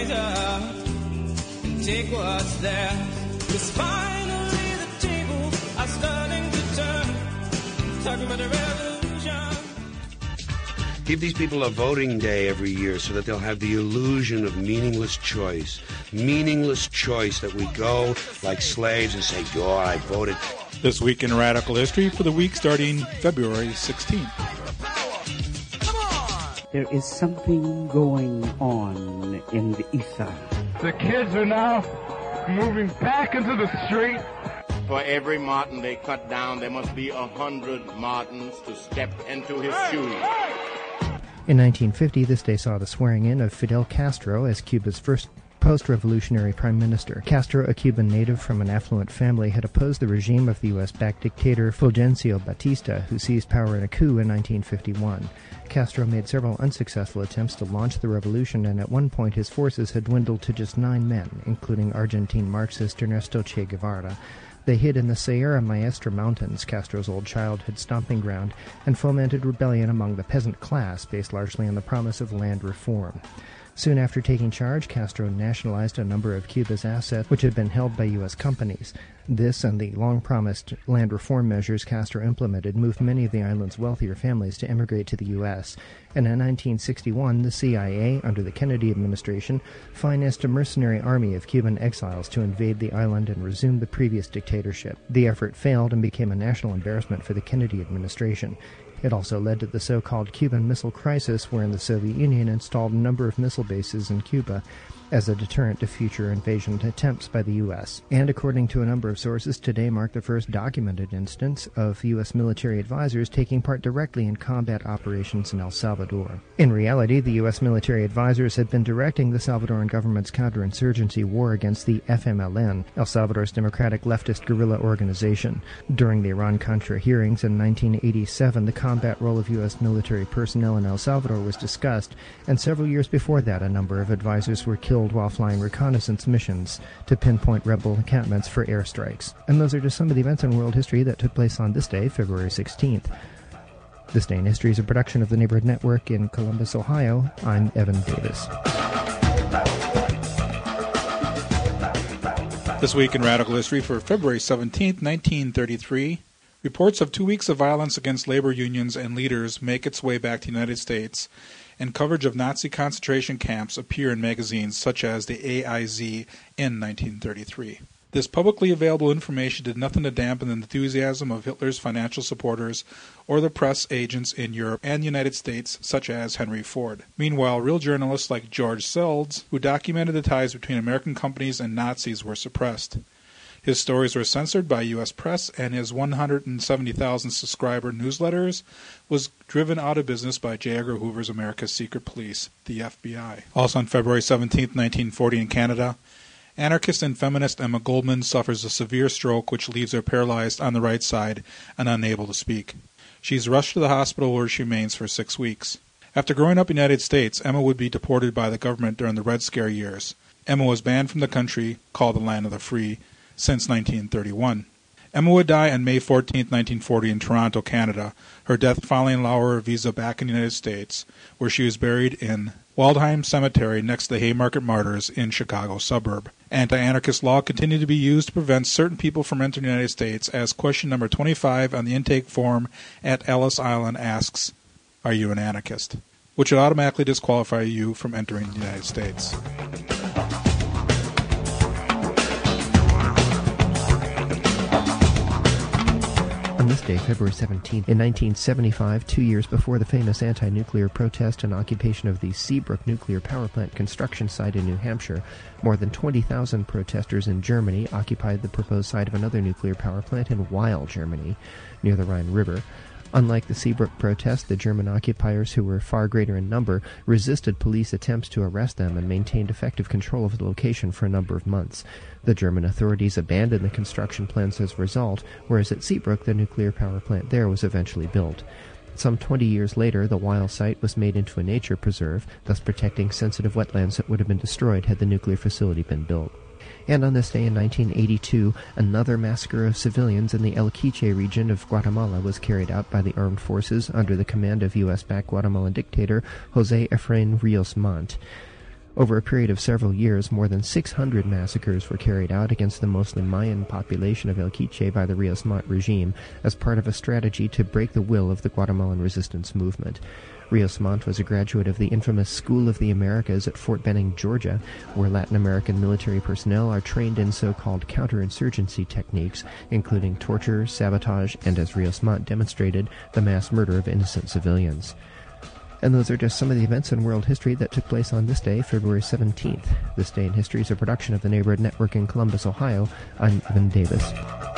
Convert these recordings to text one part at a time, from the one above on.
hands up and take what's theirs. Because finally the tables are starting to turn. Talking about the revolution. Give these people a voting day every year so that they'll have the illusion of meaningless choice. Meaningless choice, that we go like slaves and say, "Oh, I voted." This week in Radical History for the week starting February 16th. There is something going on in the ether. The kids are now moving back into the street. For every Martin they cut down, there must be 100 Martins to step into his shoes. In 1950, this day saw the swearing-in of Fidel Castro as Cuba's first post-revolutionary prime minister. Castro, a Cuban native from an affluent family, had opposed the regime of the U.S.-backed dictator Fulgencio Batista, who seized power in a coup in 1951. Castro made several unsuccessful attempts to launch the revolution, and at one point his forces had dwindled to just 9 men, including Argentine Marxist Ernesto Che Guevara. They hid in the Sierra Maestra Mountains, Castro's old childhood stomping ground, and fomented rebellion among the peasant class, based largely on the promise of land reform. Soon after taking charge, Castro nationalized a number of Cuba's assets which had been held by U.S. companies. This and the long-promised land reform measures Castro implemented moved many of the island's wealthier families to emigrate to the U.S., and in 1961 the CIA, under the Kennedy administration, financed a mercenary army of Cuban exiles to invade the island and resume the previous dictatorship. The effort failed and became a national embarrassment for the Kennedy administration. It also led to the so-called Cuban Missile Crisis, wherein the Soviet Union installed a number of missile bases in Cuba as a deterrent to future invasion attempts by the U.S. And according to a number of sources, today marked the first documented instance of U.S. military advisors taking part directly in combat operations in El Salvador. In reality, the U.S. military advisors had been directing the Salvadoran government's counterinsurgency war against the FMLN, El Salvador's democratic leftist guerrilla organization. During the Iran-Contra hearings in 1987, the combat role of U.S. military personnel in El Salvador was discussed, and several years before that, a number of advisors were killed while flying reconnaissance missions to pinpoint rebel encampments for airstrikes. And those are just some of the events in world history that took place on this day, February 16th. This Day in History is a production of the Neighborhood Network in Columbus, Ohio. I'm Evan Davis. This week in Radical History for February 17th, 1933, reports of 2 weeks of violence against labor unions and leaders make its way back to the United States, and coverage of Nazi concentration camps appear in magazines such as the AIZ in 1933. This publicly available information did nothing to dampen the enthusiasm of Hitler's financial supporters or the press agents in Europe and the United States, such as Henry Ford. Meanwhile, real journalists like George Seldes, who documented the ties between American companies and Nazis, were suppressed. His stories were censored by U.S. press, and his 170,000 subscriber newsletters was driven out of business by J. Edgar Hoover's America's Secret Police, the FBI. Also on February 17, 1940 in Canada, anarchist and feminist Emma Goldman suffers a severe stroke which leaves her paralyzed on the right side and unable to speak. She is rushed to the hospital where she remains for 6 weeks. After growing up in the United States, Emma would be deported by the government during the Red Scare years. Emma was banned from the country, called the Land of the Free, since 1931. Emma would die on May 14, 1940 in Toronto, Canada, her death following allowing her a visa back in the United States, where she was buried in Waldheim Cemetery next to the Haymarket Martyrs in Chicago suburb. Anti-anarchist law continued to be used to prevent certain people from entering the United States, as question number 25 on the intake form at Ellis Island asks, "Are you an anarchist?" which would automatically disqualify you from entering the United States. On this day, February 17th, in 1975, 2 years before the famous anti-nuclear protest and occupation of the Seabrook nuclear power plant construction site in New Hampshire, more than 20,000 protesters in Germany occupied the proposed site of another nuclear power plant in Weil, Germany, near the Rhine River. Unlike the Seabrook protest, the German occupiers, who were far greater in number, resisted police attempts to arrest them and maintained effective control of the location for a number of months. The German authorities abandoned the construction plans as a result, whereas at Seabrook the nuclear power plant there was eventually built. Some 20 years later, the Weil site was made into a nature preserve, thus protecting sensitive wetlands that would have been destroyed had the nuclear facility been built. And on this day in 1982, another massacre of civilians in the El Quiche region of Guatemala was carried out by the armed forces under the command of U.S.-backed Guatemalan dictator José Efraín Ríos Montt. Over a period of several years, more than 600 massacres were carried out against the mostly Mayan population of El Quiche by the Rios Montt regime as part of a strategy to break the will of the Guatemalan resistance movement. Rios Montt was a graduate of the infamous School of the Americas at Fort Benning, Georgia, where Latin American military personnel are trained in so-called counterinsurgency techniques, including torture, sabotage, and, as Rios Montt demonstrated, the mass murder of innocent civilians. And those are just some of the events in world history that took place on this day, February 17th. This Day in History is a production of the Neighborhood Network in Columbus, Ohio. I'm Evan Davis.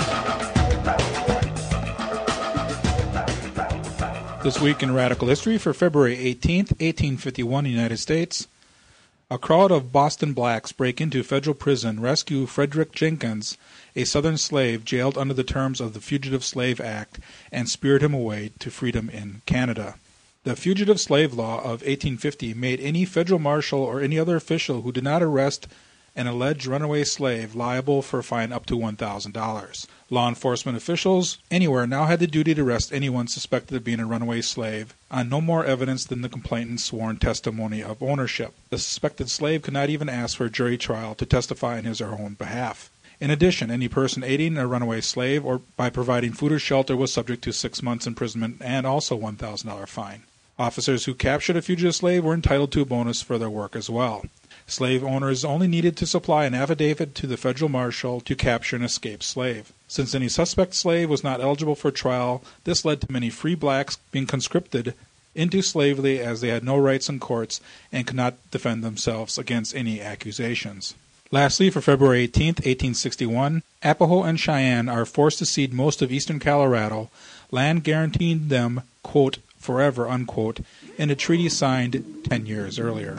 This week in Radical History for February 18th, 1851, United States. A crowd of Boston blacks break into federal prison, rescue Frederick Jenkins, a Southern slave jailed under the terms of the Fugitive Slave Act, and spirit him away to freedom in Canada. The Fugitive Slave Law of 1850 made any federal marshal or any other official who did not arrest an alleged runaway slave liable for a fine up to $1,000. Law enforcement officials anywhere now had the duty to arrest anyone suspected of being a runaway slave on no more evidence than the complainant's sworn testimony of ownership. The suspected slave could not even ask for a jury trial to testify on his or her own behalf. In addition, any person aiding a runaway slave or by providing food or shelter was subject to 6 months imprisonment and also $1,000 fine. Officers who captured a fugitive slave were entitled to a bonus for their work as well. Slave owners only needed to supply an affidavit to the federal marshal to capture an escaped slave. Since any suspect slave was not eligible for trial, this led to many free blacks being conscripted into slavery as they had no rights in courts and could not defend themselves against any accusations. Lastly, for February 18th, 1861, Arapaho and Cheyenne are forced to cede most of eastern Colorado, land guaranteeing them, quote, forever, unquote, in a treaty signed 10 years earlier.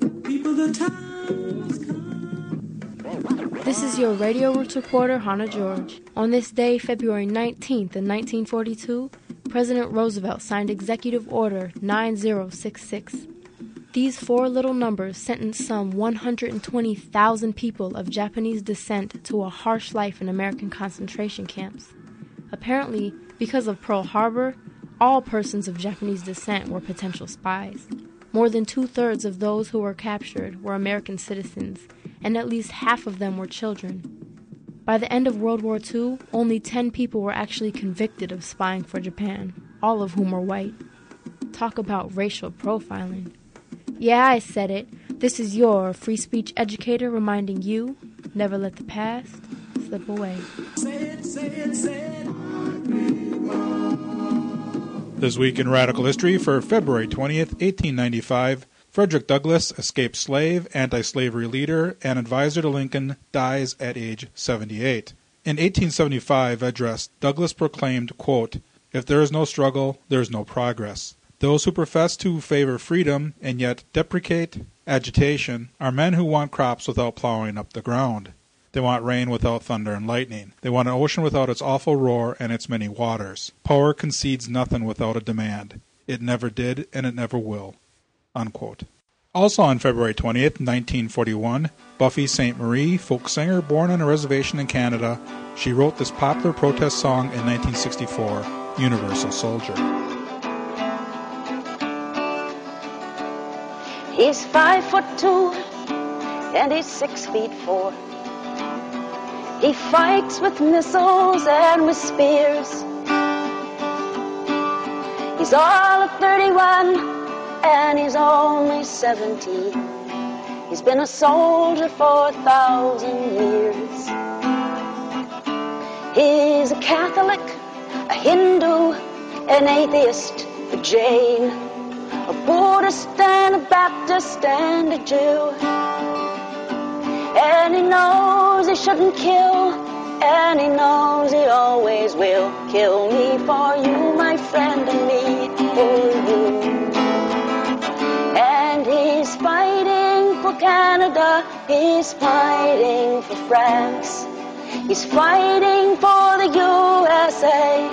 This is your Radio Roots reporter, Hannah George. On this day, February 19th in 1942, President Roosevelt signed Executive Order 9066. These four little numbers sentenced some 120,000 people of Japanese descent to a harsh life in American concentration camps. Apparently, because of Pearl Harbor, all persons of Japanese descent were potential spies. More than 2/3 of those who were captured were American citizens, and at least half of them were children. By the end of World War II, only 10 people were actually convicted of spying for Japan, all of whom were white. Talk about racial profiling. Yeah, I said it. This is your free speech educator reminding you, never let the past slip away. This week in Radical History for February 20th, 1895, Frederick Douglass, escaped slave, anti-slavery leader, and advisor to Lincoln, dies at age 78. In 1875 address, Douglass proclaimed, quote, "If there is no struggle, there is no progress. Those who profess to favor freedom and yet deprecate agitation are men who want crops without plowing up the ground. They want rain without thunder and lightning. They want an ocean without its awful roar and its many waters. Power concedes nothing without a demand. It never did, and it never will." Unquote. Also on February 20th, 1941, Buffy St. Marie, folk singer born on a reservation in Canada, she wrote this popular protest song in 1964, Universal Soldier. He's 5'2" and he's 6'4". He fights with missiles and with spears. He's all of 31 and he's only 17. He's been a soldier for 1,000 years. He's a Catholic, a Hindu, an atheist, a Jain, a Buddhist and a Baptist and a Jew. And he knows he shouldn't kill, and he knows he always will. Kill me for you, my friend, and me for you. And he's fighting for Canada, he's fighting for France, he's fighting for the USA.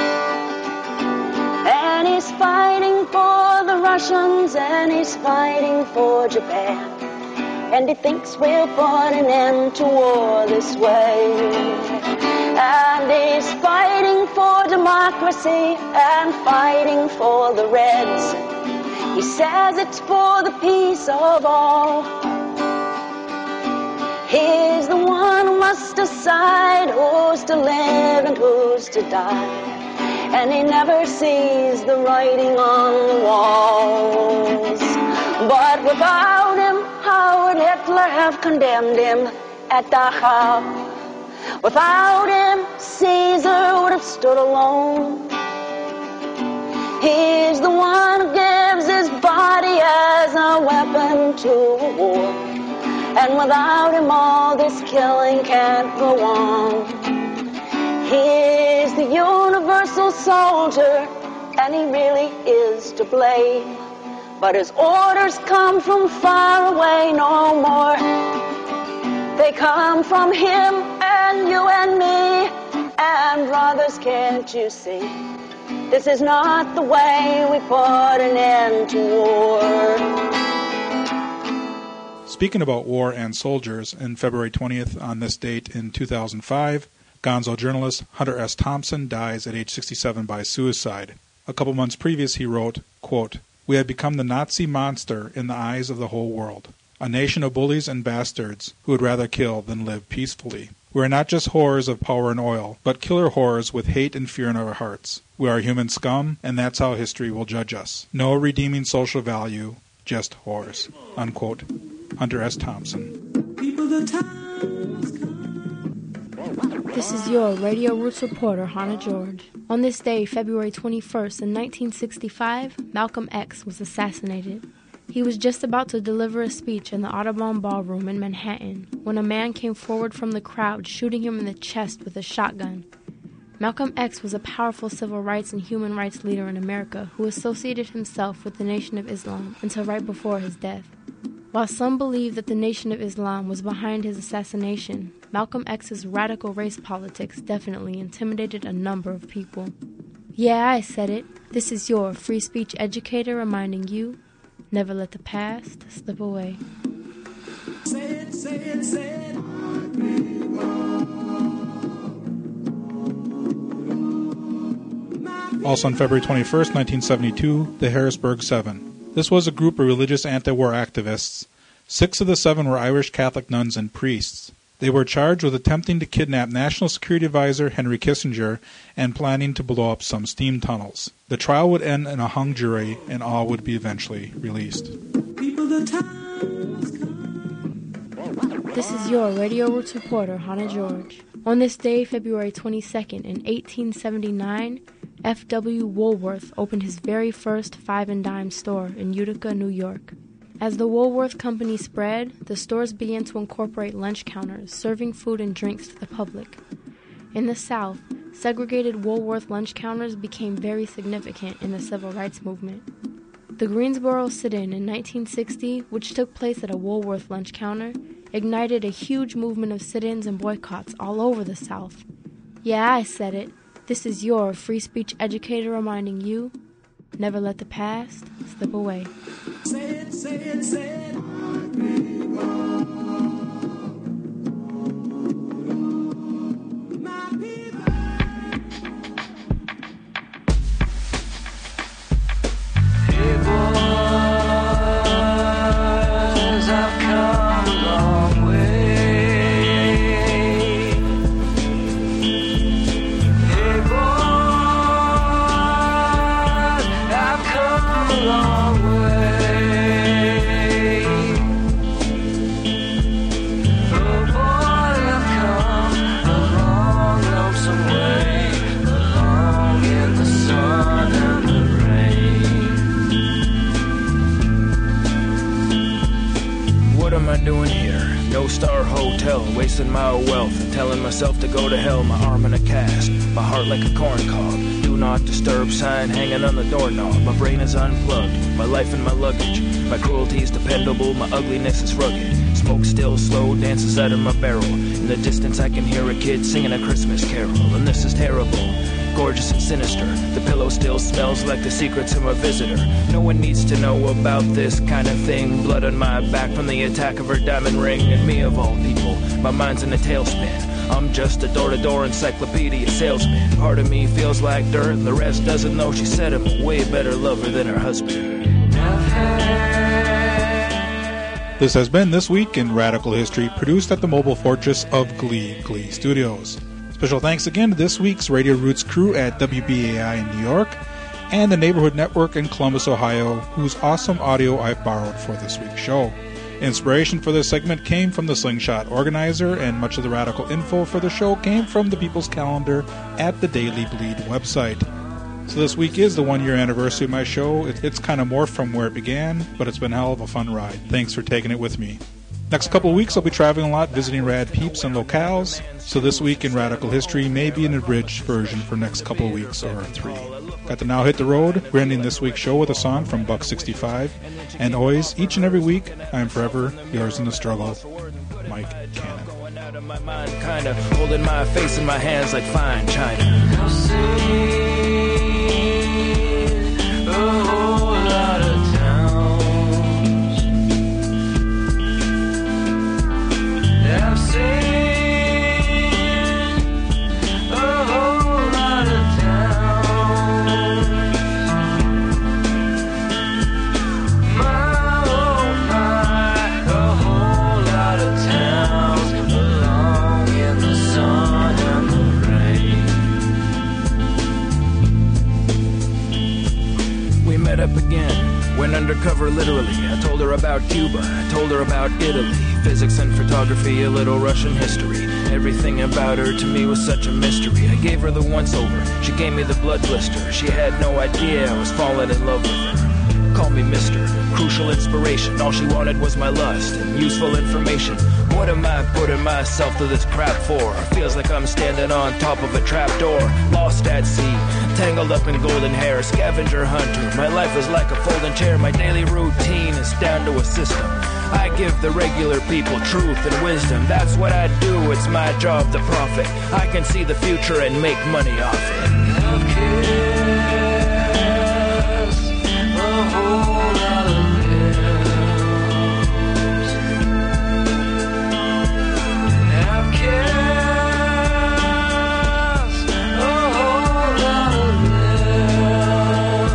And he's fighting for the Russians, and he's fighting for Japan. And he thinks we'll put an end to war this way. And he's fighting for democracy and fighting for the Reds. He says it's for the peace of all. He's the one who must decide who's to live and who's to die. And he never sees the writing on the walls. But without him, how would Hitler have condemned him at Dachau? Without him, Caesar would have stood alone. He's the one who gives his body as a weapon to war. And without him, all this killing can't go on. He's the universal soldier, and he really is to blame. But his orders come from far away no more. They come from him and you and me. And brothers, can't you see? This is not the way we put an end to war. Speaking about war and soldiers, in February 20th on this date in 2005, Gonzo journalist Hunter S. Thompson dies at age 67 by suicide. A couple months previous he wrote, quote, "We have become the Nazi monster in the eyes of the whole world. A nation of bullies and bastards who would rather kill than live peacefully. We are not just whores of power and oil, but killer whores with hate and fear in our hearts. We are human scum, and that's how history will judge us. No redeeming social value, just whores." Unquote. Hunter S. Thompson. This is your Radio Roots reporter, Hannah George. On this day, February 21st, in 1965, Malcolm X was assassinated. He was just about to deliver a speech in the Audubon Ballroom in Manhattan when a man came forward from the crowd, shooting him in the chest with a shotgun. Malcolm X was a powerful civil rights and human rights leader in America who associated himself with the Nation of Islam until right before his death. While some believe that the Nation of Islam was behind his assassination, Malcolm X's radical race politics definitely intimidated a number of people. Yeah, I said it. This is your free speech educator reminding you, never let the past slip away. Say it, say it, say it. Also on February 21st, 1972, the Harrisburg Seven. This was a group of religious anti-war activists. 6 of the 7 were Irish Catholic nuns and priests. They were charged with attempting to kidnap National Security Advisor Henry Kissinger and planning to blow up some steam tunnels. The trial would end in a hung jury, and all would be eventually released. This is your Radio Roots reporter, Hannah George. On this day, February 22nd, in 1879, F.W. Woolworth opened his very first 5-and-dime store in Utica, New York. As the Woolworth Company spread, the stores began to incorporate lunch counters, serving food and drinks to the public. In the South, segregated Woolworth lunch counters became very significant in the civil rights movement. The Greensboro sit-in in 1960, which took place at a Woolworth lunch counter, ignited a huge movement of sit-ins and boycotts all over the South. Yeah, I said it. This is your free speech educator reminding you, never let the past slip away. Say it, say it, say it. My people. Hey boys, I've come a long way. Hey boys, I've come a long way. What am I doing here? No-star hotel, wasting my wealth and telling myself to go to hell. My arm in a cast, my heart like a corn cob. Do not disturb sign hanging on the doorknob. My brain is unplugged, my life and my luggage. My cruelty is dependable, my ugliness is rugged. Smoke still slow dances out of my barrel. In the distance I can hear a kid singing a Christmas carol. And this is terrible, gorgeous and sinister. The pillow still smells like the secrets of a visitor. No one needs to know about this kind of thing. Blood on my back from the attack of her diamond ring. And me of all people, my mind's in a tailspin. I'm just a door-to-door encyclopedia salesman. Part of me feels like dirt, and the rest doesn't know she said I'm a way better lover than her husband. This has been This Week in Radical History, produced at the mobile fortress of Glee Studios. Special thanks again to this week's Radio Roots crew at WBAI in New York and the Neighborhood Network in Columbus, Ohio, whose awesome audio I've borrowed for this week's show. Inspiration for this segment came from the Slingshot organizer, and much of the radical info for the show came from the People's Calendar at the Daily Bleed website. So this week is the 1-year anniversary of my show. It's kind of morphed from where it began, but it's been a hell of a fun ride. Thanks for taking it with me. Next couple of weeks I'll be traveling a lot, visiting rad peeps and locales. So This Week in Radical History may be an abridged version for next couple of weeks or 3. Got to now hit the road. We're ending this week's show with a song from Buck 65. And always, each and every week, I am forever yours in the struggle, Mike Cannon. Out of my mind, kinda holding my face in my hands like fine china. I've seen a whole lot of towns. I've seen a whole lot of towns. My, oh my, a whole lot of towns along in the sun and the rain. We met up again, went undercover literally. I told her about Cuba, I told her about Italy, physics and photography, a little Russian history. Everything about her to me was such a mystery. I gave her the once over, she gave me the blood blister. She had no idea I was falling in love with her. Call me Mr. Crucial inspiration. All she wanted was my lust and useful information. What am I putting myself through this crap for? Feels like I'm standing on top of a trapdoor. Lost at sea, tangled up in golden hair. Scavenger hunter, my life is like a folding chair. My daily routine is down to a system. I give the regular people truth and wisdom. That's what I do, it's my job to profit. I can see the future and make money off it. I've kissed a whole lot of pills. I've kissed a whole lot of pills.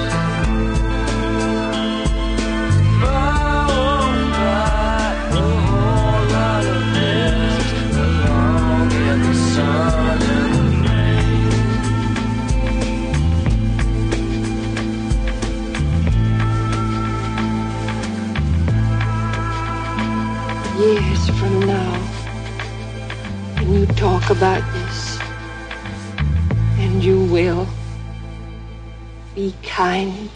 My, oh my, a whole lot of pills along in the sun and the rain. Years from now, when you talk about this, and you will, be kind.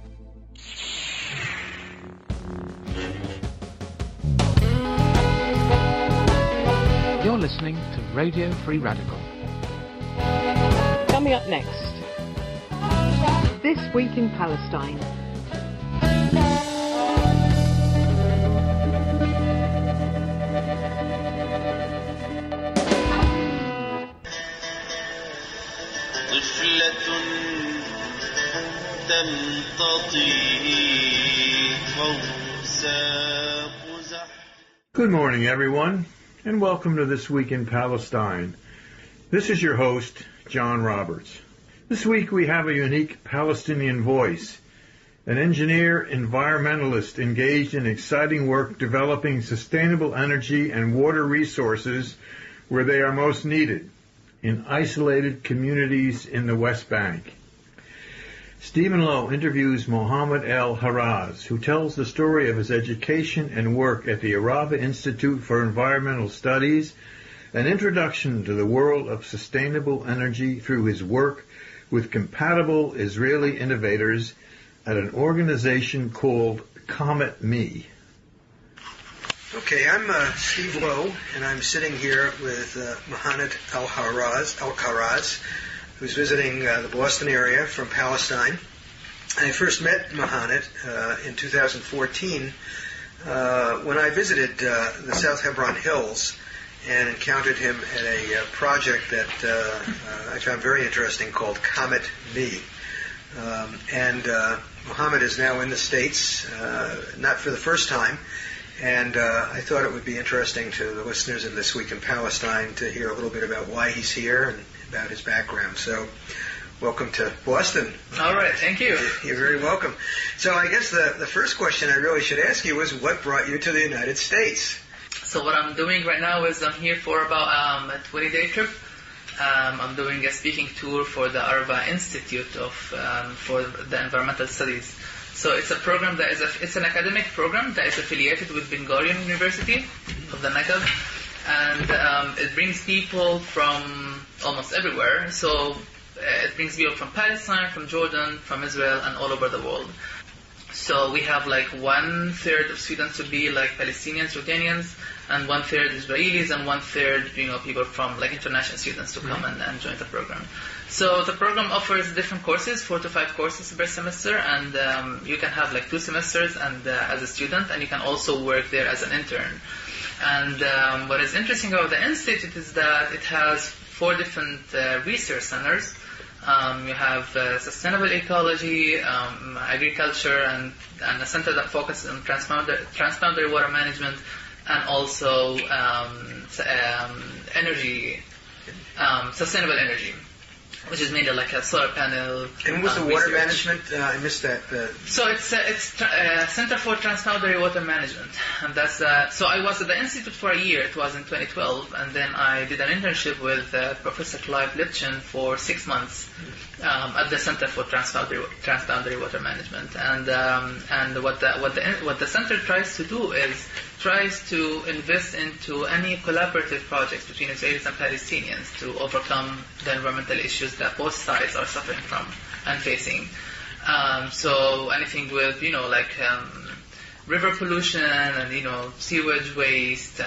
You're listening to Radio Free Radical. Coming up next, This Week in Palestine. Good morning, everyone, and welcome to This Week in Palestine. This is your host, John Roberts. This week we have a unique Palestinian voice, an engineer environmentalist engaged in exciting work developing sustainable energy and water resources where they are most needed, in isolated communities in the West Bank. Stephen Lowe interviews Mohammed El-Harraz, who tells the story of his education and work at the Arava Institute for Environmental Studies, an introduction to the world of sustainable energy through his work with compatible Israeli innovators at an organization called Comet Me. Okay, I'm Steve Lowe, and I'm sitting here with Mohammed El-Harraz, who's visiting the Boston area from Palestine. I first met Mohammed in 2014 when I visited the South Hebron Hills and encountered him at a project that I found very interesting called Comet Me. Mohammed is now in the States, not for the first time, and I thought it would be interesting to the listeners of This Week in Palestine to hear a little bit about why he's here and about his background. So welcome to Boston. All right, thank you. You're very welcome. So I guess the first question I really should ask you is, what brought you to the United States? So what I'm doing right now is I'm here for about a 20-day trip. I'm doing a speaking tour for the Arba Institute for the Environmental Studies. So it's a program that it's an academic program that is affiliated with Ben-Gurion University of the Negev, and it brings people from almost everywhere. So it brings people from Palestine, from Jordan, from Israel, and all over the world. So we have like 1/3 of students to be like Palestinians, Jordanians, and 1/3 Israelis, and 1/3 people from like international students to come and join the program. So the program offers different courses, 4 to 5 courses per semester, and you can have like 2 semesters and as a student, and you can also work there as an intern. And what is interesting about the institute is that it has 4 different research centers. You have sustainable ecology, agriculture, and a center that focuses on transboundary water management, and also energy, sustainable energy, which is mainly like a solar panel. And what's the water management? I missed that. So it's Center for Transboundary Water Management, and that's. So I was at the institute for a year. It was in 2012, and then I did an internship with Professor Clive Lipchin for 6 months at the Center for Transboundary Water Management. And what the center tries to do is tries to invest into any collaborative projects between Israelis and Palestinians to overcome the environmental issues that both sides are suffering from and facing. So anything with, river pollution and, sewage waste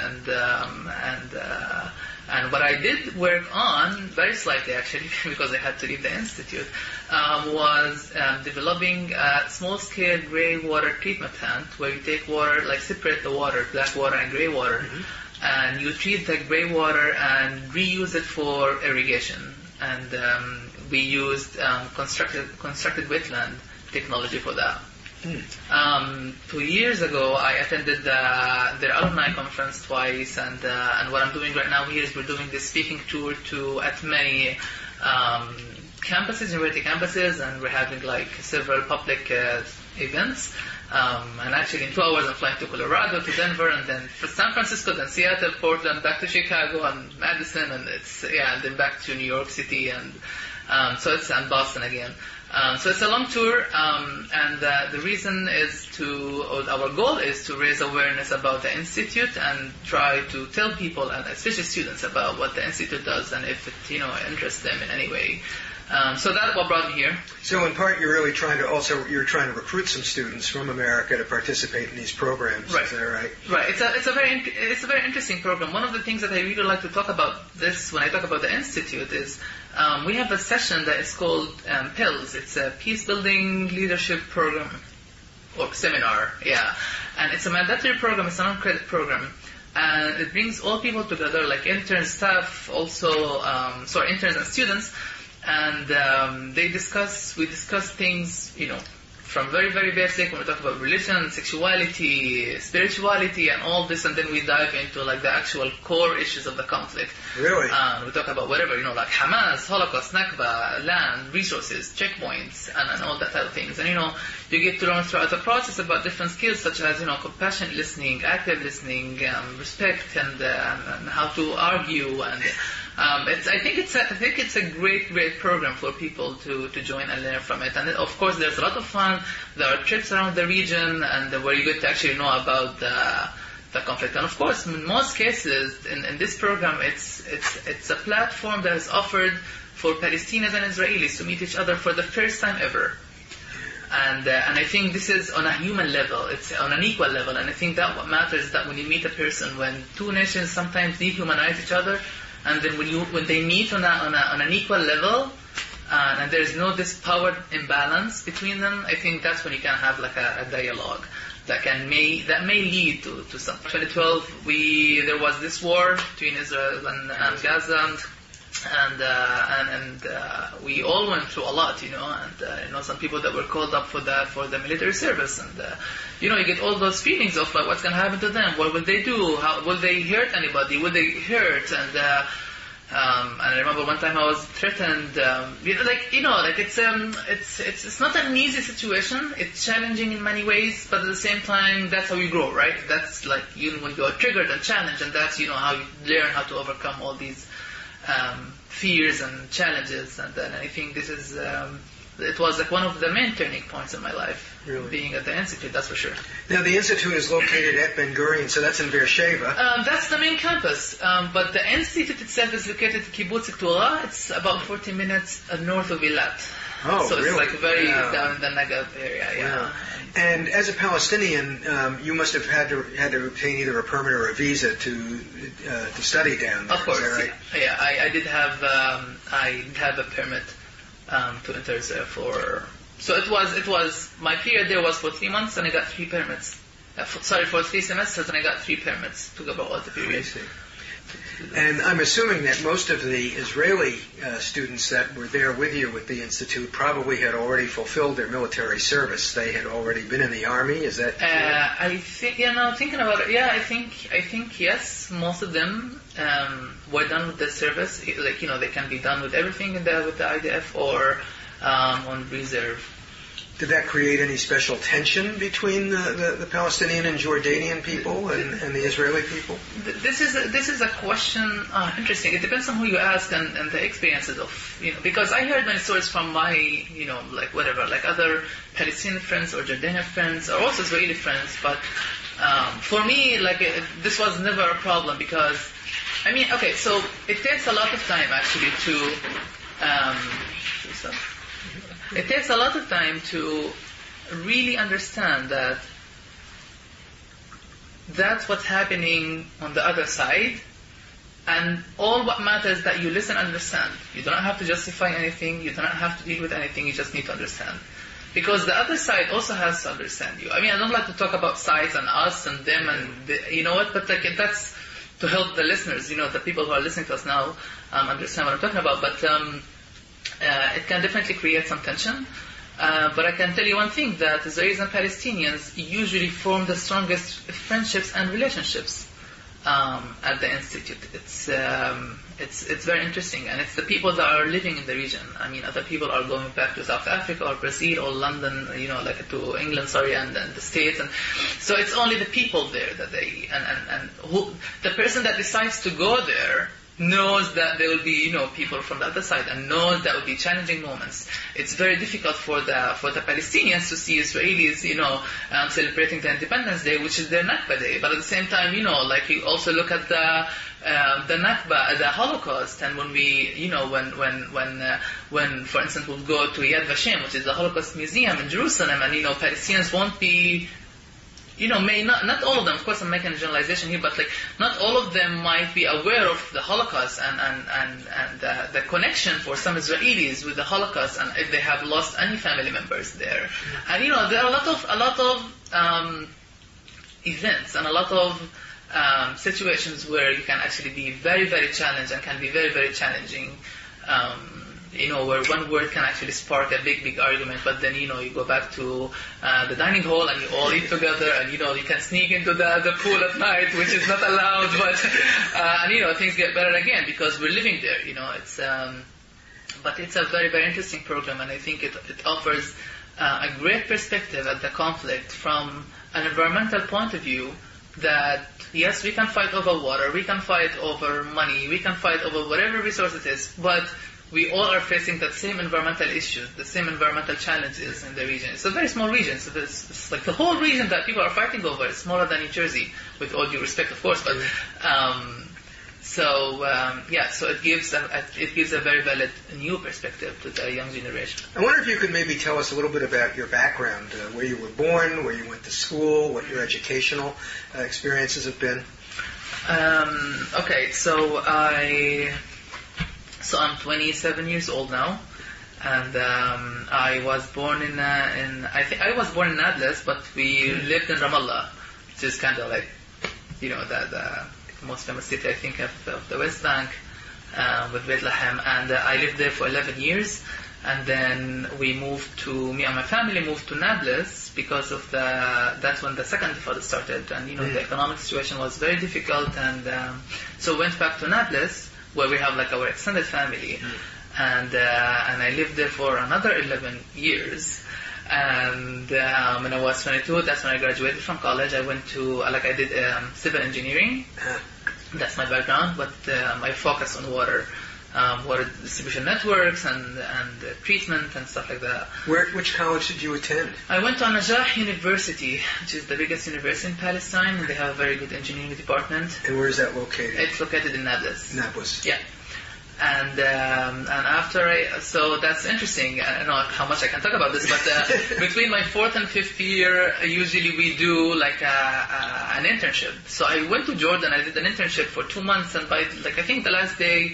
and what I did work on, very slightly actually, because I had to leave the institute, was developing a small-scale grey water treatment plant where you take water, separate the water, black water and grey water, and you treat the grey water and reuse it for irrigation. And we used constructed wetland technology for that. 2 years ago, I attended their alumni conference twice, and what I'm doing right now here is we're doing this speaking tour at many campuses, university campuses, and we're having several public events. And actually in 2 hours I'm flying to Colorado, to Denver, and then San Francisco, then Seattle, Portland, back to Chicago, and Madison, and and then back to New York City, and and Boston again. So it's a long tour, and the reason is our goal is to raise awareness about the Institute and try to tell people, and especially students, about what the Institute does and if it, interests them in any way. So that's what brought me here. So in part, you're trying to recruit some students from America to participate in these programs. Right. Is that right? Right. It's a very interesting program. One of the things that I really like to talk about this when I talk about the Institute is we have a session that is called PILS. It's a Peace Building Leadership Program or seminar. Yeah, and it's a mandatory program. It's a non-credit program. And it brings all people together, like interns, staff, also interns and students. And we discuss things, from very, very basic, when we talk about religion, sexuality, spirituality, and all this, and then we dive into the actual core issues of the conflict. Really? We talk about whatever, like Hamas, Holocaust, Nakba, land, resources, checkpoints, and all that type of things. And you get to learn throughout the process about different skills such as compassionate listening, active listening, respect, and how to argue, and I think it's a great program for people to join and learn from it. And of course, there's a lot of fun. There are trips around the region, and where you get to actually know about the conflict. And of course, in most cases, in this program, it's a platform that is offered for Palestinians and Israelis to meet each other for the first time ever. And I think this is on a human level. It's on an equal level. And I think that what matters is that when you meet a person, when two nations sometimes dehumanize each other, and then when they meet on an equal level, and there's no this power imbalance between them, I think that's when you can have a dialogue that may lead to something. 2012, there was this war between Israel and Gaza, and we all went through a lot, and some people that were called up for the military service, and you get all those feelings of what's going to happen to them, what will they do, how will they hurt anybody, will they hurt, And I remember one time I was threatened. It's not an easy situation. It's challenging in many ways, but at the same time, that's how you grow, right? That's like when you are triggered and challenged, and that's how you learn how to overcome all these fears and challenges. And then I think this is it was like one of the main turning points in my life. Really? Being at the Institute, that's for sure. Now, the Institute is located at Ben Gurion, so that's in Beersheba. That's the main campus, but the Institute itself is located in Kibbutz Ktura. It's about 40 minutes north of Eilat. Oh, so really? it's like very down in the Negev area, yeah. And as a Palestinian, you must have had to obtain either a permit or a visa to study down there. Of course, is that right? yeah. I did have a permit to enter there for. So it was my period there was for 3 months, and I got 3 permits. For 3 semesters, and I got 3 permits to cover all the periods. And I'm assuming that most of the Israeli students that were there with you at the Institute probably had already fulfilled their military service. They had already been in the army. Is that true? I think, thinking about it, I think yes, most of them were done with the service. Like, they can be done with everything with the IDF or on reserve. Did that create any special tension between the Palestinian and Jordanian people and the Israeli people? This is a question interesting. It depends on who you ask and the experiences of because I heard many stories from my other Palestinian friends or Jordanian friends or also Israeli friends. But for me, this was never a problem because so it takes a lot of time actually to. It takes a lot of time to really understand that that's what's happening on the other side, and all what matters is that you listen and understand. You don't have to justify anything, you don't have to deal with anything, you just need to understand. Because the other side also has to understand you. I don't like to talk about sides and us and them and but that's to help the listeners, the people who are listening to us now understand what I'm talking about. But it can definitely create some tension. But I can tell you one thing, that Israelis and Palestinians usually form the strongest friendships and relationships at the Institute. It's very interesting, and it's the people that are living in the region. Other people are going back to South Africa or Brazil or London, to England, and the States. And so it's only the people there that the person that decides to go there knows that there will be, people from the other side, and knows that will be challenging moments. It's very difficult for the Palestinians to see Israelis, celebrating the Independence Day, which is their Nakba Day. But at the same time, you also look at the Nakba, the Holocaust, and when we, when for instance, we'll go to Yad Vashem, which is the Holocaust Museum in Jerusalem, and Palestinians won't be. Not all of them, of course I'm making a generalization here, but not all of them might be aware of the Holocaust and the connection for some Israelis with the Holocaust, and if they have lost any family members there. And there are a lot of events and a lot of situations where you can actually be very, very challenged and can be very, very challenging. Where one word can actually spark a big, big argument, but then, you go back to the dining hall and you all eat together, and, you can sneak into the pool at night, which is not allowed, but, things get better again because we're living there, but it's a very, very interesting program, and I think it offers a great perspective at the conflict from an environmental point of view, that, yes, we can fight over water, we can fight over money, we can fight over whatever resource it is, but we all are facing that same environmental issues, the same environmental challenges in the region. It's a very small region, so it's like the whole region that people are fighting over is smaller than New Jersey, with all due respect, of course. But so it gives a very valid new perspective to the young generation. I wonder if you could maybe tell us a little bit about your background, where you were born, where you went to school, what your educational experiences have been. Okay, so I'm 27 years old now, and I was born in I was born in Nablus, but we lived in Ramallah, which is kind of like, the most famous city I think of the West Bank, with Beit Lahem, and I lived there for 11 years, and then me and my family moved to Nablus because of that's when the second Intifada started, and the economic situation was very difficult, and so went back to Nablus. where we have like our extended family. And I lived there for another 11 years. And when I was 22, that's when I graduated from college. I went to, I did civil engineering. That's my background, but I focus on water distribution networks and treatment and stuff like that. Which college did you attend? I went to Najah University, which is the biggest university in Palestine, and they have a very good engineering department. And where is that located? It's located in Nablus. Nablus. Yeah. And after so that's interesting. I don't know how much I can talk about this, but between my 4th and 5th year, usually we do like an internship. So I went to Jordan. I did an internship for 2 months, and by I think the last day,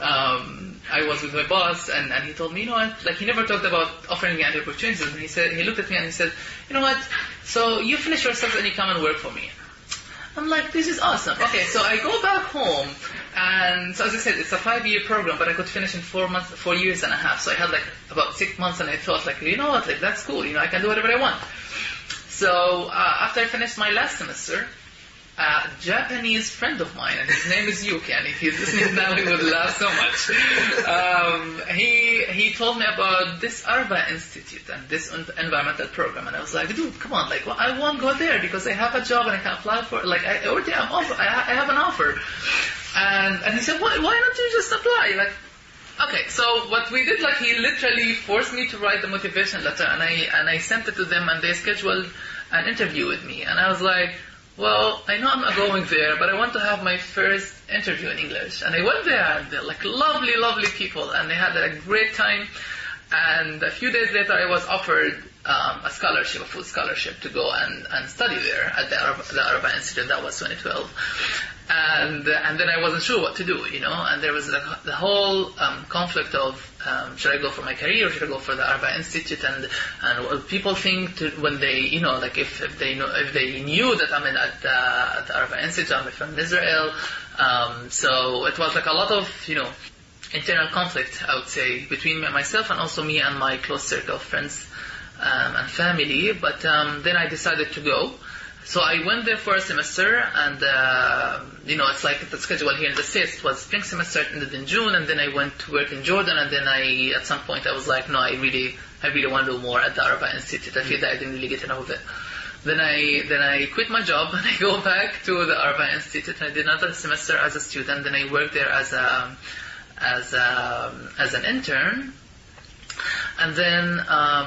I was with my boss, and he told me, you know what? Like he never talked about offering me any opportunities. And he looked at me and he said, you know what? So you finish your studies and you come and work for me. I'm like, this is awesome. Okay, so I go back home, and so as I said, it's a 5-year program, but I could finish in 4 years and a half. So I had like about 6 months, and I thought like, you know what, like that's cool. You know, I can do whatever I want. So after I finished my last semester, a Japanese friend of mine, and his name is Yuki, and if he's listening now, he would laugh so much. He told me about this Arba Institute and this environmental program, and I was like, dude, come on, like, well, I won't go there because I have a job and I can apply for it. Like, I have an offer. And he said, why don't you just apply? Like, okay, so what we did, like, he literally forced me to write the motivation letter, and I sent it to them, and they scheduled an interview with me, and I was like, well, I know I'm not going there, but I want to have my first interview in English. And I went there, and they're like lovely, lovely people, and they had a great time. And a few days later, I was offered a scholarship, a full scholarship, to go and study there at the Arba Institute. That was 2012. And then I wasn't sure what to do, you know. And there was the whole conflict of should I go for my career or should I go for the Arba Institute? And what people think when they, you know, like if they knew that I'm at the Arba Institute, I'm from Israel. So it was like a lot of, you know, internal conflict, I would say, between myself and also me and my close circle of friends and family. But then I decided to go. So I went there for a semester, and you know, it's like the schedule here in the States. It was spring semester, it ended in June, and then I went to work in Jordan, and then at some point I was like, no, I really want to do more at the Arba Institute. I feel that I didn't really get enough of it. Then I quit my job and I go back to the Arba Institute, and I did another semester as a student. Then I worked there as an intern, and then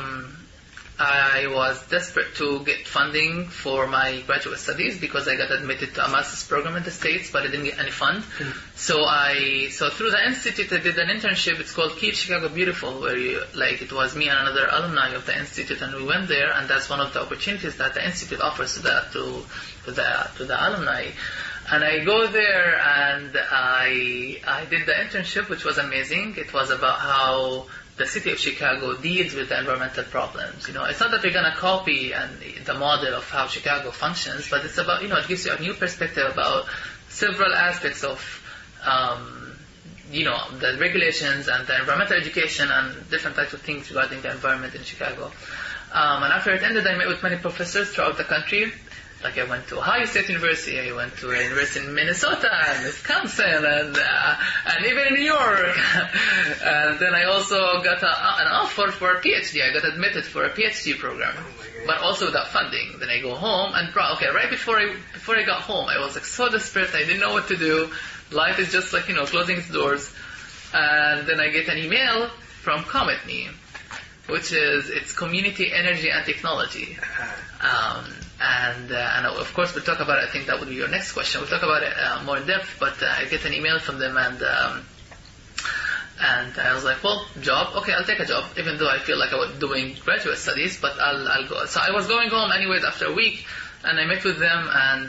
I was desperate to get funding for my graduate studies because I got admitted to a master's program in the States, but I didn't get any fund. So through the institute, I did an internship. It's called Keep Chicago Beautiful, where it was me and another alumni of the institute, and we went there, and that's one of the opportunities that the institute offers to the alumni. And I go there, and I did the internship, which was amazing. It was about how the city of Chicago deals with the environmental problems. You know, it's not that we're going to copy the model of how Chicago functions, but it's about, you know, it gives you a new perspective about several aspects of, you know, the regulations and the environmental education and different types of things regarding the environment in Chicago. And after it ended, I met with many professors throughout the country. Like I went to Ohio State University, I went to a university in Minnesota and Wisconsin and even in New York. And then I also got an offer for a PhD. I got admitted for a PhD program, but also without funding. Then I go home and right before I got home, I was like so desperate. I didn't know what to do. Life is just like, you know, closing its doors. And then I get an email from ComEtMe, which is it's Community Energy and Technology. And of course we'll talk about it. I think that would be your next question. We'll talk about it more in depth, but I get an email from them, and I was like, well, job? Okay, I'll take a job, even though I feel like I was doing graduate studies, but I'll go. So I was going home anyways after a week, and I met with them, and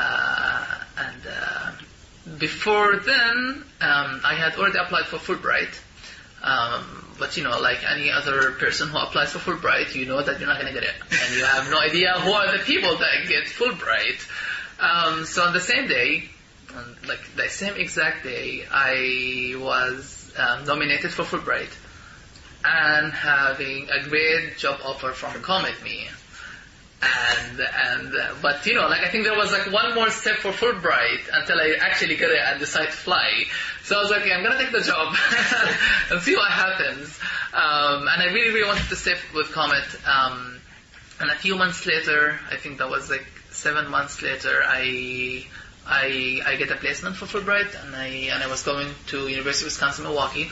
before then, I had already applied for Fulbright. But you know, like any other person who applies for Fulbright, you know that you're not going to get it. And you have no idea who are the people that get Fulbright. So on the same day, like the same exact day, I was nominated for Fulbright and having a great job offer from ComEtMe. But I think there was one more step for Fulbright until I actually get it and decide to fly. So I was like, okay, I'm gonna take the job and see what happens. And I really, really wanted to stay with Comet. And a few months later, I think that was 7 months later, I get a placement for Fulbright, and I was going to University of Wisconsin-Milwaukee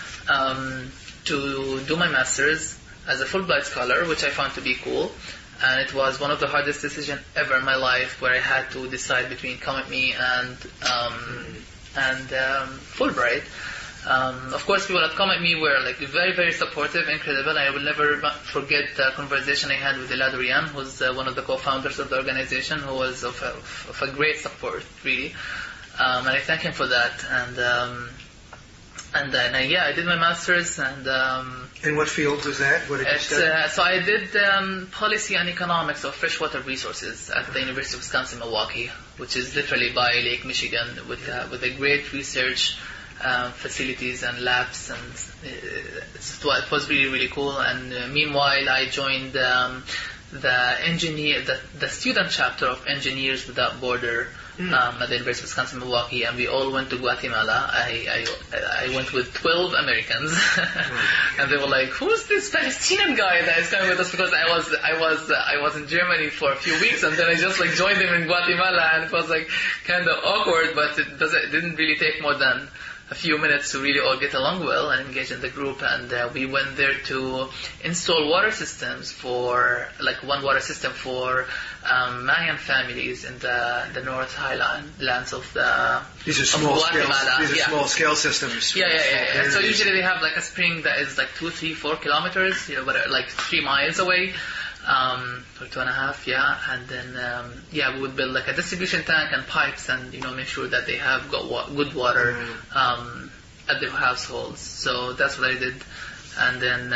to do my master's as a Fulbright scholar, which I found to be cool. And it was one of the hardest decisions ever in my life, where I had to decide between CometMe and Fulbright. Of course, people at CometMe were very, very supportive, incredible. I will never forget the conversation I had with Elad Orion, who's one of the co-founders of the organization, who was of a great support, really. And I thank him for that. And then I did my master's. And in what field was that? What did you study? So I did policy and economics of freshwater resources at the University of Wisconsin-Milwaukee, which is literally by Lake Michigan, with a great research facilities and labs, and it was really, really cool. And meanwhile, I joined the student chapter of Engineers Without Border at the University of Wisconsin-Milwaukee, and we all went to Guatemala. I went with 12 Americans, and they were like, "Who's this Palestinian guy that is coming with us?" Because I was in Germany for a few weeks, and then I just joined them in Guatemala, and it was kind of awkward, but it didn't really take more than a few minutes to really all get along well and engage in the group. And we went there to install water systems for one water system for Mayan families in the North Highlands of the These are small Guatemala. These are small scale systems. Yeah. So usually they have a spring that is 2, 3, 4 kilometers, but 3 miles away. For 2.5, and then we would build a distribution tank and pipes, and make sure that they have good water at their households. So that's what I did, and then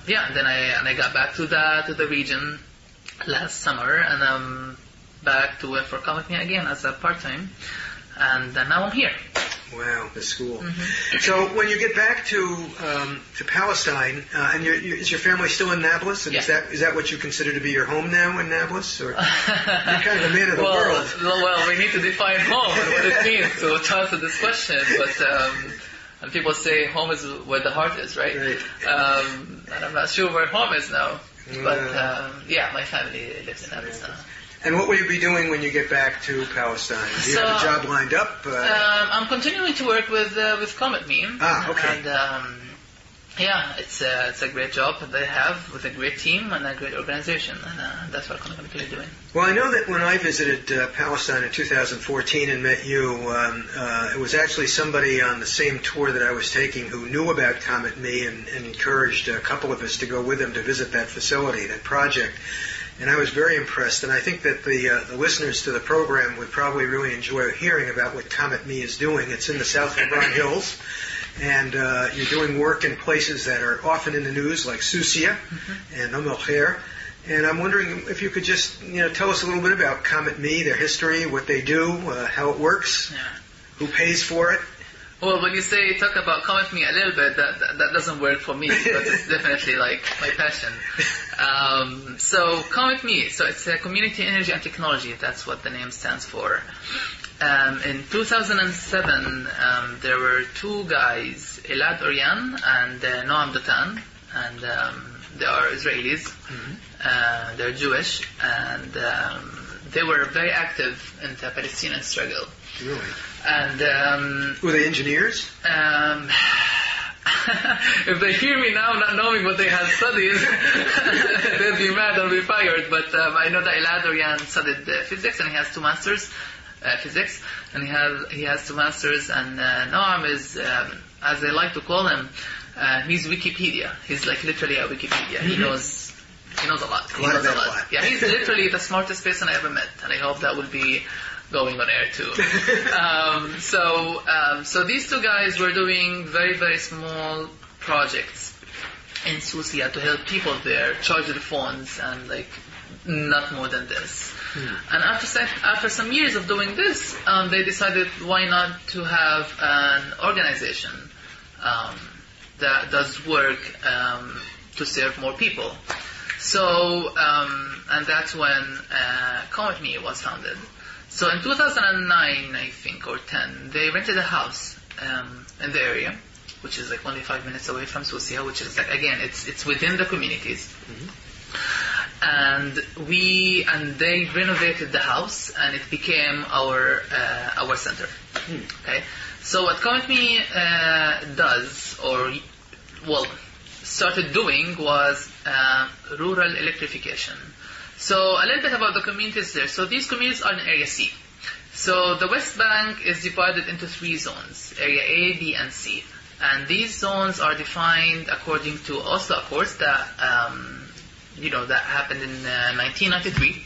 I got back to the region last summer, and I'm back to work for CometMe again as a part-time, and now I'm here. Wow, that's cool. Mm-hmm. So when you get back to Palestine, and is your family still in Nablus? And is that what you consider to be your home now in Nablus? Or you're kind of a man of the world. Well, we need to define home and what it means to answer this question. But and people say home is where the heart is, right? And I'm not sure where home is now. But my family lives in Nablus now. And what will you be doing when you get back to Palestine? Do you have a job lined up? I'm continuing to work with CometMe. Okay. And it's a great job that they have with a great team and a great organization, and that's what I'm going to be doing. Well, I know that when I visited Palestine in 2014 and met you, it was actually somebody on the same tour that I was taking who knew about CometMe and encouraged a couple of us to go with him to visit that facility, that project. And I was very impressed, and I think that the listeners to the program would probably really enjoy hearing about what CometMe is doing. It's in the South Hebron Hills, and you're doing work in places that are often in the news, like Susia and Umm el-Khair. And I'm wondering if you could just tell us a little bit about CometMe, their history, what they do, how it works, who pays for it. Well, when you talk about CometMe a little bit, that doesn't work for me, but it's definitely my passion. So CometMe, so it's a Community Energy and Technology. That's what the name stands for. In 2007, there were 2 guys, Elad Orion and Noam Dotan, and they are Israelis. They're Jewish, and they were very active in the Palestinian struggle. Really? And were they engineers? If they hear me now not knowing what they have studied, they'll be mad or be fired. But I know that Elad Orion studied physics, and he has 2 masters physics, and he has 2 masters. And Noam is, as they like to call him, he's Wikipedia. He's literally a Wikipedia. He knows a lot. He knows a lot. Yeah, he's literally the smartest person I ever met, and I hope that will be going on air too. So these 2 guys were doing very, very small projects in Susia to help people there charge their phones, and not more than this. And after some years of doing this, they decided why not to have an organization that does work to serve more people. So, and that's when Comet Me was founded. So in 2009, I think, or 10, they rented a house in the area, which is like only 5 minutes away from Susia, which is like, again, it's within the communities. And they renovated the house, and it became our center. Okay, so what Comet Me does, or started doing, was rural electrification. So a little bit about the communities there. So these communities are in Area C. So the West Bank is divided into 3 zones: Area A, B, and C. And these zones are defined according to Oslo Accords that that happened in 1993.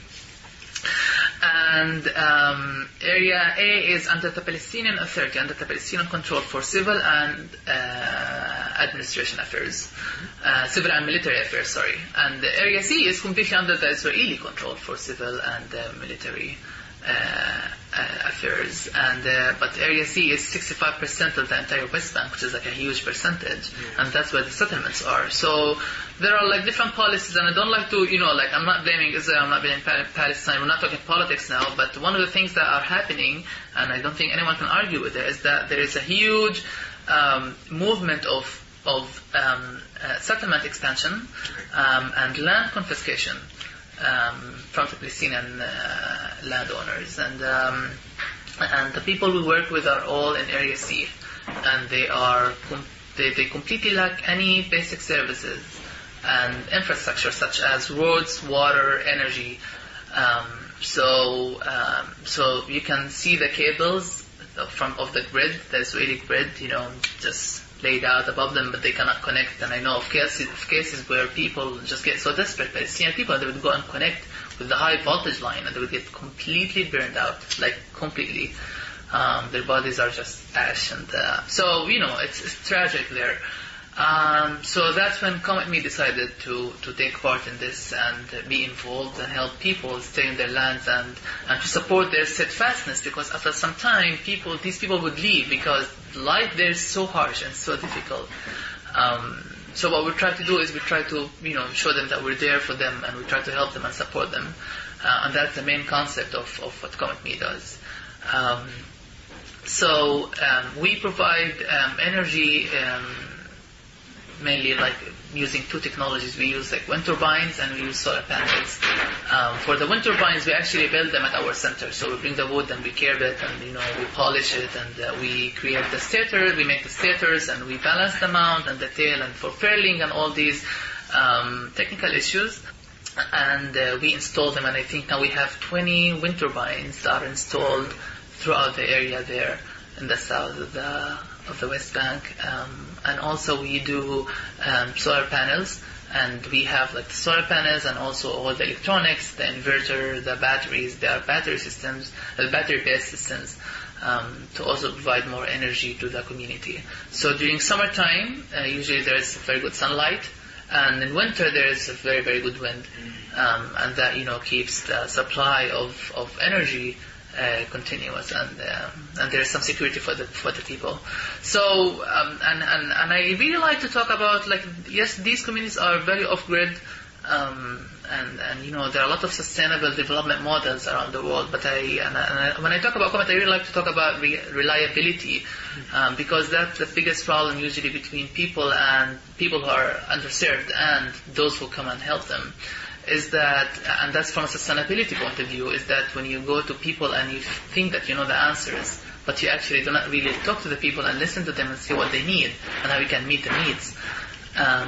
And Area A is under the Palestinian Authority, under the Palestinian control for civil and administration affairs, civil and military affairs, sorry. And Area C is completely under the Israeli control for civil and military affairs. And but Area C is 65% of the entire West Bank, which is like a huge percentage, and that's where the settlements are. So there are like different policies, and I don't like to, I'm not blaming Israel, I'm not blaming Palestine, we're not talking politics now, but one of the things that are happening, and I don't think anyone can argue with it, is that there is a huge movement of settlement expansion and land confiscation from the Palestinian landowners, and the people we work with are all in Area C, and they completely lack any basic services and infrastructure such as roads, water, energy. So you can see the cables of the grid, the Israeli grid, just laid out above them, but they cannot connect. And I know of cases where people just get so desperate, Palestinian people, they would go and connect with the high voltage line, and they would get completely burned out, like completely. Their bodies are just ash, and so it's tragic there. So that's when Comet Me decided to take part in this and be involved and help people stay in their lands and to support their steadfastness, because after some time these people would leave because life there is so harsh and so difficult. So what we try to do is we try to show them that we're there for them, and we try to help them and support them, and that's the main concept of what Comet Me does. So we provide energy mainly like using 2 technologies. We use like wind turbines and we use solar panels. For the wind turbines, we actually build them at our center. So we bring the wood and we carve it, and we polish it, and we create the stator. We make the stators, and we balance the mount and the tail, and for furling and all these technical issues. And we install them, and I think now we have 20 wind turbines that are installed throughout the area there in the south of the West Bank, and also we do solar panels, and we have like the solar panels and also all the electronics, the inverter, the batteries. They are battery systems, battery-based systems, to also provide more energy to the community. So during summertime, usually there is very good sunlight, and in winter there is a very, very good wind, and that keeps the supply of energy continuous, and there is some security for the people. So and I really like to talk about, like, yes, these communities are very off-grid, and there are a lot of sustainable development models around the world. But when I talk about Comet, I really like to talk about reliability, because that's the biggest problem usually between people and people who are underserved and those who come and help them. Is that, and that's from a sustainability point of view, is that when you go to people and you think that you know the answers, but you actually do not really talk to the people and listen to them and see what they need and how we can meet the needs. At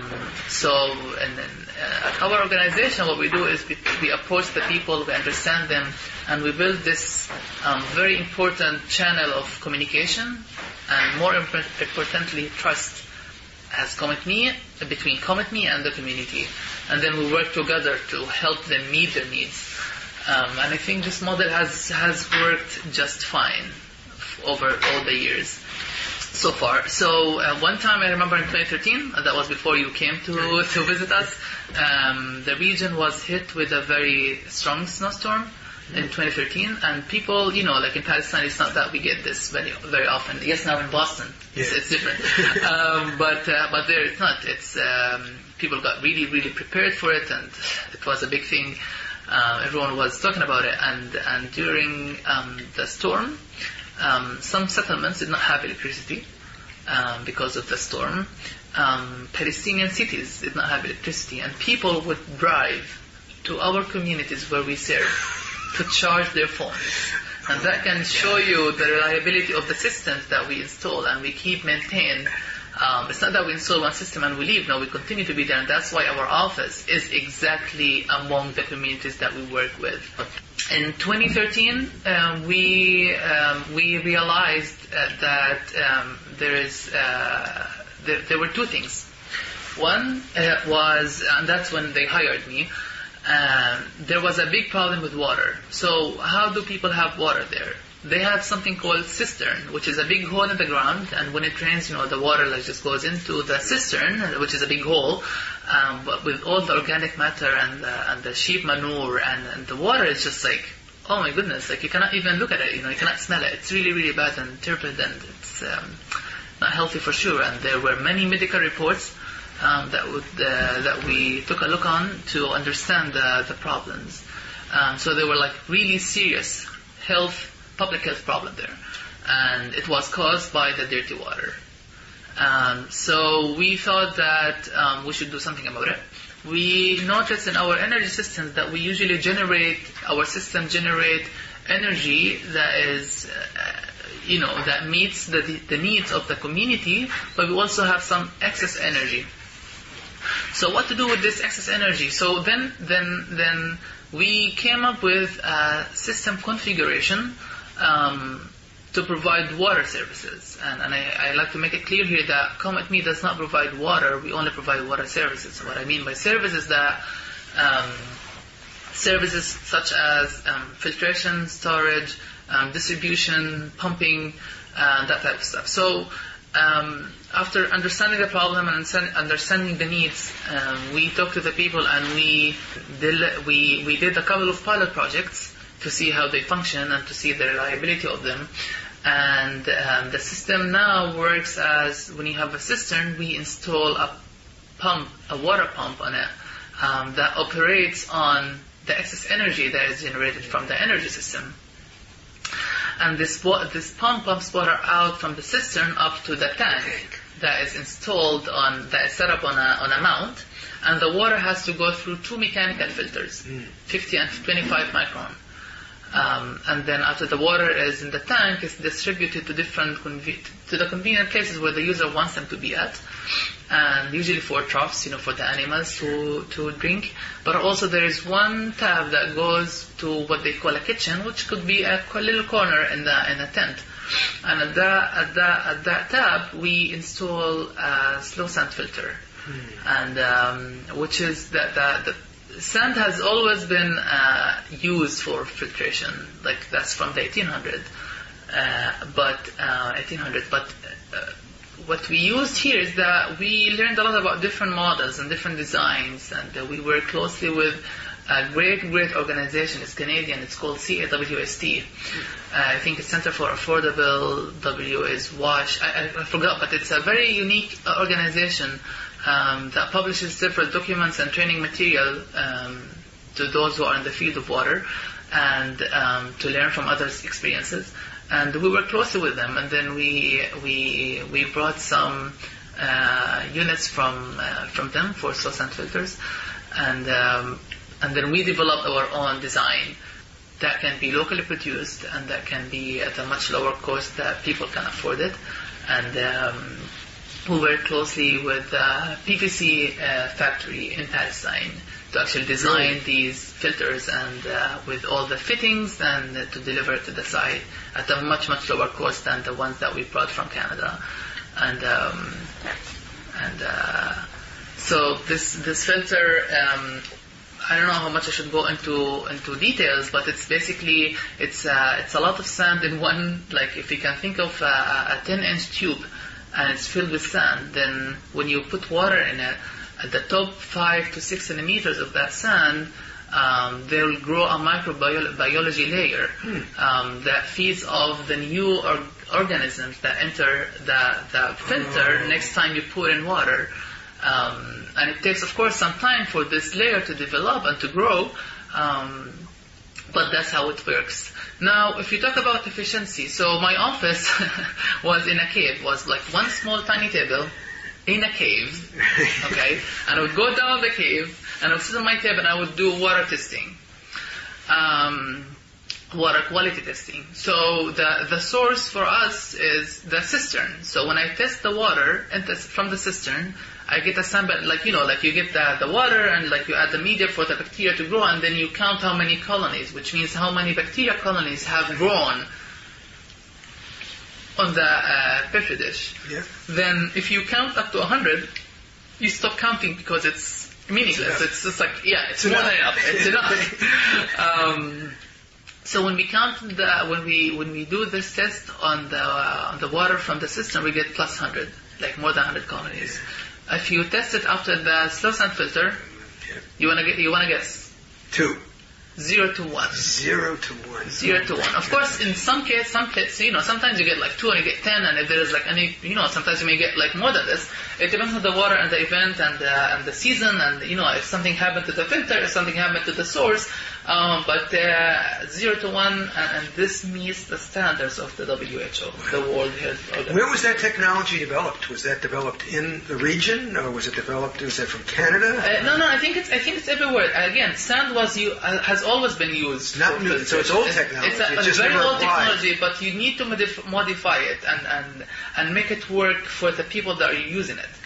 our organization, what we do is we approach the people, we understand them, and we build this very important channel of communication, and more importantly, trust, as Comet Me, between Comet Me and the community. And then we work together to help them meet their needs. And I think this model has worked just fine over all the years so far. So one time I remember in 2013, that was before you came to visit us, the region was hit with a very strong snowstorm. in 2013, and people, like in Palestine, it's not that we get this very often. Yes, now in Boston, it's different, but there it's not. It's people got really, really prepared for it, and it was a big thing. Everyone was talking about it, and during the storm, some settlements did not have electricity because of the storm. Palestinian cities did not have electricity, and people would drive to our communities where we serve to charge their phones. And that can show you the reliability of the systems that we install and we keep maintain. It's not that we install one system and we leave. No, we continue to be there, and that's why our office is exactly among the communities that we work with. In 2013, we realized that there were two things. One was, and that's when they hired me, there was a big problem with water. So how do people have water there? They have something called cistern, which is a big hole in the ground, and when it rains, the water just goes into the cistern, which is a big hole, but with all the organic matter and the sheep manure, and the water is just like, oh my goodness, you cannot even look at it, you cannot smell it. It's really, really bad and turbid, and it's not healthy for sure. And there were many medical reports that we took a look on to understand the problems. So they were really serious public health problem there, and it was caused by the dirty water. So we thought that we should do something about it. We noticed in our energy systems that we usually our system generate energy that is that meets the needs of the community, but we also have some excess energy. So what to do with this excess energy? So then we came up with a system configuration to provide water services. And I like to make it clear here that Come At Me does not provide water, we only provide water services. So what I mean by service is that services such as filtration, storage, distribution, pumping, that type of stuff. So after understanding the problem and understanding the needs, we talked to the people, and we did a couple of pilot projects to see how they function and to see the reliability of them. And the system now works as, when you have a cistern, we install a water pump on it that operates on the excess energy that is generated from the energy system. And this pump pumps water out from the cistern up to the tank that is that is set up on a mount, and the water has to go through two mechanical filters, 50 and 25 micron. And then after the water is in the tank, it's distributed to the convenient places where the user wants them to be at, and usually for troughs, for the animals to drink. But also there is one tab that goes to what they call a kitchen, which could be a little corner in a tent. And at that tab we install a slow sand filter, and which is that sand has always been used for filtration, that's from the 1800s. But what we used here is that we learned a lot about different models and different designs, and we work closely with a great organization. It's Canadian. It's called CAWST. I think it's Center for Affordable. W is WASH. I forgot, but it's a very unique organization that publishes several documents and training material to those who are in the field of water, and to learn from others' experiences. And we work closely with them, and then we brought some units from them for slow sand filters, and then we developed our own design that can be locally produced and that can be at a much lower cost that people can afford it. And we work closely with PVC factory in Palestine to actually design these filters, and with all the fittings, and to deliver it to the site at a much, much lower cost than the ones that we brought from Canada. So this filter, I don't know how much I should go into details, but it's basically it's a lot of sand in one. Like if you can think of a 10-inch tube, and it's filled with sand, then when you put water in it, at the top 5 to 6 centimeters of that sand, they will grow a microbiology layer that feeds off the new organisms that enter the filter next time you put in water. And it takes, of course, some time for this layer to develop and to grow, but that's how it works. Now, if you talk about efficiency, so my office was in a cave, was like one small tiny table in a cave, okay? And I would go down the cave, and I would sit on my table, and I would do water testing, water quality testing. So the source for us is the cistern. So when I test the water from the cistern, I get a sample, like you get the water, and like you add the media for the bacteria to grow, and then you count how many colonies, which means how many bacteria colonies have grown on the Petri dish. Yeah. Then if you count up to 100, you stop counting because it's meaningless. It's just like, it's more than enough. It's enough. So when we count when we do this test on the water from the cistern, we get plus 100, like more than 100 colonies. If you test it after the slow sand filter, you wanna guess? 2. 0 to 1. 0 to 1. 0 to 1. Of course, in some cases, sometimes you get like 2 and you get 10, and if there is like any, sometimes you may get like more than this. It depends on the water and the event and the season, and if something happened to the filter, if something happened to the source. But 0 to 1, and this meets the standards of the WHO, the World Health Organization. Where was that technology developed? Was that developed in the region, or was that from Canada? No, I think it's everywhere. Again, sand has always been used. Not new, so it's old technology. It's a very old technology, but you need to modify it and make it work for the people that are using it.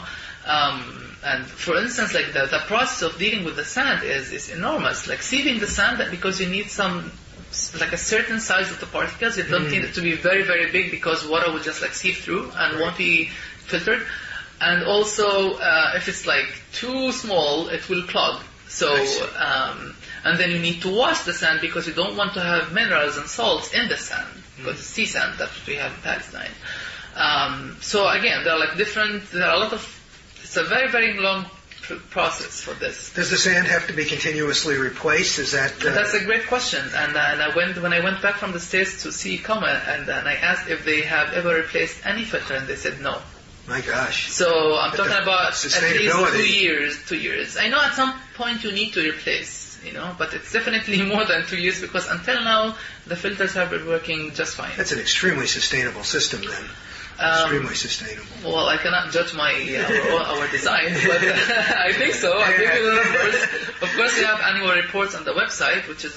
And for instance, like the process of dealing with the sand is enormous. Like sieving the sand, because you need like a certain size of the particles. You don't need it to be very, very big, because water will just like sieve through and won't be filtered. And also, if it's like too small, it will clog. So, and then you need to wash the sand, because you don't want to have minerals and salts in the sand, because it's sea sand. That's what we have in Palestine. So again, there are a lot of. It's a very, very long process for this. Does the sand have to be continuously replaced? Is that? That's a great question. And when I went back from the States to see Comet, and I asked if they have ever replaced any filter, and they said no. My gosh. So I'm talking about at least 2 years. I know at some point you need to replace, but it's definitely more than 2 years, because until now the filters have been working just fine. That's an extremely sustainable system then. Extremely sustainable. Well, I cannot judge our design, but I think so. I give you the numbers. Of course, we have annual reports on the website, which is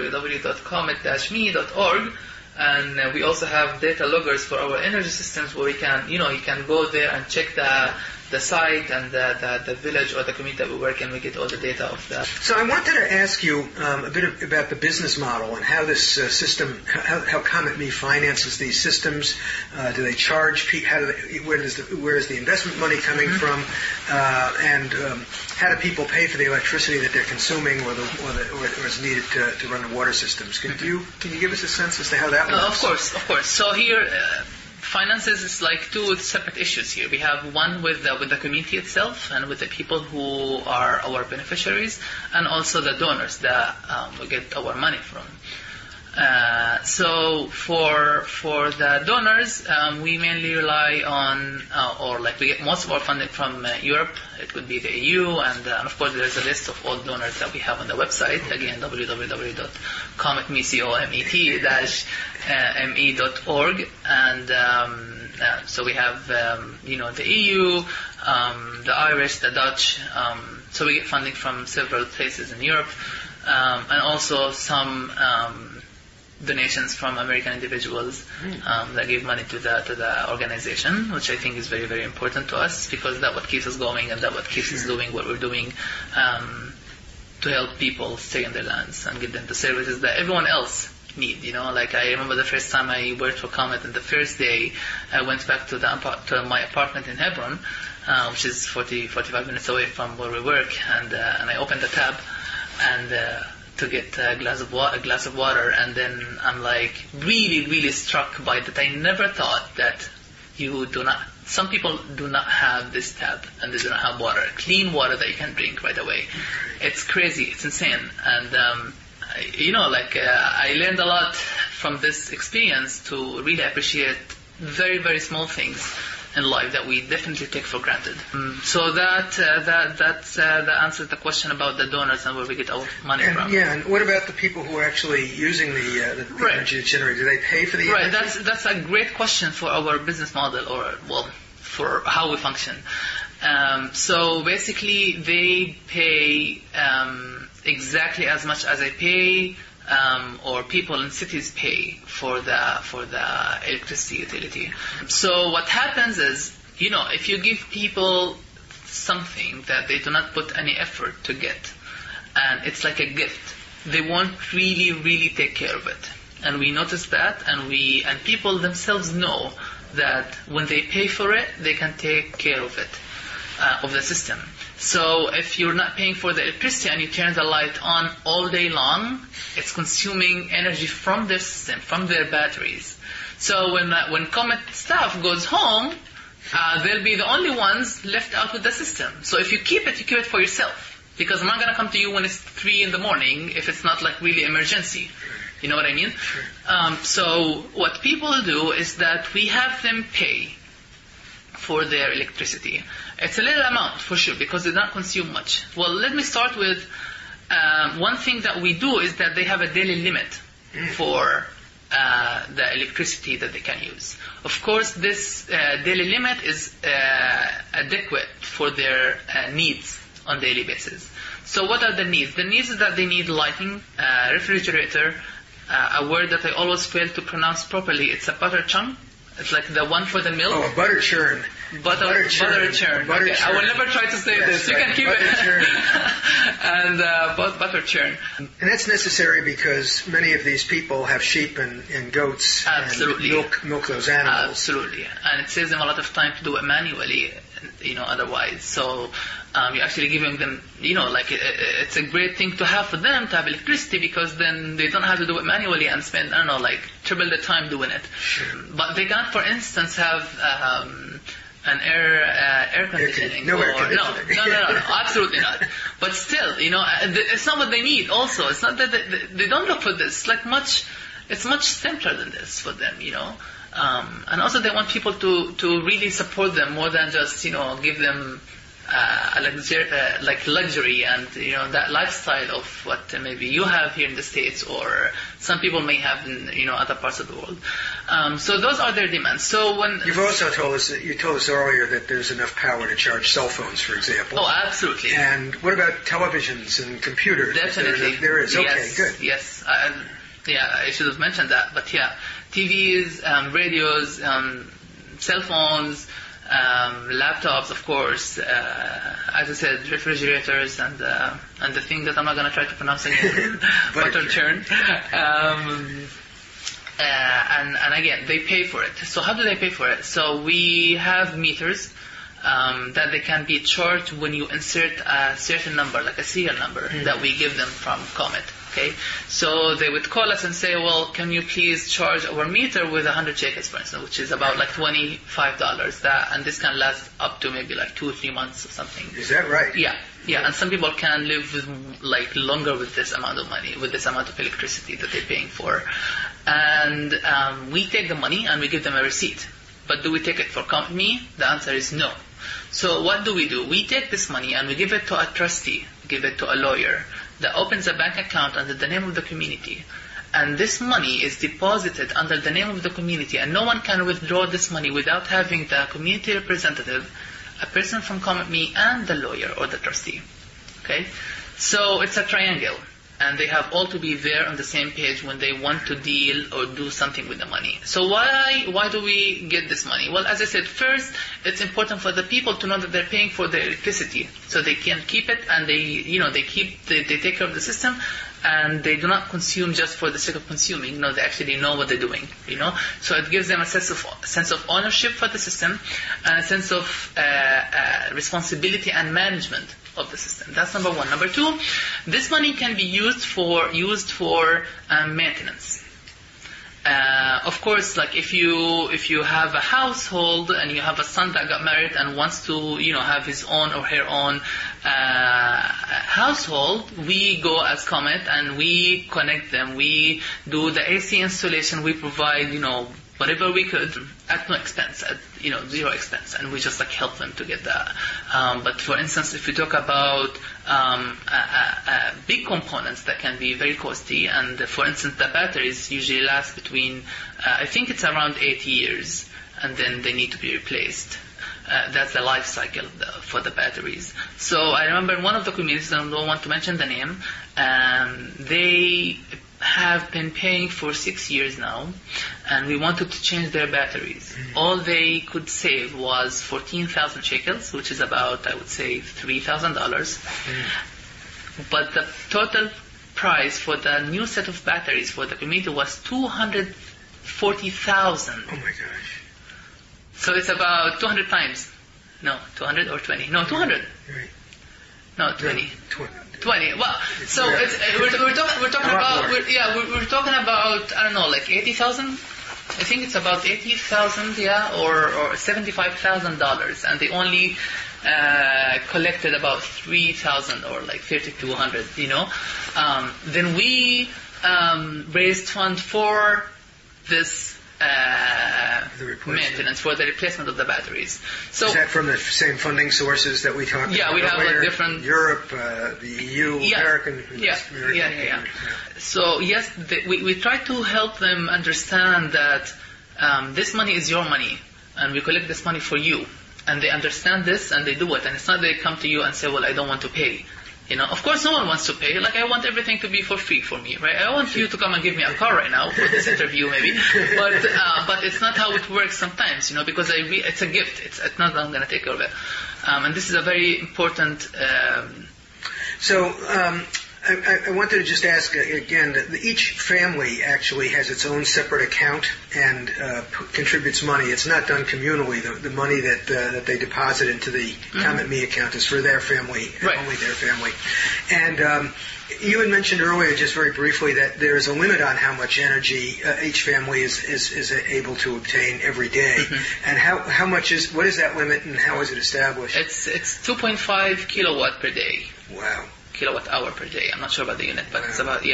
www.comet-me.org. And we also have data loggers for our energy systems, where you can go there and check the site and the village or the community that we work in. We get all the data of that. So I wanted to ask you a bit about the business model and how this system, how Comet.me finances these systems. Do they charge? Where is the investment money coming from? And how do people pay for the electricity that they're consuming, or is needed to run the water systems? Can you give us a sense as to how that works? Of course. So here. Finances is like two separate issues here. We have one with the community itself, and with the people who are our beneficiaries, and also the donors that we get our money from. So for the donors, we mainly rely on, we get most of our funding from Europe. It could be the EU, and of course there's a list of all donors that we have on the website. Again, www.comet-me.org, and so we have the EU, the Irish, the Dutch. So we get funding from several places in Europe, and also some. Donations from American individuals that give money to the organization, which I think is very, very important to us, because that's what keeps us going, and that's what keeps us doing what we're doing to help people stay in their lands and give them the services that everyone else need. Like I remember the first time I worked for Comet, and the first day I went back to my apartment in Hebron, which is 45 minutes away from where we work, and I opened the tap and to get a glass of water, and then I'm like really, really struck by that. I never thought that you do not Some people do not have this tap, and they do not have water, clean water that you can drink right away. It's crazy. It's insane. And, I learned a lot from this experience to really appreciate very, very small things in life that we definitely take for granted. So that answers the question about the donors and where we get our money from. Yeah, and what about the people who are actually using the energy that's generated? Do they pay for the energy? Right, that's a great question for our business model, for how we function. So basically, they pay exactly as much as I pay, or people in cities pay for the electricity utility. So what happens is, if you give people something that they do not put any effort to get, and it's like a gift, they won't really, really take care of it. And we notice that, and people themselves know that when they pay for it, they can take care of it, of the system. So if you're not paying for the electricity and you turn the light on all day long, it's consuming energy from their system, from their batteries. So when Comet staff goes home, they'll be the only ones left out with the system. So if you keep it for yourself. Because I'm not going to come to you when it's 3 in the morning if it's not like really emergency. You know what I mean? So what people do is that we have them pay for their electricity. It's a little amount for sure because they don't consume much. Well, let me start with one thing that we do is that they have a daily limit for the electricity that they can use. Of course, this daily limit is adequate for their needs on a daily basis. So what are the needs? The needs is that they need lighting, refrigerator, a word that I always fail to pronounce properly. It's a butter churn. It's like the one for the milk. Oh, a butter churn. Butter churn. Okay, I will never try to say this. You can keep it. And butter churn. And that's necessary because many of these people have sheep and goats. Absolutely. And milk those animals. Absolutely. And it saves them a lot of time to do it manually, otherwise. So you're actually giving them, it's a great thing to have for them to have electricity because then they don't have to do it manually and spend, triple the time doing it. Sure. But they can't, for instance, have an air conditioning. No air conditioning. No, absolutely not. But still, it's not what they need also. It's not that they don't look for this. It's much simpler than this for them, And also they want people to really support them more than just, give them luxury and that lifestyle of what maybe you have here in the States or some people may have in other parts of the world. So those are their demands. So when you've also told us earlier that there's enough power to charge cell phones, for example. Oh, absolutely. And what about televisions and computers? Definitely, there is. Okay, yes, good. Yes, I should have mentioned that. But yeah, TVs, radios, cell phones. Laptops, of course, as I said, refrigerators, and the thing that I'm not going to try to pronounce again, butter churn. And again, they pay for it. So how do they pay for it? So we have meters that they can be charged when you insert a certain number, like a serial number, that we give them from Comet. Okay, so they would call us and say, well, can you please charge our meter with 100 shekels, for instance, which is about like $25. And this can last up to maybe like 2 or 3 months or something. Is that right? Yeah. And some people can live with longer with this amount of money, with this amount of electricity that they're paying for. And we take the money and we give them a receipt. But do we take it for company? The answer is no. So what do? We take this money and we give it to a trustee, give it to a lawyer, that opens a bank account under the name of the community. And this money is deposited under the name of the community, and no one can withdraw this money without having the community representative, a person from Comet.me, and the lawyer or the trustee. Okay? So it's a triangle, and they have all to be there on the same page when they want to deal or do something with the money. So why do we get this money? Well, as I said, first, it's important for the people to know that they're paying for their electricity, so they can keep it, and they take care of the system, and they do not consume just for the sake of consuming. They actually know what they're doing. So it gives them a sense of ownership for the system, and a sense of responsibility and management of the system. That's number one. Number two, this money can be used for maintenance. Of course, like if you have a household and you have a son that got married and wants to, have his own or her own household, we go as Comet and we connect them. We do the AC installation. We provide, whatever we could at no expense, at zero expense, and we just help them to get that. But for instance, if you talk about big components that can be very costly, and for instance, the batteries usually last between, I think it's around 8 years, and then they need to be replaced. That's the life cycle for the batteries. So I remember in one of the communities, and I don't want to mention the name, they have been paying for 6 years now, and we wanted to change their batteries. All they could save was 14,000 shekels, which is about, I would say, $3,000. But the total price for the new set of batteries for the community was 240,000. Oh my gosh. So it's about 200 times. No, 200 or 20. No, 200. Right. No, 20. 20. Well, so we're talking about we're talking about, I don't know, like 80,000. I think it's about 80,000, or $75,000, and they only collected about 3,000 or like 3,200. Then we raised funds for this maintenance, for the replacement of the batteries. So is that from the same funding sources that we talked about? Yeah, we have earlier? different Europe, the EU, American. Yeah. So yes, we try to help them understand that this money is your money, and we collect this money for you, and they understand this and they do it. And it's not they come to you and say, "Well, I don't want to pay." Of course, no one wants to pay. Like, I want everything to be for free for me, right? I want you to come and give me a car right now for this interview, maybe. But it's not how it works sometimes, because it's a gift. It's not that I'm going to take care of it. And this is a very important. I wanted to just ask again that each family actually has its own separate account and contributes money. It's not done communally. The money that they deposit into the Comet Me account is for their family, right. Only their family. And you had mentioned earlier, just very briefly, that there is a limit on how much energy each family is able to obtain every day. And what is that limit, and how is it established? It's 2.5 kilowatt per day. Wow. Kilowatt hour per day. I'm not sure about the unit, but it's about,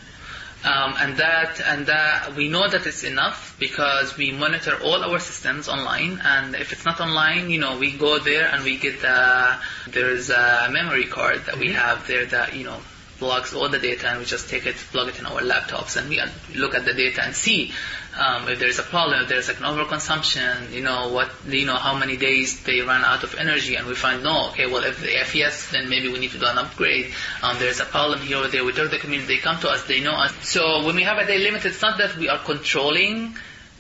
and that we know that it's enough because we monitor all our systems online, and if it's not online, we go there and we get there's a memory card that we have there that logs all the data, and we just take it, plug it in our laptops, and we look at the data and see if there's a problem, if there's an overconsumption, how many days they run out of energy, and we find if yes, then maybe we need to do an upgrade. There's a problem here or there. We tell the community, they come to us, they know us. So when we have a day limit, it's not that we are controlling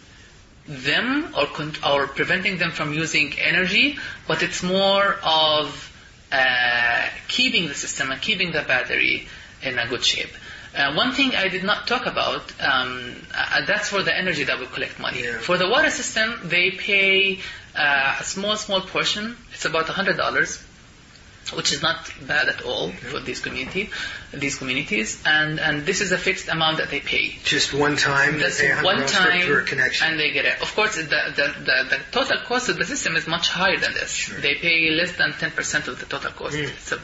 them or preventing them from using energy, but it's more of keeping the system and keeping the battery in a good shape. One thing I did not talk about, that's for the energy that we collect money. Yeah. For the water system, they pay a small portion. It's about $100, which is not bad at all for these communities. And this is a fixed amount that they pay. Just one time? That's they pay one time, per connection. and they get it. Of course, the total cost of the system is much higher than this. Sure. They pay less than 10% of the total cost. So,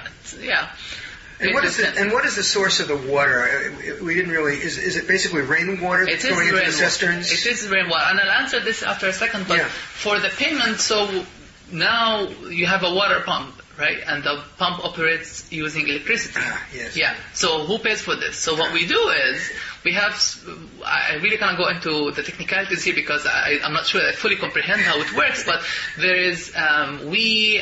And what is the source of the water? We didn't really. Is it basically rainwater that's going into the cisterns? It is rainwater, and I'll answer this after a second. But for the payment, so now you have a water pump, right? And the pump operates using electricity. Yes. Yeah. So who pays for this? So what we do is we have. I really can't go into the technicalities here because I'm not sure I fully comprehend how it works. But there is we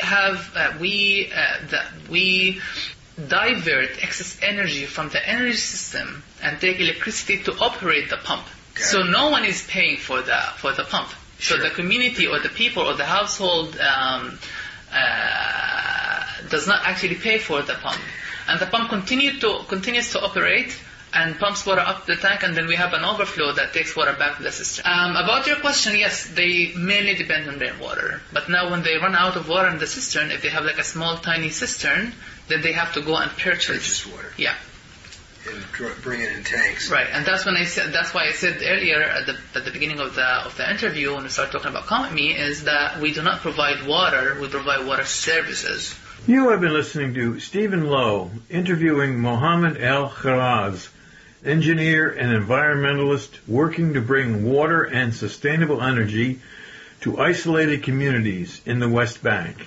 divert excess energy from the energy system and take electricity to operate the pump. So no one is paying for the pump. Sure. So the community or the people or the household does not actually pay for the pump, and the pump continues to operate and pumps water up the tank, and then we have an overflow that takes water back to the system. About your question, yes, they mainly depend on rainwater. But now when they run out of water in the cistern, if they have like a small tiny cistern, then they have to go and purchase water. Yeah. bring it in tanks. Right, and that's why I said earlier at the beginning of the interview when we started talking about Comet Me is that we do not provide water, we provide water services. You have been listening to Stephen Lowe interviewing Mohammed Al-Kharaz, engineer and environmentalist working to bring water and sustainable energy to isolated communities in the West Bank.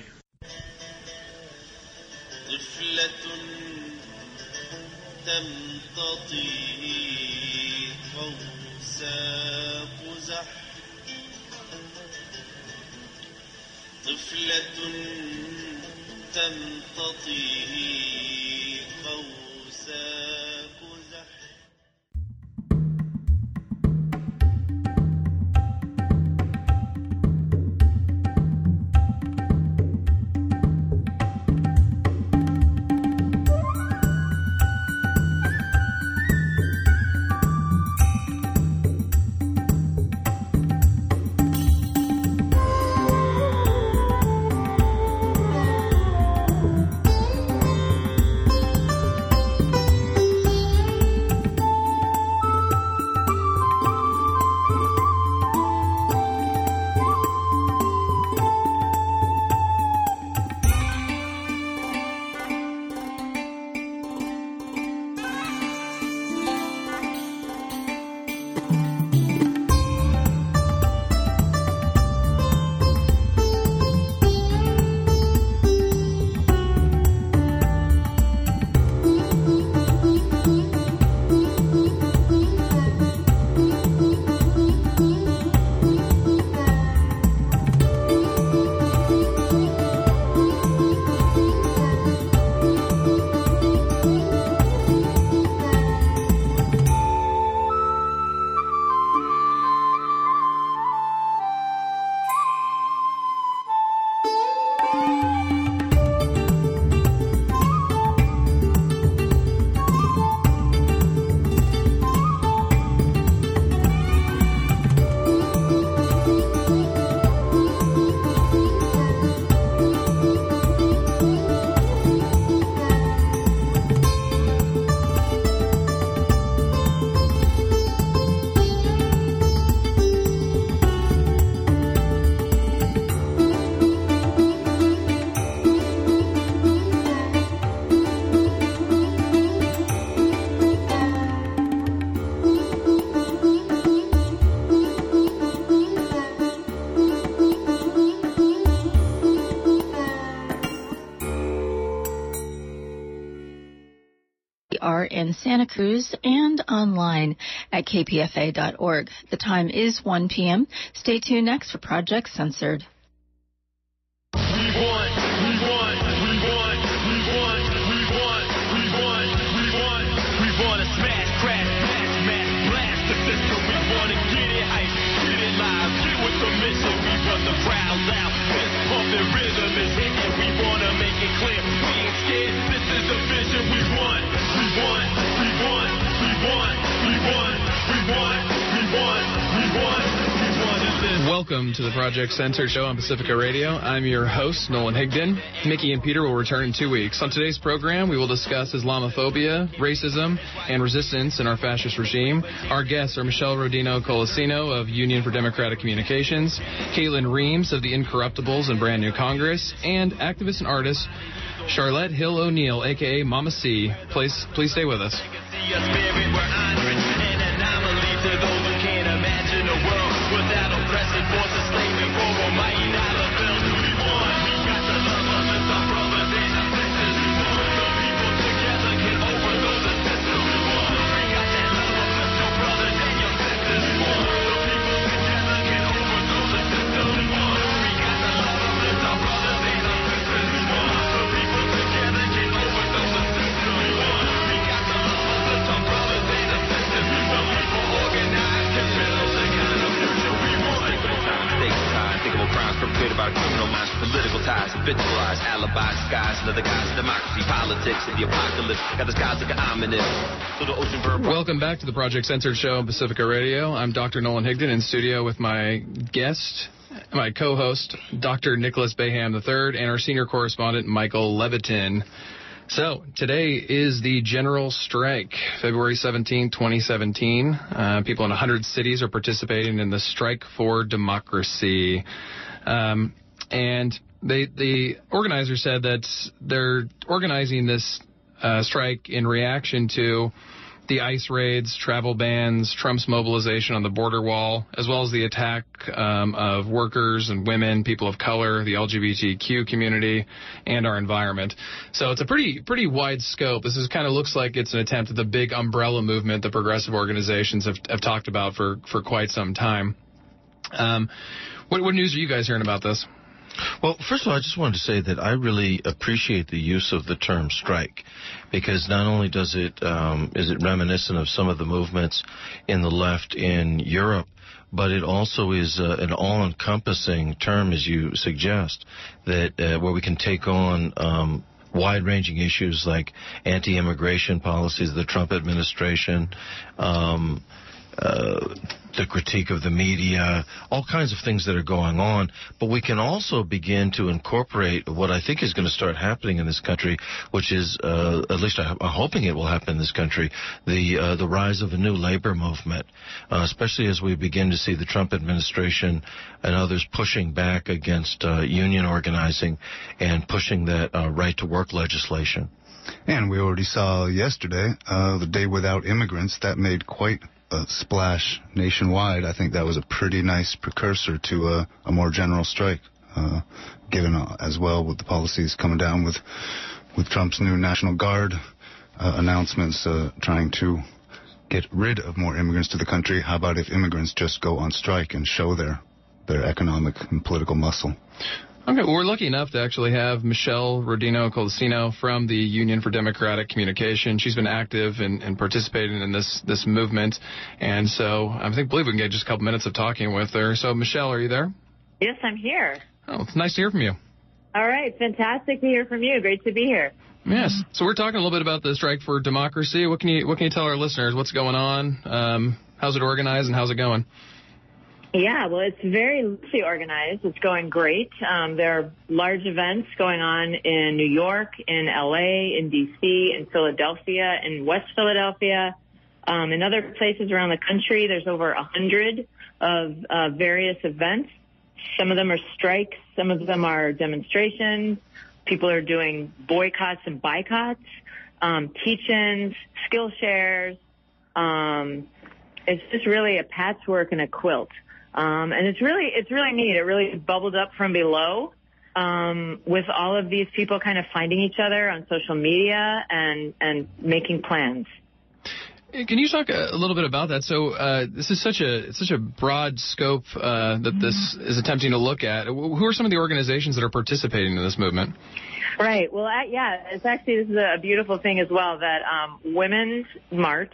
are in Santa Cruz and online at kpfa.org. The time is 1 p.m. Stay tuned next for Project Censored. Welcome to the Project Censored Show on Pacifica Radio. I'm your host, Nolan Higdon. Mickey and Peter will return in 2 weeks. On today's program, we will discuss Islamophobia, racism, and resistance in our fascist regime. Our guests are Michelle Rodino Colosino of Union for Democratic Communications, Caitlin Reams of the Incorruptibles and Brand New Congress, and activist and artist Charlotte Hill O'Neill, a.k.a. Mama C. Please stay with us. About criminal minds, political ties, habitualized alibis, skies, another guise, democracy, politics, and the apocalypse. Got the skies like an ominous. Welcome back to the Project Censored Show on Pacifica Radio. I'm Dr. Nolan Higdon in studio with my guest, my co-host, Dr. Nicholas Baham III, and our senior correspondent, Michael Levitin. So today is the general strike, February 17, 2017. People in 100 cities are participating in the Strike for Democracy. And the organizer said that they're organizing this strike in reaction to the ICE raids, travel bans, Trump's mobilization on the border wall, as well as the attack of workers and women, people of color, the LGBTQ community, and our environment. So it's a pretty wide scope. This kind of looks like it's an attempt at the big umbrella movement that progressive organizations have talked about for quite some time. What news are you guys hearing about this? Well, first of all, I just wanted to say that I really appreciate the use of the term strike, because not only does it is it reminiscent of some of the movements in the left in Europe, but it also is an all-encompassing term, as you suggest, that where we can take on wide-ranging issues like anti-immigration policies of the Trump administration, the critique of the media, all kinds of things that are going on. But we can also begin to incorporate what I think is going to start happening in this country, which is, at least I'm hoping it will happen in this country, the rise of a new labor movement, especially as we begin to see the Trump administration and others pushing back against union organizing and pushing that right-to-work legislation. And we already saw yesterday, the Day Without Immigrants, that made quite a splash nationwide. I think that was a pretty nice precursor to a more general strike, given as well with the policies coming down with Trump's new National Guard announcements trying to get rid of more immigrants to the country. How about if immigrants just go on strike and show their economic and political muscle? Okay, well, we're lucky enough to actually have Michelle Rodino-Colasino from the Union for Democratic Communication. She's been active and participating in this movement, and so I believe we can get just a couple minutes of talking with her. So, Michelle, are you there? Yes, I'm here. Oh, it's nice to hear from you. All right, fantastic to hear from you. Great to be here. Yes. So we're talking a little bit about the Strike for Democracy. What can you tell our listeners? What's going on? How's it organized, and how's it going? Yeah, well, it's very loosely organized. It's going great. There are large events going on in New York, in L.A., in D.C., in Philadelphia, in West Philadelphia, in other places around the country. There's over 100 of various events. Some of them are strikes. Some of them are demonstrations. People are doing boycotts and boycotts, teach-ins, skill shares. It's just really a patchwork and a quilt. And it's really neat. It really bubbled up from below, with all of these people kind of finding each other on social media and making plans. Can you talk a little bit about that? So this is such a broad scope that this is attempting to look at. Who are some of the organizations that are participating in this movement? Right. Well, this is a beautiful thing as well, that Women's March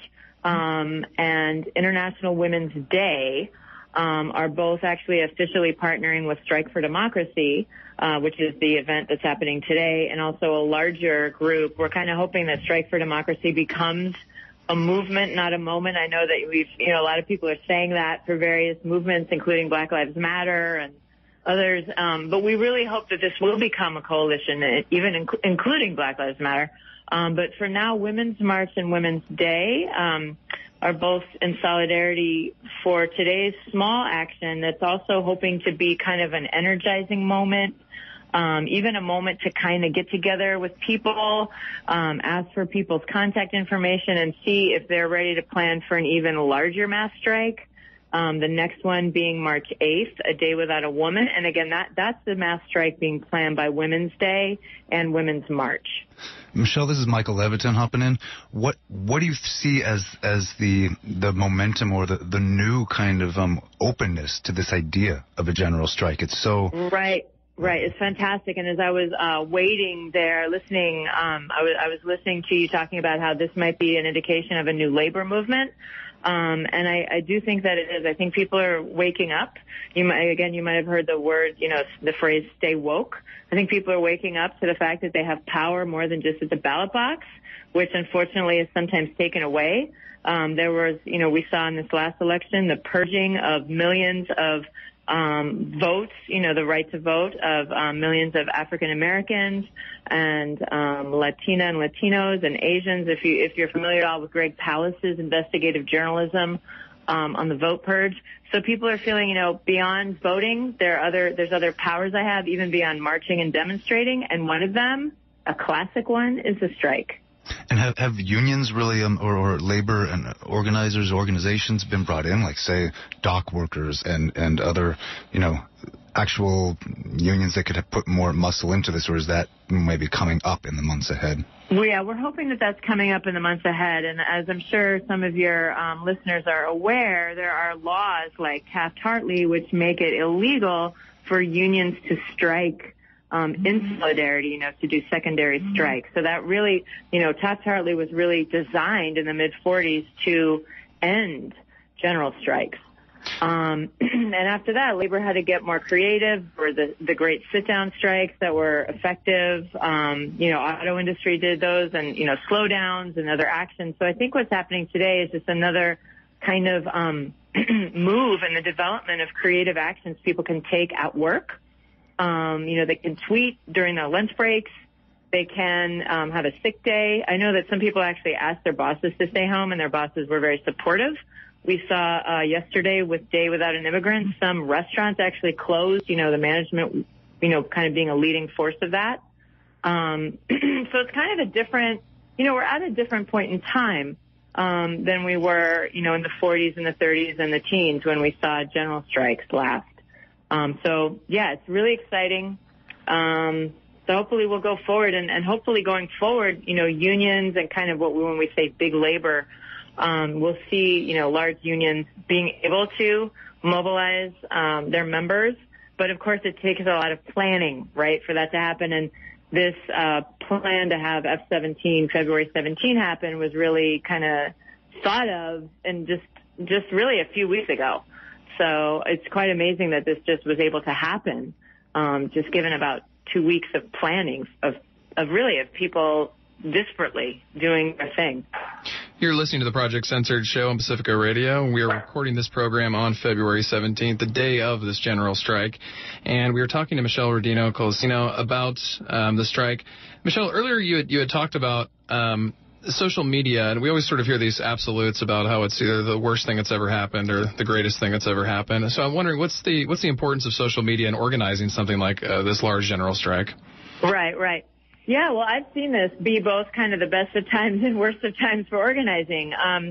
and International Women's Day are both actually officially partnering with Strike for Democracy, which is the event that's happening today, and also a larger group. We're kind of hoping that Strike for Democracy becomes a movement, not a moment. I know that a lot of people are saying that for various movements, including Black Lives Matter and others. But we really hope that this will become a coalition, even including Black Lives Matter. But for now, Women's March and Women's Day are both in solidarity for today's small action that's also hoping to be kind of an energizing moment, even a moment to kind of get together with people, ask for people's contact information and see if they're ready to plan for an even larger mass strike. The next one being March 8th, A Day Without a Woman. And again, that's the mass strike being planned by Women's Day and Women's March. Michelle, this is Michael Leviton hopping in. What do you see as the momentum or the new kind of openness to this idea of a general strike? It's so... Right. It's fantastic. And as I was waiting there, listening, I was listening to you talking about how this might be an indication of a new labor movement. And I do think that it is. I think people are waking up. You might have heard the word, the phrase "stay woke." I think people are waking up to the fact that they have power more than just at the ballot box, which unfortunately is sometimes taken away. There was, we saw in this last election the purging of millions of votes, the right to vote of millions of African Americans and Latina and Latinos and Asians. If you're familiar at all with Greg Pallas's investigative journalism on the vote purge, so people are feeling, beyond voting, there's other powers I have, even beyond marching and demonstrating, and one of them, a classic one, is a strike. And have unions really, or labor and organizations been brought in, like, say, dock workers and other, actual unions that could have put more muscle into this, or is that maybe coming up in the months ahead? Well, yeah, we're hoping that that's coming up in the months ahead. And as I'm sure some of your listeners are aware, there are laws like Taft-Hartley which make it illegal for unions to strike in solidarity, to do secondary strikes. So that really, Taft-Hartley was really designed in the mid-40s to end general strikes. And after that, labor had to get more creative for the great sit-down strikes that were effective. Auto industry did those, and, slowdowns and other actions. So I think what's happening today is just another kind of move in the development of creative actions people can take at work. They can tweet during their lunch breaks. They can have a sick day. I know that some people actually asked their bosses to stay home, and their bosses were very supportive. We saw yesterday with Day Without an Immigrant, some restaurants actually closed, the management, kind of being a leading force of that. So it's kind of a different, we're at a different point in time than we were, in the 40s and the 30s and the teens when we saw general strikes last. So, yeah, it's really exciting. So hopefully we'll go forward, and hopefully going forward, unions and kind of when we say big labor, we'll see, large unions being able to mobilize their members. But, of course, it takes a lot of planning, right, for that to happen. And this plan to have F-17, February 17 happen was really kind of thought of and just really a few weeks ago. So it's quite amazing that this just was able to happen, just given about 2 weeks of planning of people disparately doing their thing. You're listening to the Project Censored show on Pacifica Radio. We are recording this program on February 17th, the day of this general strike. And we were talking to Michelle Rodino-Colosino about the strike. Michelle, earlier you had talked about social media, and we always sort of hear these absolutes about how it's either the worst thing that's ever happened or the greatest thing that's ever happened. So I'm wondering, what's the importance of social media in organizing something like this large general strike? Right. Yeah, well, I've seen this be both kind of the best of times and worst of times for organizing.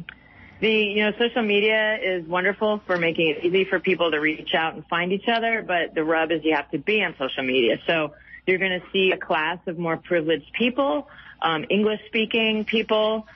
Social media is wonderful for making it easy for people to reach out and find each other, but the rub is you have to be on social media. So you're going to see a class of more privileged people, English-speaking people,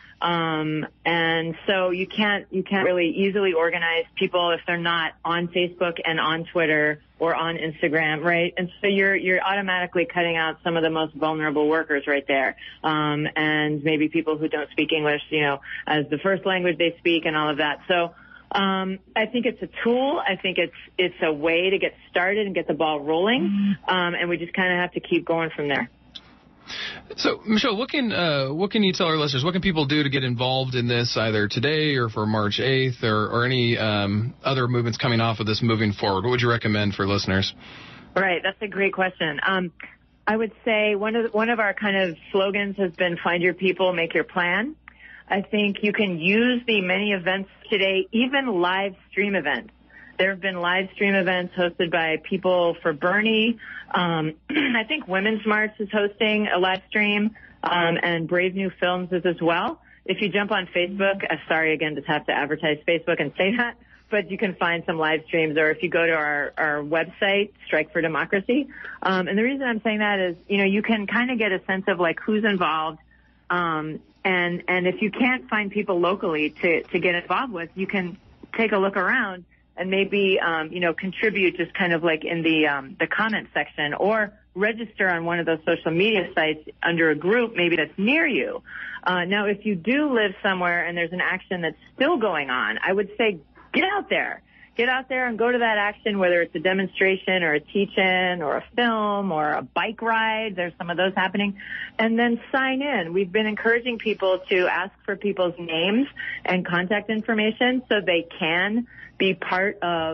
and so you can't really easily organize people if they're not on Facebook and on Twitter or on Instagram, right? And so you're automatically cutting out some of the most vulnerable workers right there, and maybe people who don't speak English, as the first language they speak and all of that. So I think it's a tool. I think it's a way to get started and get the ball rolling, and we just kind of have to keep going from there. So, Michelle, what can you tell our listeners? What can people do to get involved in this, either today or for March 8th, or any other movements coming off of this moving forward? What would you recommend for listeners? Right, that's a great question. I would say one of our kind of slogans has been "Find your people, make your plan." I think you can use the many events today, even live stream events. There have been live stream events hosted by People for Bernie. I think Women's March is hosting a live stream, and Brave New Films is as well. If you jump on Facebook, sorry again to have to advertise Facebook and say that, but you can find some live streams, or if you go to our website, Strike for Democracy. And the reason I'm saying that is, you can kind of get a sense of like who's involved, and if you can't find people locally to get involved with, you can take a look around and maybe, contribute just kind of like in the comment section, or register on one of those social media sites under a group maybe that's near you. Now, if you do live somewhere and there's an action that's still going on, I would say get out there. Get out there and go to that action, whether it's a demonstration or a teach-in or a film or a bike ride. There's some of those happening. And then sign in. We've been encouraging people to ask for people's names and contact information so they can be part of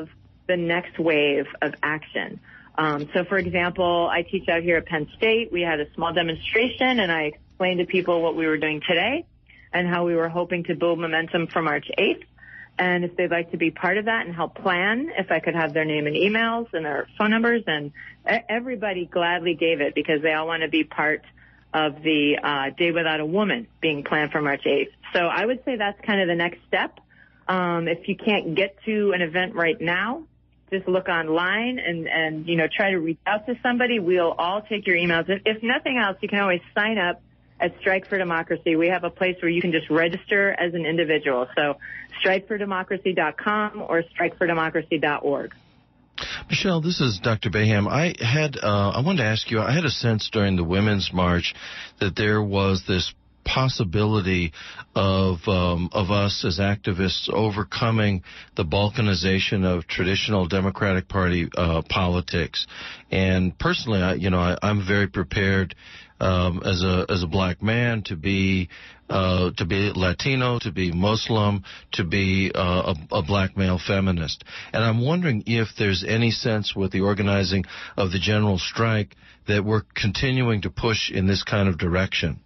the next wave of action. So, for example, I teach out here at Penn State. We had a small demonstration, and I explained to people what we were doing today and how we were hoping to build momentum for March 8th. And if they'd like to be part of that and help plan, if I could have their name and emails and their phone numbers, and everybody gladly gave it because they all want to be part of the Day Without a Woman being planned for March 8th. So I would say that's kind of the next step. If you can't get to an event right now, just look online and try to reach out to somebody. We'll all take your emails. If nothing else, you can always sign up at Strike for Democracy. We have a place where you can just register as an individual. So strikefordemocracy.com or strikefordemocracy.org. Michelle, this is Dr. Baham. I wanted to ask you, I had a sense during the Women's March that there was this possibility of us as activists overcoming the balkanization of traditional Democratic Party politics. And personally, I'm very prepared as a black man to be Latino, to be Muslim, to be a black male feminist. And I'm wondering if there's any sense with the organizing of the general strike that we're continuing to push in this kind of direction.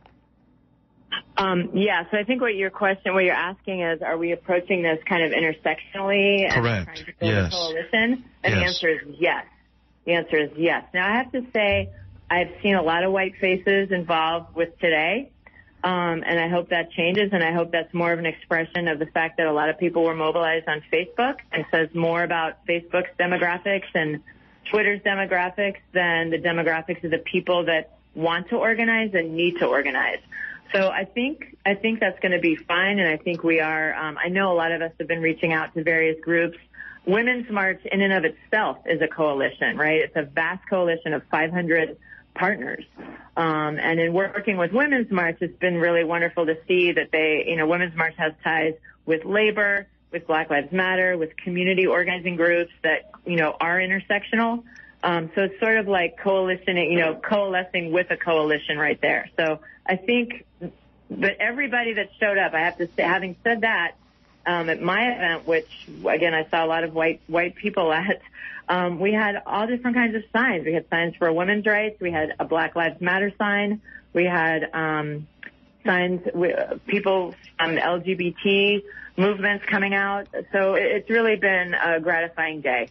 So I think what you're asking is, are we approaching this kind of intersectionally and Correct. trying to build Yes. a coalition? And Yes. the answer is yes. The answer is yes. Now, I have to say, I've seen a lot of white faces involved with today, and I hope that changes, and I hope that's more of an expression of the fact that a lot of people were mobilized on Facebook, and says more about Facebook's demographics and Twitter's demographics than the demographics of the people that want to organize and need to organize. So I think that's going to be fine, and I think we are. I know a lot of us have been reaching out to various groups. Women's March in and of itself is a coalition, right? It's a vast coalition of 500 partners. And in working with Women's March, it's been really wonderful to see that Women's March has ties with labor, with Black Lives Matter, with community organizing groups that, are intersectional. So it's sort of like coalescing with a coalition right there. So I think that everybody that showed up, I have to say, having said that, at my event, which again, I saw a lot of white people at, we had all different kinds of signs. We had signs for women's rights. We had a Black Lives Matter sign. We had, signs with people from LGBT movements coming out. So it's really been a gratifying day.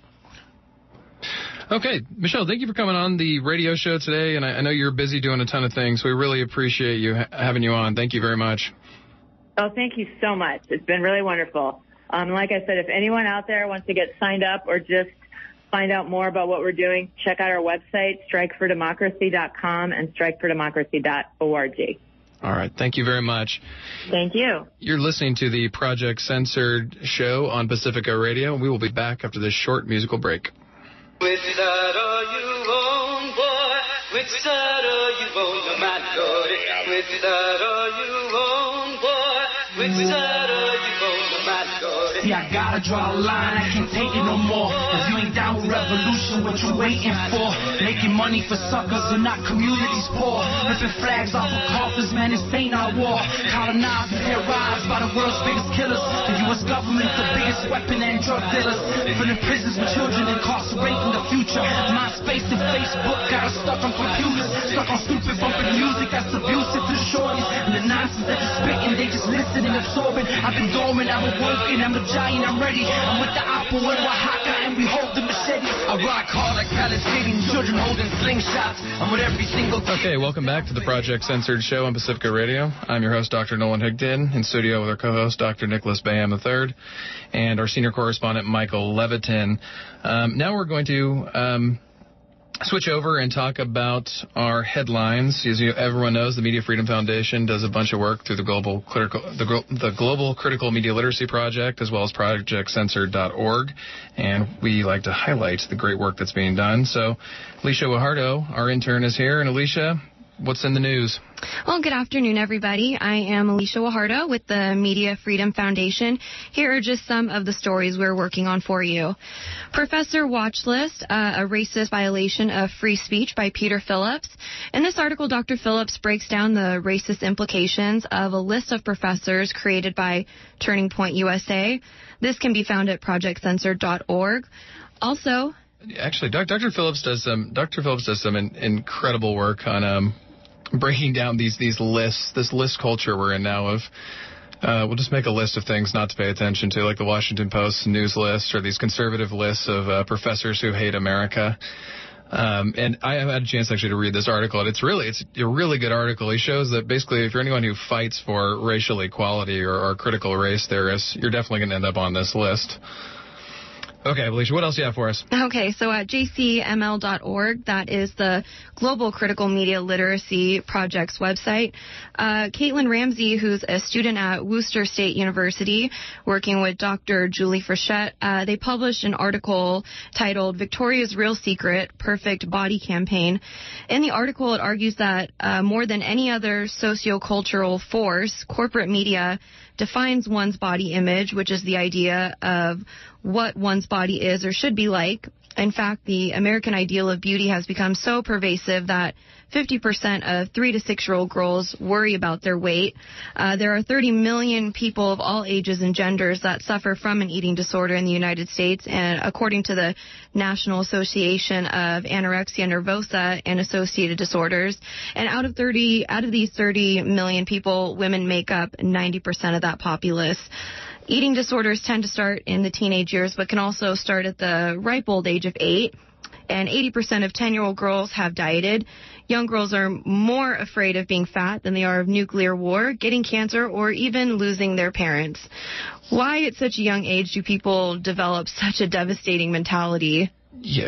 Okay, Michelle, thank you for coming on the radio show today, and I know you're busy doing a ton of things, so we really appreciate you having you on. Thank you very much. Oh, thank you so much. It's been really wonderful. Like I said, if anyone out there wants to get signed up or just find out more about what we're doing, check out our website, strikefordemocracy.com and strikefordemocracy.org. All right, thank you very much. Thank you. You're listening to the Project Censored show on Pacifica Radio, and we will be back after this short musical break. Which side are you on, boy? Which side are you on, no matter? Which side are you on, boy? Which side are you on, no matter? See, I gotta draw a line, I can't take it no more. If you ain't down with revolution, what you waiting for? Making money for suckers and not communities poor. Ripping flags off of coffins, man, this ain't our war. Colonized and terrorized by the world's biggest killers. The U.S. government, the biggest weapon and drug dealers. Filling prisons with children, incarcerating the future. MySpace and Facebook got us stuck on computers. Stuck on stupid bumping music that's abusive to shorties. And the nonsense that you're spitting, they just listen and absorbing. I've been dormant, I've been working, I'm a giant, I'm ready. I'm with the Apple and Oaxaca, and we hold the machete. I rock hard like Palestinian children holding slingshots. I'm with every single... Okay, welcome back to the Project Censored show on Pacifica Radio. I'm your host, Dr. Nolan Higdon, in studio with our co-host, Dr. Nicholas Baham III, and our senior correspondent, Michael Levitin. Now we're going to switch over and talk about our headlines. As everyone knows, the Media Freedom Foundation does a bunch of work through the Global Critical Media Literacy Project, as well as ProjectCensored.org, and we like to highlight the great work that's being done. So Alicia Guajardo, our intern, is here, and Alicia, what's in the news? Well, good afternoon, everybody. I am Alicia Wahardo with the Media Freedom Foundation. Here are just some of the stories we're working on for you. Professor Watchlist, a racist violation of free speech by Peter Phillips. In this article, Dr. Phillips breaks down the racist implications of a list of professors created by Turning Point USA. This can be found at projectcensored.org. Also, actually, Dr. Phillips does some incredible work on breaking down these lists, this list culture we're in now of. We'll just make a list of things not to pay attention to, like the Washington Post news list or these conservative lists of professors who hate America. And I have had a chance actually to read this article, and it's a really good article. He shows that basically if you're anyone who fights for racial equality or critical race theorists, you're definitely going to end up on this list. Okay, Alicia, what else do you have for us? Okay, so at jcml.org, that is the Global Critical Media Literacy Project's website. Caitlin Ramsey, who's a student at Worcester State University, working with Dr. Julie Frechette, they published an article titled Victoria's Real Secret, Perfect Body Campaign. In the article, it argues that more than any other sociocultural force, corporate media defines one's body image, which is the idea of what one's body is or should be like. In fact, the American ideal of beauty has become so pervasive that 50% of 3 to 6-year-old girls worry about their weight. There are 30 million people of all ages and genders that suffer from an eating disorder in the United States, and according to the National Association of Anorexia Nervosa and Associated Disorders, and out of these 30 million people, women make up 90% of that populace. Eating disorders tend to start in the teenage years, but can also start at the ripe old age of 8. And 80% of 10-year-old girls have dieted. Young girls are more afraid of being fat than they are of nuclear war, getting cancer, or even losing their parents. Why at such a young age do people develop such a devastating mentality? Yeah,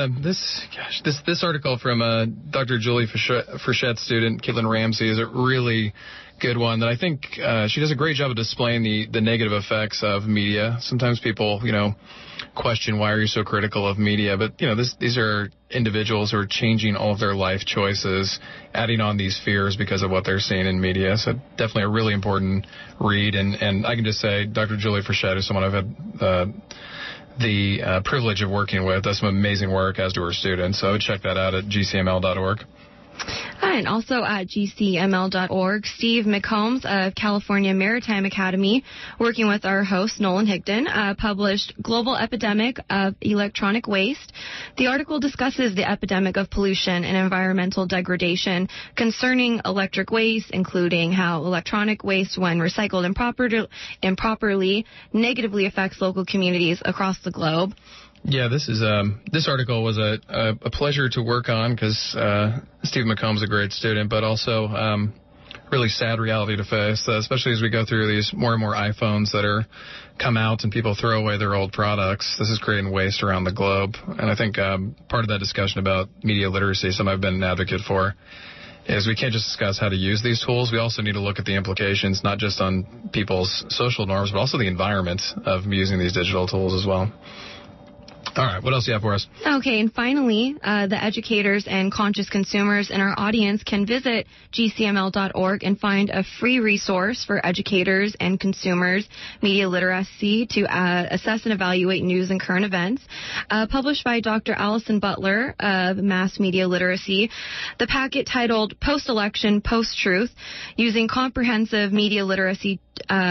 this article from Dr. Julie Frechette student, Caitlin Ramsey, is a really good one that I think she does a great job of displaying the negative effects of media. Sometimes people, question why are you so critical of media, but these are individuals who are changing all of their life choices, adding on these fears because of what they're seeing in media. So definitely a really important read, and I can just say Dr. Julie Frechette is someone I've had the privilege of working with. Does some amazing work, as do her students. So I would check that out at gcml.org. And also at gcml.org, Steve McCombs of California Maritime Academy, working with our host, Nolan Higdon, published Global Epidemic of Electronic Waste. The article discusses the epidemic of pollution and environmental degradation concerning electric waste, including how electronic waste, when recycled improperly, negatively affects local communities across the globe. Yeah, this article was a pleasure to work on because Steve McComb's a great student, but also really sad reality to face, especially as we go through these more and more iPhones that are come out and people throw away their old products. This is creating waste around the globe, and I think part of that discussion about media literacy, something I've been an advocate for, is we can't just discuss how to use these tools. We also need to look at the implications, not just on people's social norms, but also the environment of using these digital tools as well. All right, what else do you have for us? Okay, and finally, the educators and conscious consumers in our audience can visit gcml.org and find a free resource for educators and consumers, media literacy, to assess and evaluate news and current events, published by Dr. Allison Butler of Mass Media Literacy. The packet titled Post-Election, Post-Truth, using comprehensive media literacy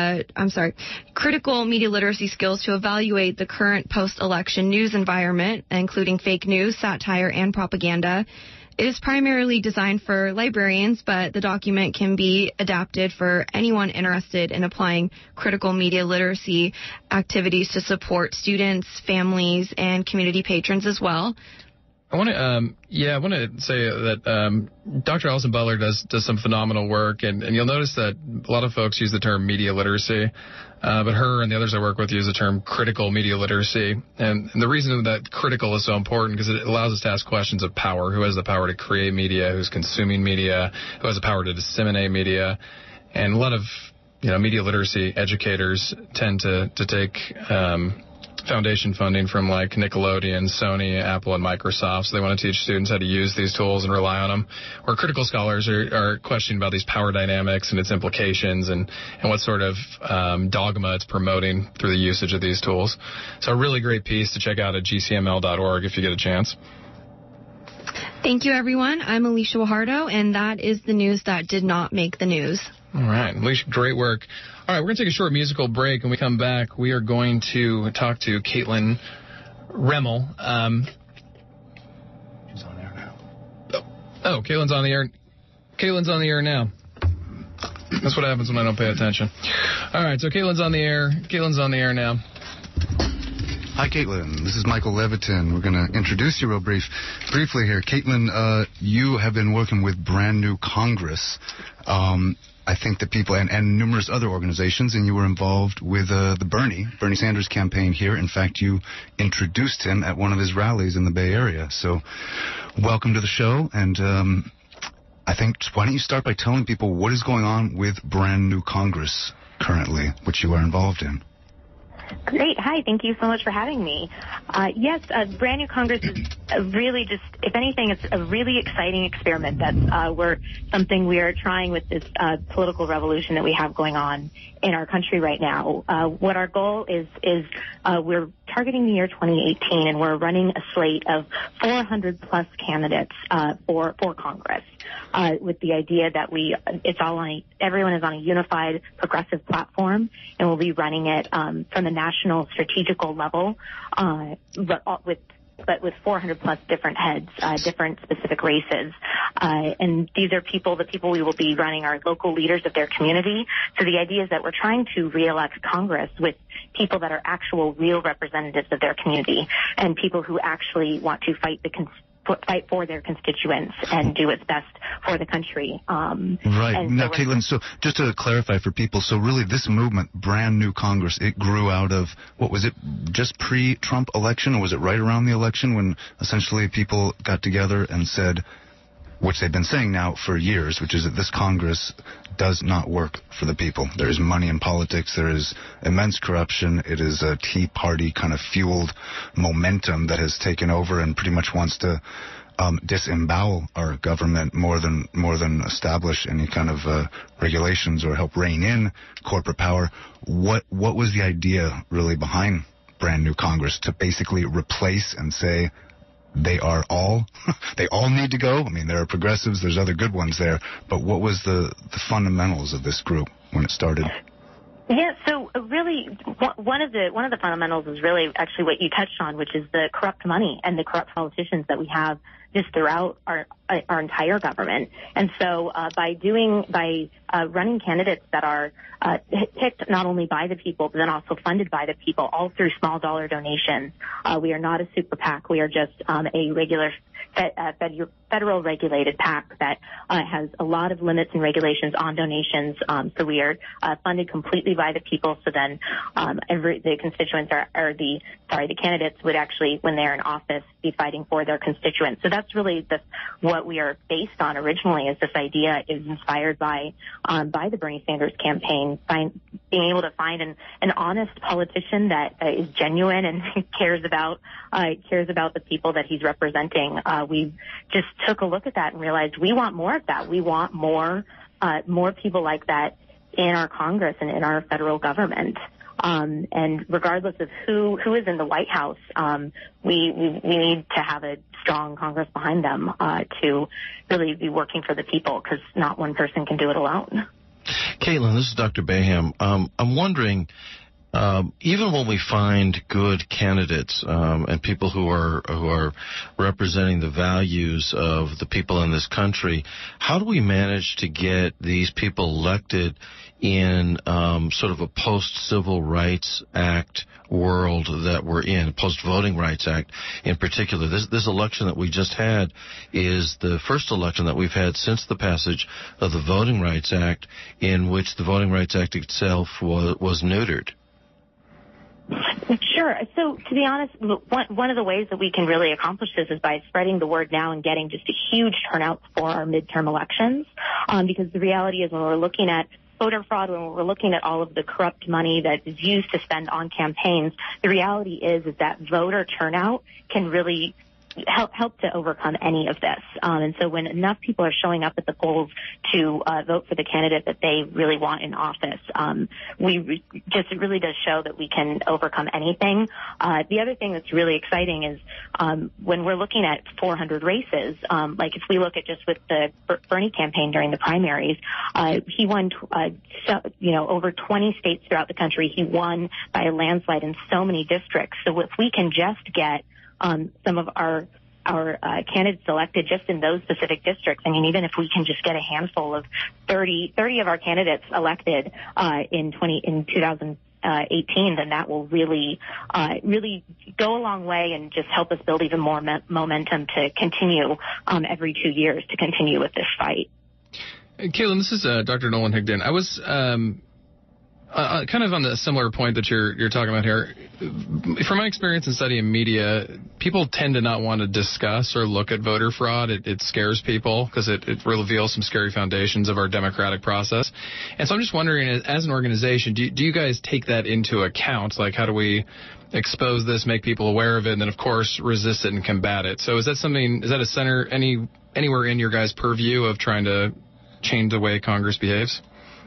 critical media literacy skills to evaluate the current post-election news environment, including fake news, satire, and propaganda. It is primarily designed for librarians, but the document can be adapted for anyone interested in applying critical media literacy activities to support students, families, and community patrons as well. I want to say that Dr. Allison Butler does some phenomenal work, and you'll notice that a lot of folks use the term media literacy, but her and the others I work with use the term critical media literacy. And the reason that critical is so important because it allows us to ask questions of power. Who has the power to create media? Who's consuming media? Who has the power to disseminate media? And a lot of media literacy educators tend to take foundation funding from like Nickelodeon, Sony, Apple, and Microsoft. So they want to teach students how to use these tools and rely on them. Or critical scholars are questioning about these power dynamics and its implications and what sort of dogma it's promoting through the usage of these tools. So a really great piece to check out at gcml.org if you get a chance. Thank you, everyone. I'm Alicia Guajardo, and that is the news that did not make the news. All right. Alicia, great work. All right, we're going to take a short musical break. When we come back, we are going to talk to Caitlin Remmel. She's on air now. Oh, Caitlin's on the air. Caitlin's on the air now. That's what happens when I don't pay attention. All right, so Caitlin's on the air. Caitlin's on the air now. Hi, Caitlin. This is Michael Levitin. We're going to introduce you real briefly here. Caitlin, you have been working with Brand New Congress. I think that people and numerous other organizations, and you were involved with the Bernie Sanders campaign here. In fact, you introduced him at one of his rallies in the Bay Area. So welcome to the show. And I think, why don't you start by telling people what is going on with Brand New Congress currently, which you are involved in. Great. Hi. Thank you so much for having me. Yes, Brand New Congress is really just, if anything, it's a really exciting experiment that's something we are trying with this political revolution that we have going on in our country right now. What our goal is we're targeting the year 2018, and we're running a slate of 400 plus candidates for Congress. With the idea that everyone is on a unified progressive platform, and we'll be running it from the national strategical level, but with 400 plus different heads, different specific races. And these are the people we will be running are local leaders of their community. So the idea is that we're trying to re-elect Congress with people that are actual real representatives of their community and people who actually want to fight for their constituents and do what's best for the country. Right. Now, Caitlin, so just to clarify for people, so really this movement, Brand New Congress, it grew out of, what was it, just pre-Trump election, or was it right around the election when essentially people got together and said, which they've been saying now for years, which is that this Congress does not work for the people. There is money in politics. There is immense corruption. It is a Tea Party kind of fueled momentum that has taken over and pretty much wants to disembowel our government more than establish any kind of regulations or help rein in corporate power. What was the idea really behind Brand New Congress? To basically replace and say, they all need to go? I mean, there are progressives, there's other good ones there, but what was the fundamentals of this group when it started? Yeah, so really one of the fundamentals is really actually what you touched on, which is the corrupt money and the corrupt politicians that we have just throughout our entire government. And so by running candidates that are picked not only by the people, but then also funded by the people, all through small dollar donations. We are not a super PAC. We are just a regular federal regulated PAC that has a lot of limits and regulations on donations. So we are funded completely by the people. So then the constituents the candidates would actually, when they're in office, be fighting for their constituents. So that's really what we are based on originally. Is this idea is inspired by the Bernie Sanders campaign, being able to find an honest politician that is genuine and cares about the people that he's representing. We just took a look at that and realized we want more of that. We want more people like that in our Congress and in our federal government. And regardless of who is in the White House, we need to have a strong Congress behind them to really be working for the people, because not one person can do it alone. Caitlin, this is Dr. Baham. I'm wondering, even when we find good candidates and people who are representing the values of the people in this country, how do we manage to get these people elected in sort of a post-Civil Rights Act world that we're in, post-Voting Rights Act in particular? This election that we just had is the first election that we've had since the passage of the Voting Rights Act, in which the Voting Rights Act itself was neutered. Sure. So, to be honest, one of the ways that we can really accomplish this is by spreading the word now and getting just a huge turnout for our midterm elections. Because the reality is, when we're looking at voter fraud, when we're looking at all of the corrupt money that is used to spend on campaigns, the reality is that voter turnout can really help to overcome any of this. And so when enough people are showing up at the polls to vote for the candidate that they really want in office, it really does show that we can overcome anything. The other thing that's really exciting is when we're looking at 400 races, like if we look at just with the Bernie campaign during the primaries, he won, over 20 states throughout the country. He won by a landslide in so many districts. So if we can just get some of our candidates elected just in those specific districts. I mean, even if we can just get a handful of 30 of our candidates elected in 2018, then that will really go a long way and just help us build even more momentum to continue every 2 years to continue with this fight. Caitlin, this is Dr. Nolan Higdon. I was kind of on the similar point that you're talking about here. From my experience in studying media, people tend to not want to discuss or look at voter fraud. It scares people because it reveals some scary foundations of our democratic process. And so I'm just wondering, as an organization, do you guys take that into account? Like, how do we expose this, make people aware of it, and then, of course, resist it and combat it? So is that a center anywhere in your guys' purview of trying to change the way Congress behaves?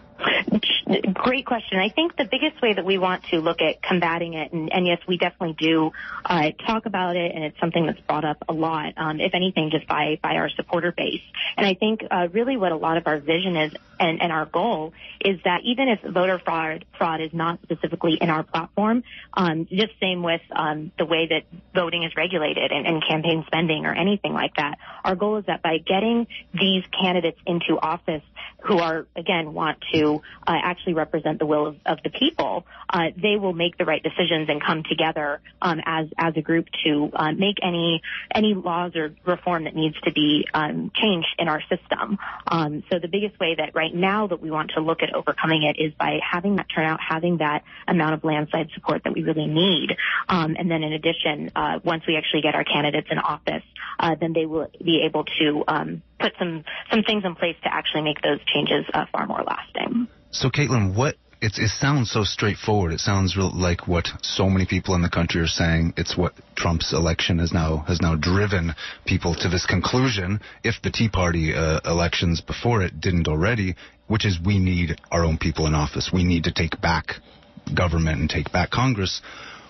Great question. I think the biggest way that we want to look at combating it, and yes, we definitely do talk about it, and it's something that's brought up a lot, if anything, just by our supporter base. And I think really what a lot of our vision is and our goal is that even if voter fraud is not specifically in our platform, just same with the way that voting is regulated and campaign spending or anything like that, our goal is that by getting these candidates into office who are, again, want to actually represent the will of the people, they will make the right decisions and come together as a group to make any laws or reform that needs to be changed in our system. So the biggest way that right now that we want to look at overcoming it is by having that turnout, having that amount of landslide support that we really need. And then in addition, once we actually get our candidates in office, then they will be able to put some things in place to actually make those changes far more lasting. So, Caitlin, it sounds so straightforward. It sounds like what so many people in the country are saying. It's what Trump's election has now driven people to this conclusion, if the Tea Party elections before it didn't already, which is we need our own people in office. We need to take back government and take back Congress.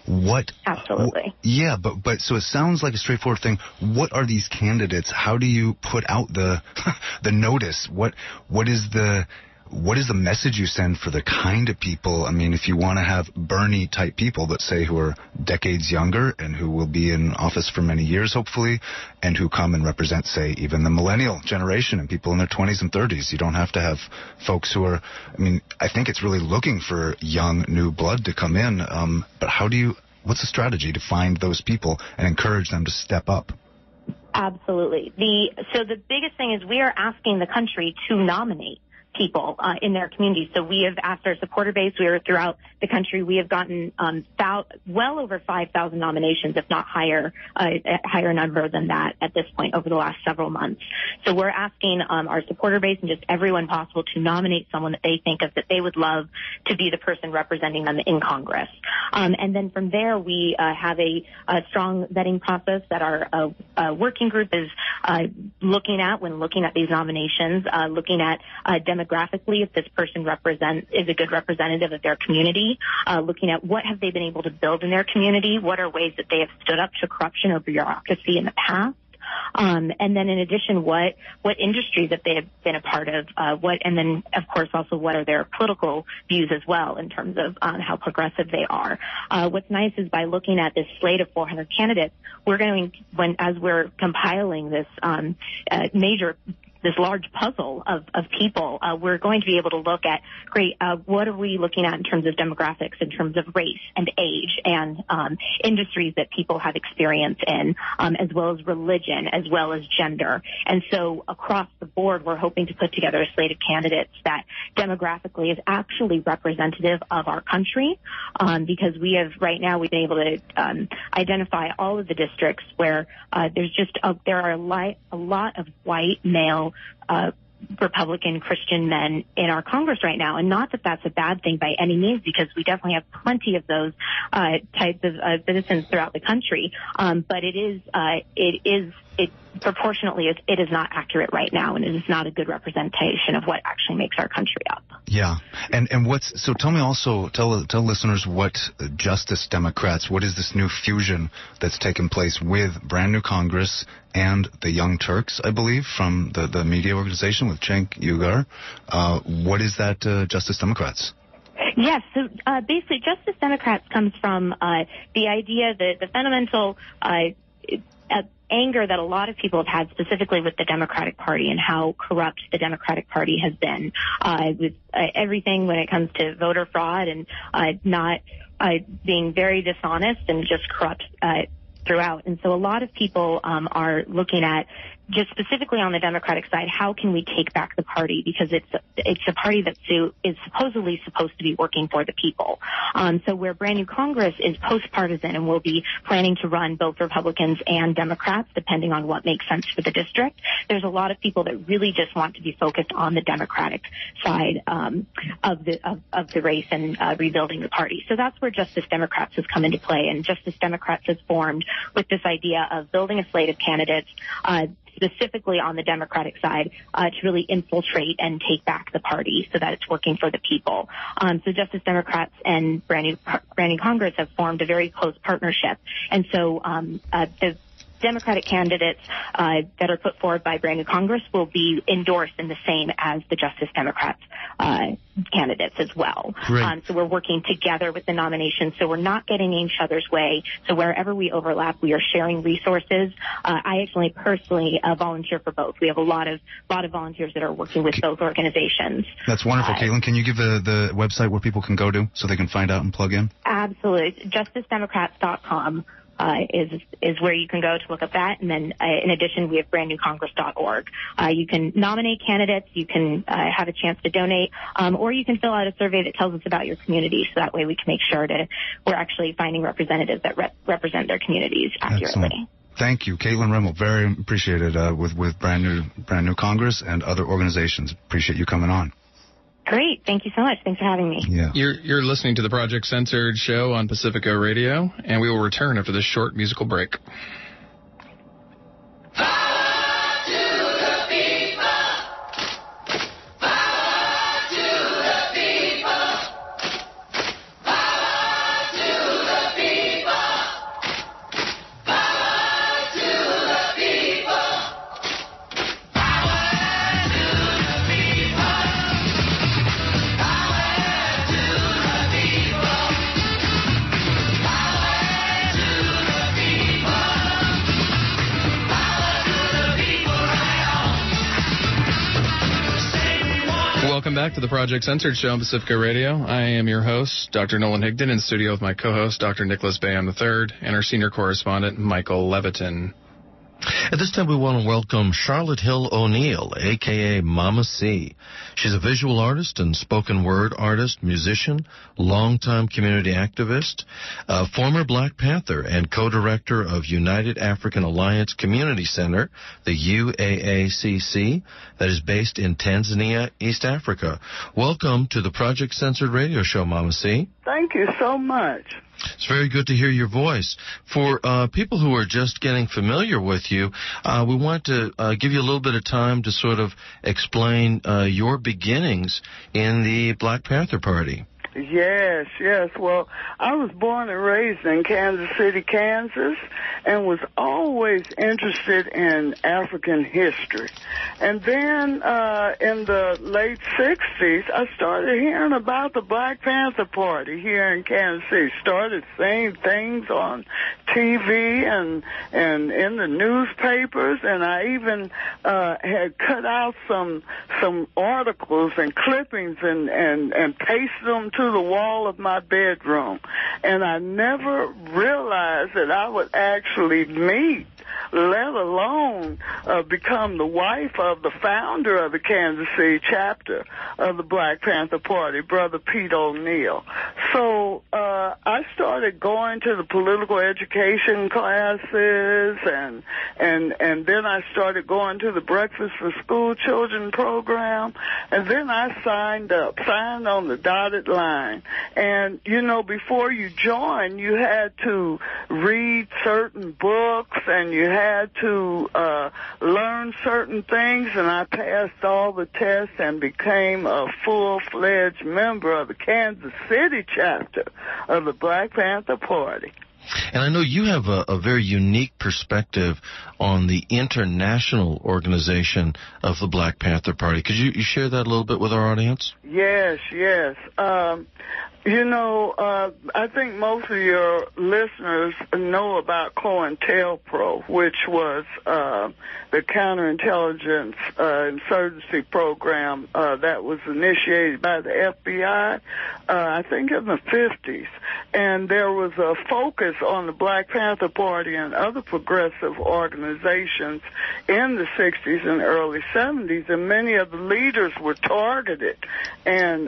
Absolutely. Yeah, but so it sounds like a straightforward thing. What are these candidates? How do you put out the notice? What is the message you send for the kind of people? I mean, if you want to have Bernie type people, let's say, who are decades younger and who will be in office for many years, hopefully, and who come and represent, say, even the millennial generation and people in their 20s and 30s. You don't have to have folks who are, I think it's really looking for young, new blood to come in. But what's the strategy to find those people and encourage them to step up? Absolutely. So the biggest thing is we are asking the country to nominate people in their communities. So we have asked our supporter base. We are throughout the country. We have gotten well over 5,000 nominations, if not higher, a higher number than that at this point over the last several months. So we're asking our supporter base and just everyone possible to nominate someone that they think of that they would love to be the person representing them in Congress. And then from there, we have a strong vetting process that our working group is looking at when looking at these nominations, looking at demographically if this person is a good representative of their community, looking at what have they been able to build in their community, what are ways that they have stood up to corruption or bureaucracy in the past. And then in addition, what industries that they have been a part of, and then of course also what are their political views as well in terms of how progressive they are. What's nice is by looking at this slate of 400 candidates, as we're compiling this this large puzzle of people, we're going to be able to look at, what are we looking at in terms of demographics, in terms of race and age and industries that people have experience in, as well as religion, as well as gender. And so across the board, we're hoping to put together a slate of candidates that demographically is actually representative of our country, because we've been able to identify all of the districts where there are a lot of white male Republican Christian men in our Congress right now. And not that that's a bad thing by any means, because we definitely have plenty of those types of citizens throughout the country. But proportionately, it is not accurate right now, and it is not a good representation of what actually makes our country up. Yeah, and so tell me also, tell listeners what Justice Democrats, what is this new fusion that's taken place with Brand New Congress and the Young Turks, I believe, from the media organization with Cenk Uygur. What is that Justice Democrats? Yes, so basically Justice Democrats comes from the idea that the fundamental anger that a lot of people have had specifically with the Democratic Party and how corrupt the Democratic Party has been with everything when it comes to voter fraud and not being very dishonest and just corrupt throughout. And so a lot of people are looking at, just specifically on the Democratic side, how can we take back the party? Because it's a party that is supposedly supposed to be working for the people. So where Brand New Congress is post-partisan and will be planning to run both Republicans and Democrats, depending on what makes sense for the district, there's a lot of people that really just want to be focused on the Democratic side of the race and rebuilding the party. So that's where Justice Democrats has come into play, and Justice Democrats has formed with this idea of building a slate of candidates specifically on the Democratic side, to really infiltrate and take back the party so that it's working for the people. So Justice Democrats and Brand New Congress have formed a very close partnership. And so the Democratic candidates that are put forward by Brand New Congress will be endorsed in the same as the Justice Democrats candidates as well. So we're working together with the nominations, so we're not getting in each other's way. So wherever we overlap, we are sharing resources. I actually personally volunteer for both. We have a lot of volunteers that are working with both organizations. That's wonderful, Caitlin. Can you give the website where people can go to so they can find out and plug in? Absolutely. JusticeDemocrats.com. Is where you can go to look up that. And then in addition, we have brandnewcongress.org. You can nominate candidates, you can have a chance to donate, or you can fill out a survey that tells us about your community, so that way we can make sure we're actually finding representatives that represent their communities accurately. Excellent. Thank you, Caitlin Rimmel. Very appreciated with Brand New Congress and other organizations. Appreciate you coming on. Great. Thank you so much. Thanks for having me. Yeah. You're listening to the Project Censored show on Pacifica Radio, and we will return after this short musical break. Welcome back to the Project Censored show on Pacifica Radio. I am your host, Dr. Nolan Higdon, in studio with my co-host, Dr. Nicholas Bayham III, and our senior correspondent, Michael Leviton. At this time, we want to welcome Charlotte Hill O'Neill, a.k.a. Mama C. She's a visual artist and spoken word artist, musician, longtime community activist, former Black Panther and co-director of United African Alliance Community Center, the UAACC, that is based in Tanzania, East Africa. Welcome to the Project Censored radio show, Mama C. Thank you so much. It's very good to hear your voice. For people who are just getting familiar with you, we want to give you a little bit of time to sort of explain your beginnings in the Black Panther Party. Yes. Well, I was born and raised in Kansas City, Kansas, and was always interested in African history. And then in the late 60s, I started hearing about the Black Panther Party here in Kansas City. Started seeing things on TV and in the newspapers, and I even had cut out some articles and clippings and pasted them to the wall of my bedroom. And I never realized that I would actually meet, let alone become the wife of the founder of the Kansas City chapter of the Black Panther Party, Brother Pete O'Neill. So I started going to the political education classes, and then I started going to the Breakfast for School Children program, and then I signed on the dotted line. And, you know, before you joined, you had to read certain books, and you had to learn certain things, and I passed all the tests and became a full-fledged member of the Kansas City chapter of the Black Panther Party. And I know you have a very unique perspective on the international organization of the Black Panther Party. Could you share that a little bit with our audience? Yes. You know, I think most of your listeners know about COINTELPRO, which was the counterintelligence insurgency program that was initiated by the FBI, I think in the 50s. And there was a focus on the Black Panther Party and other progressive organizations in the 60s and early 70s, and many of the leaders were targeted and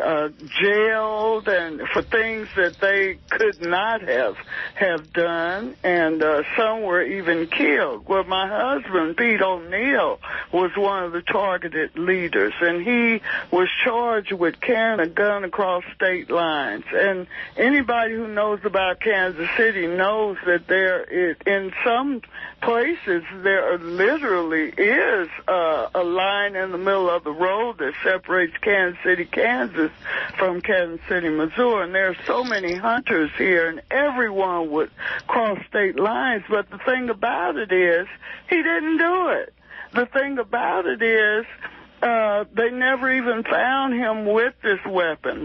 jailed and for things that they could not have done, and some were even killed. Well, my husband, Pete O'Neill, was one of the targeted leaders, and he was charged with carrying a gun across state lines. And anybody who knows about Kansas City knows that in some places there literally is a line in the middle of the road that separates Kansas City, Kansas from Kansas City, Missouri. And there are so many hunters here, and everyone would cross state lines. But the thing about it is, he didn't do it. The thing about it is, they never even found him with this weapon.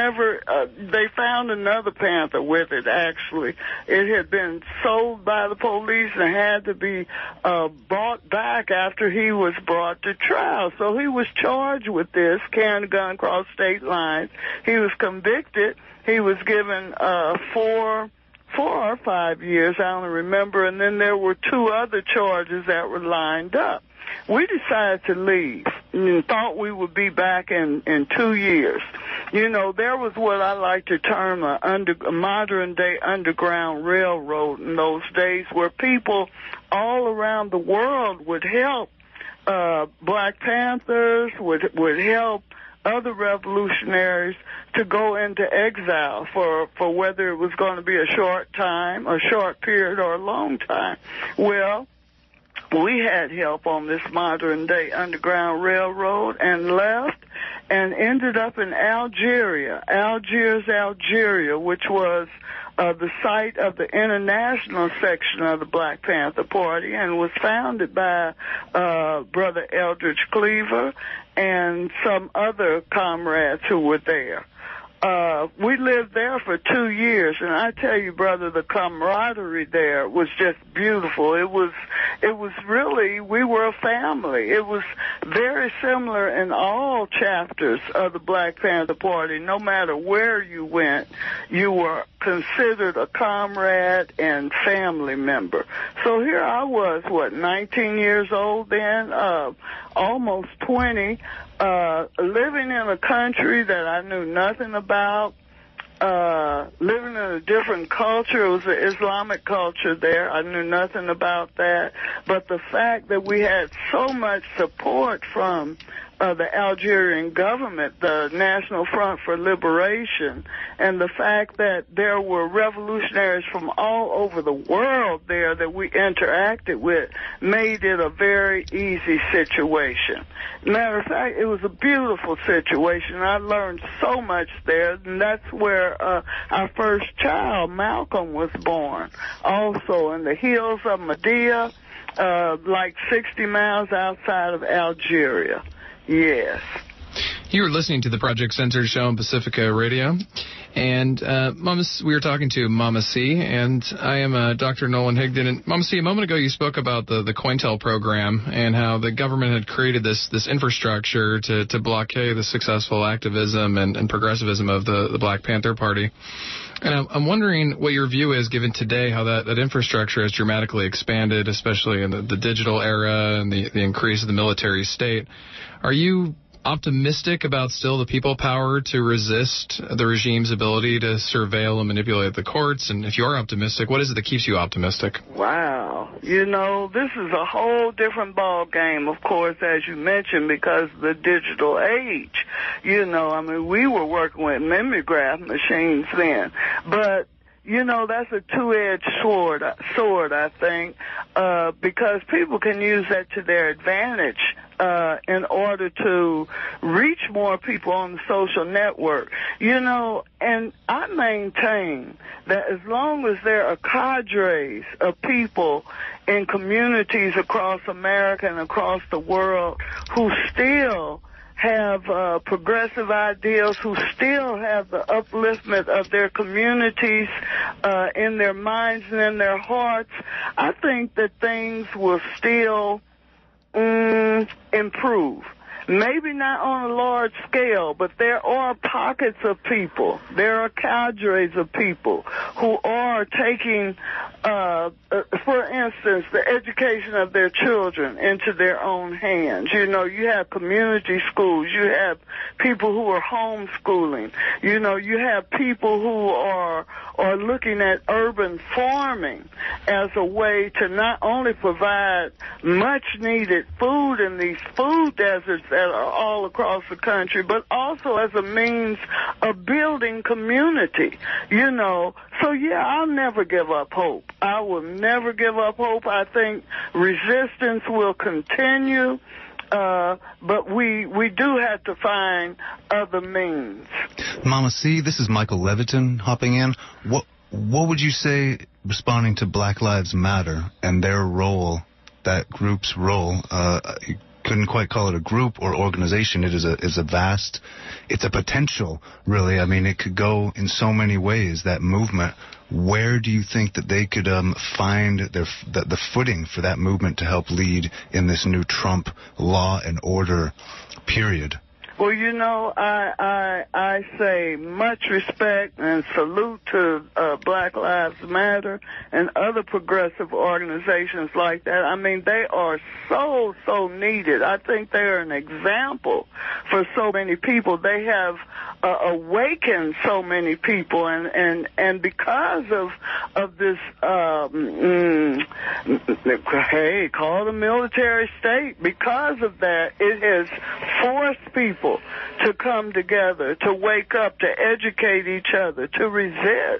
They found another Panther with it, actually. It had been sold by the police and had to be bought back after he was brought to trial. So he was charged with this, carrying a gun across state lines. He was convicted. He was given 4 or 5 years, I don't remember, and then there were 2 other charges that were lined up. We decided to leave and thought we would be back in 2 years. You know, there was what I like to term a modern-day underground railroad in those days, where people all around the world would help Black Panthers, would help other revolutionaries to go into exile for whether it was going to be a short time, a short period, or a long time. Well, we had help on this modern-day underground railroad and left and ended up in Algeria, Algeria, which was the site of the international section of the Black Panther Party, and was founded by Brother Eldridge Cleaver and some other comrades who were there. We lived there for 2 years, and I tell you, brother, the camaraderie there was just beautiful. It was really, we were a family. It was very similar in all chapters of the Black Panther Party. No matter where you went, you were considered a comrade and family member. So here I was, 19 years old then, almost 20, living in a country that I knew nothing about, living in a different culture. It was an Islamic culture there. I knew nothing about that. But the fact that we had so much support from the Algerian government, the National Front for Liberation, and the fact that there were revolutionaries from all over the world there that we interacted with made it a very easy situation. Matter of fact, it was a beautiful situation. I learned so much there, and that's where our first child, Malcolm, was born. Also in the hills of Mahdia, like 60 miles outside of Algeria. Yes. You were listening to the Project Censored show on Pacifica Radio, and we were talking to Mama C, and I am Dr. Nolan Higdon. And Mama C, a moment ago you spoke about the COINTEL program and how the government had created this infrastructure to blockade the successful activism and progressivism of the Black Panther Party. And I'm wondering what your view is, given today how that infrastructure has dramatically expanded, especially in the digital era and the increase of the military state. Are you optimistic about still the people power to resist the regime's ability to surveil and manipulate the courts? And if you are optimistic, what is it that keeps you optimistic? Wow. This is a whole different ball game, of course, as you mentioned, because of the digital age. We were working with mimeograph machines then. But that's a two-edged sword, I think, because people can use that to their advantage in order to reach more people on the social network. And I maintain that as long as there are cadres of people in communities across America and across the world who still have progressive ideals, who still have the upliftment of their communities in their minds and in their hearts, I think that things will still improve. Maybe not on a large scale, but there are pockets of people, there are cadres of people who are taking, for instance, the education of their children into their own hands. You have community schools, you have people who are homeschooling, you have people who are looking at urban farming as a way to not only provide much needed food in these food deserts that are all across the country, but also as a means of building community, So, I'll never give up hope. I will never give up hope. I think resistance will continue, but we do have to find other means. Mama C, this is Michael Leviton hopping in. What would you say, responding to Black Lives Matter and their role, that group's role? Couldn't quite call it a group or organization. It is a vast, it's a potential, really. I mean, it could go in so many ways, that movement. Where do you think that they could find the footing for that movement to help lead in this new Trump law and order period? Well, I say much respect and salute to Black Lives Matter and other progressive organizations like that. I mean, they are so needed. I think they're an example for so many people. They have awakened so many people, and because of this, hey, call it a military state. Because of that, it has forced people to come together, to wake up, to educate each other, to resist,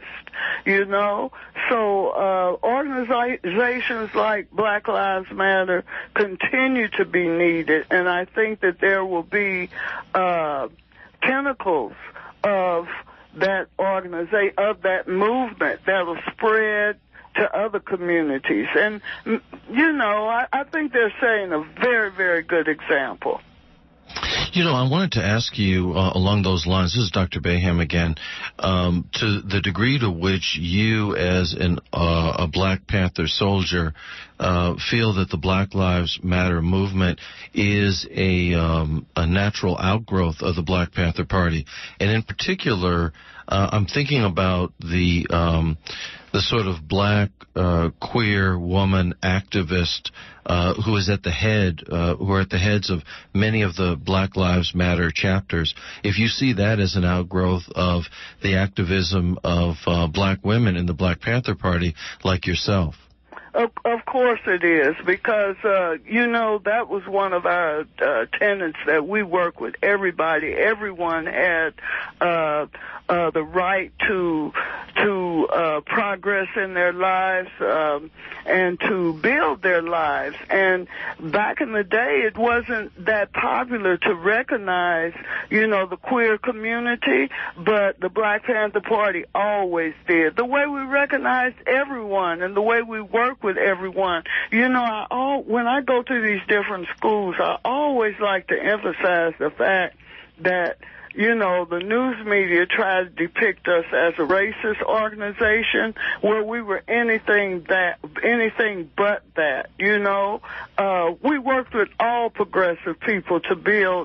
So organizations like Black Lives Matter continue to be needed, and I think that there will be tentacles of that organization, of that movement that will spread to other communities. And, I think they're setting a very, very good example. I wanted to ask you along those lines, this is Dr. Baham again, to the degree to which you as a Black Panther soldier feel that the Black Lives Matter movement is a natural outgrowth of the Black Panther Party. And in particular, I'm thinking about the sort of black queer woman activist who is at the head, who are at the heads of many of the Black Lives Matter chapters. If you see that as an outgrowth of the activism of black women in the Black Panther Party, like yourself. Of course it is, because, that was one of our tenets, that we work with everybody. Everyone had the right to progress in their lives and to build their lives. And back in the day, it wasn't that popular to recognize, the queer community, but the Black Panther Party always did. The way we recognized everyone and the way we work with everyone. When I go to these different schools, I always like to emphasize the fact that the news media tried to depict us as a racist organization where we were anything but that. We worked with all progressive people to build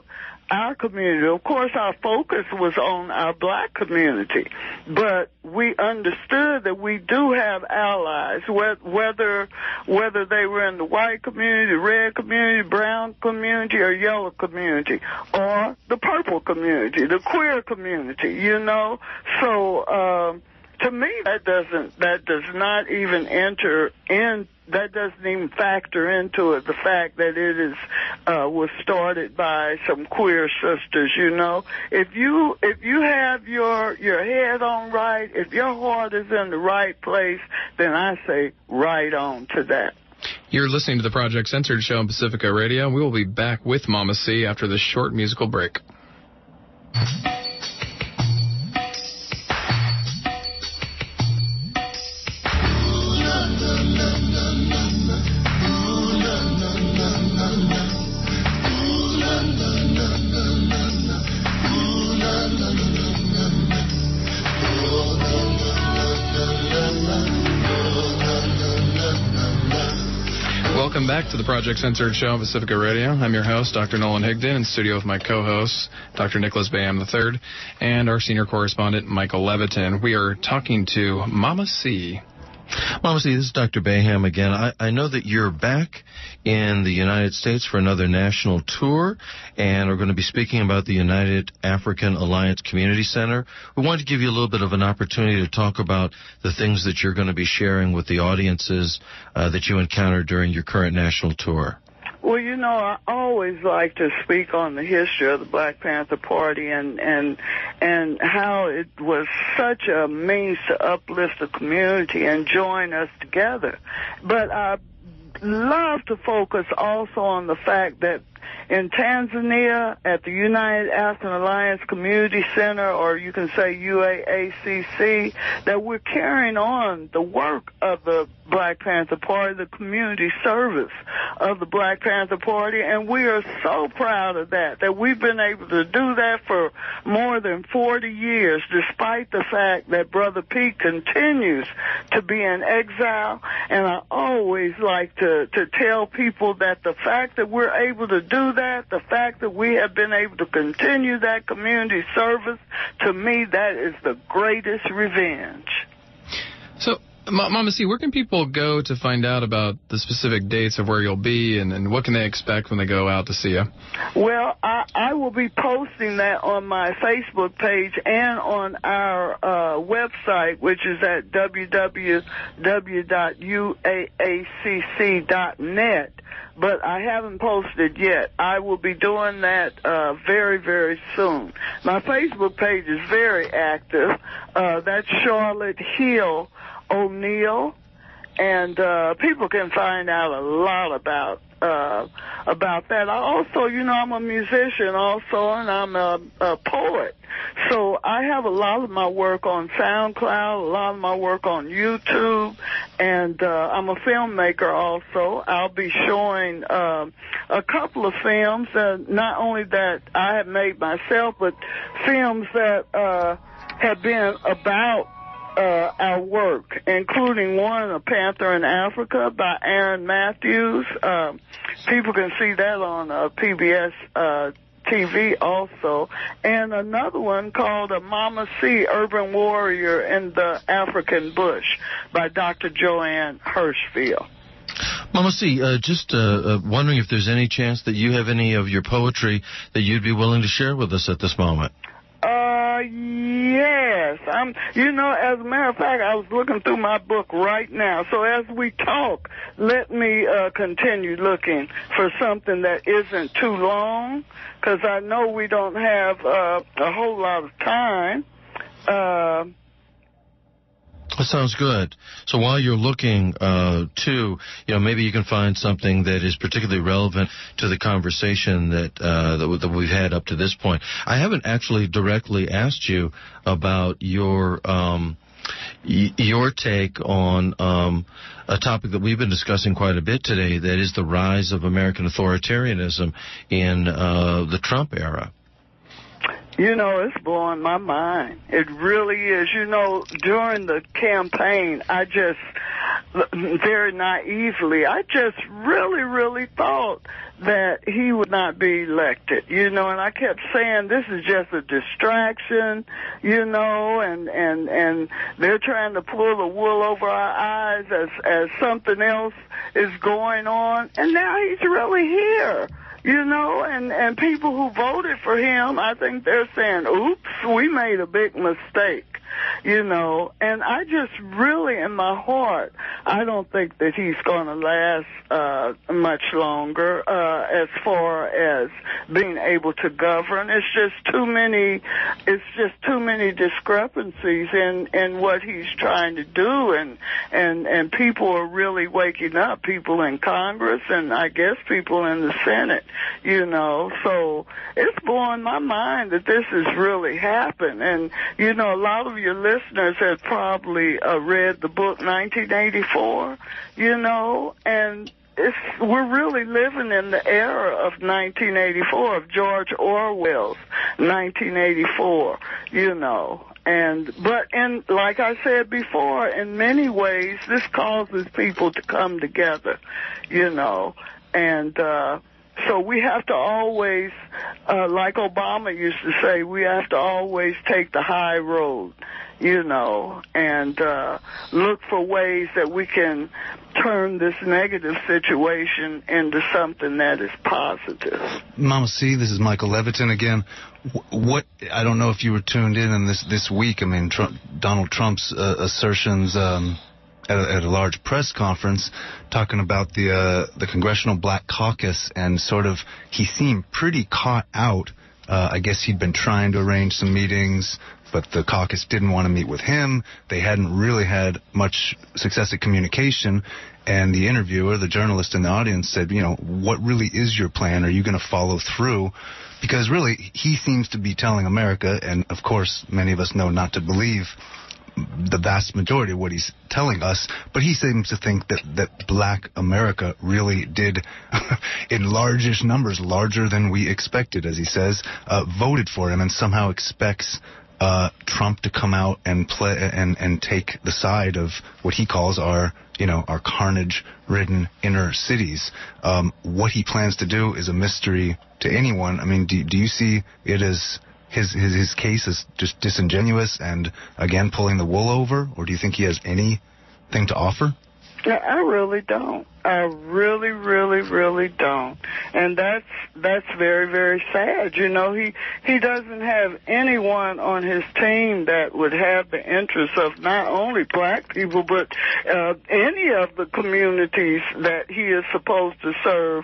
our community. Of course, our focus was on our black community, but we understood that we do have allies, whether they were in the white community, red community, brown community, or yellow community, or the purple community, the queer community, you know. So to me, that does not even enter in. That doesn't even factor into it the fact that it was started by some queer sisters. You know, if you have your head on right, if your heart is in the right place, then I say right on to that. You're listening to the Project Censored show on Pacifica Radio. We will be back with Mama C after this short musical break. Welcome back to the Project Censored show on Pacifica Radio. I'm your host, Dr. Nolan Higdon, in studio with my co-hosts, Dr. Nicholas Bayham III, and our senior correspondent, Michael Levitin. We are talking to Mama C. Mama C, this is Dr. Bayham again. I know that you're back in the United States for another national tour, and we're going to be speaking about the United African Alliance Community Center. We wanted to give you a little bit of an opportunity to talk about the things that you're going to be sharing with the audiences that you encountered during your current national tour. Well, you know, I always like to speak on the history of the Black Panther Party and how it was such a means to uplift the community and join us together. But I love to focus also on the fact that in Tanzania, at the United African Alliance Community Center, or you can say UAACC, that we're carrying on the work of the Black Panther Party, the community service of the Black Panther Party, and we are so proud of that we've been able to do that for more than 40 years, despite the fact that Brother Pete continues to be in exile. And I always like to tell people that the fact that we're able to do that, the fact that we have been able to continue that community service, to me, that is the greatest revenge. So, Mama C, where can people go to find out about the specific dates of where you'll be, and what can they expect when they go out to see you? Well, I will be posting that on my Facebook page and on our website, which is at www.uaacc.net. But I haven't posted yet. I will be doing that very, very soon. My Facebook page is very active. That's Charlotte Hill O'Neill, and people can find out a lot about that. I also, you know, I'm a musician also, and I'm a poet. So I have a lot of my work on SoundCloud, a lot of my work on YouTube, and I'm a filmmaker also. I'll be showing a couple of films, not only that I have made myself, but films that have been about our work, including one, A Panther in Africa by Aaron Matthews. People can see that on PBS TV also. And another one called Mama C, Urban Warrior in the African Bush by Dr. Joanne Hirschfield. Mama C, just wondering if there's any chance that you have any of your poetry that you'd be willing to share with us at this moment. Yes. You know, as a matter of fact, I was looking through my book right now. So as we talk, let me continue looking for something that isn't too long, because I know we don't have a whole lot of time. That sounds good. So while you're looking, too, you know, maybe you can find something that is particularly relevant to the conversation that we've had up to this point. I haven't actually directly asked you about your take on a topic that we've been discussing quite a bit today, that is the rise of American authoritarianism in the Trump era. You know, it's blowing my mind. It really is. You know, during the campaign, I just, very naively, I just really thought that he would not be elected, and I kept saying this is just a distraction, and they're trying to pull the wool over our eyes as something else is going on, and now he's really here. And people who voted for him, I think they're saying, oops, we made a big mistake, and I just really, in my heart, I don't think that he's going to last much longer as far as being able to govern. It's just too many discrepancies in what he's trying to do, and people are really waking up, people in Congress and I guess people in the Senate, so it's blowing my mind that this has really happened. And, a lot of your listeners have probably read the book 1984, and we're really living in the era of 1984, of George Orwell's 1984, but like I said before, in many ways, this causes people to come together, and, so we have to always, like Obama used to say, we have to always take the high road, and look for ways that we can turn this negative situation into something that is positive. Mama C, this is Michael Levitin again. I don't know if you were tuned in this week. I mean, Donald Trump's assertions at a large press conference talking about the Congressional Black Caucus, and sort of he seemed pretty caught out. I guess he'd been trying to arrange some meetings, but the caucus didn't want to meet with him. They hadn't really had much success at communication, and the interviewer, the journalist in the audience, said, what really is your plan? Are you going to follow through? Because really, he seems to be telling America, and of course many of us know not to believe the vast majority of what he's telling us, but he seems to think that Black America really did, in largish numbers, larger than we expected, as he says, voted for him, and somehow expects Trump to come out and play and take the side of what he calls our carnage-ridden inner cities. What he plans to do is a mystery to anyone. I mean, do you see it as his case is just disingenuous and, again, pulling the wool over? Or do you think he has anything to offer? I really don't. I really, really, really don't. And that's very, very sad. He doesn't have anyone on his team that would have the interests of not only Black people, but any of the communities that he is supposed to serve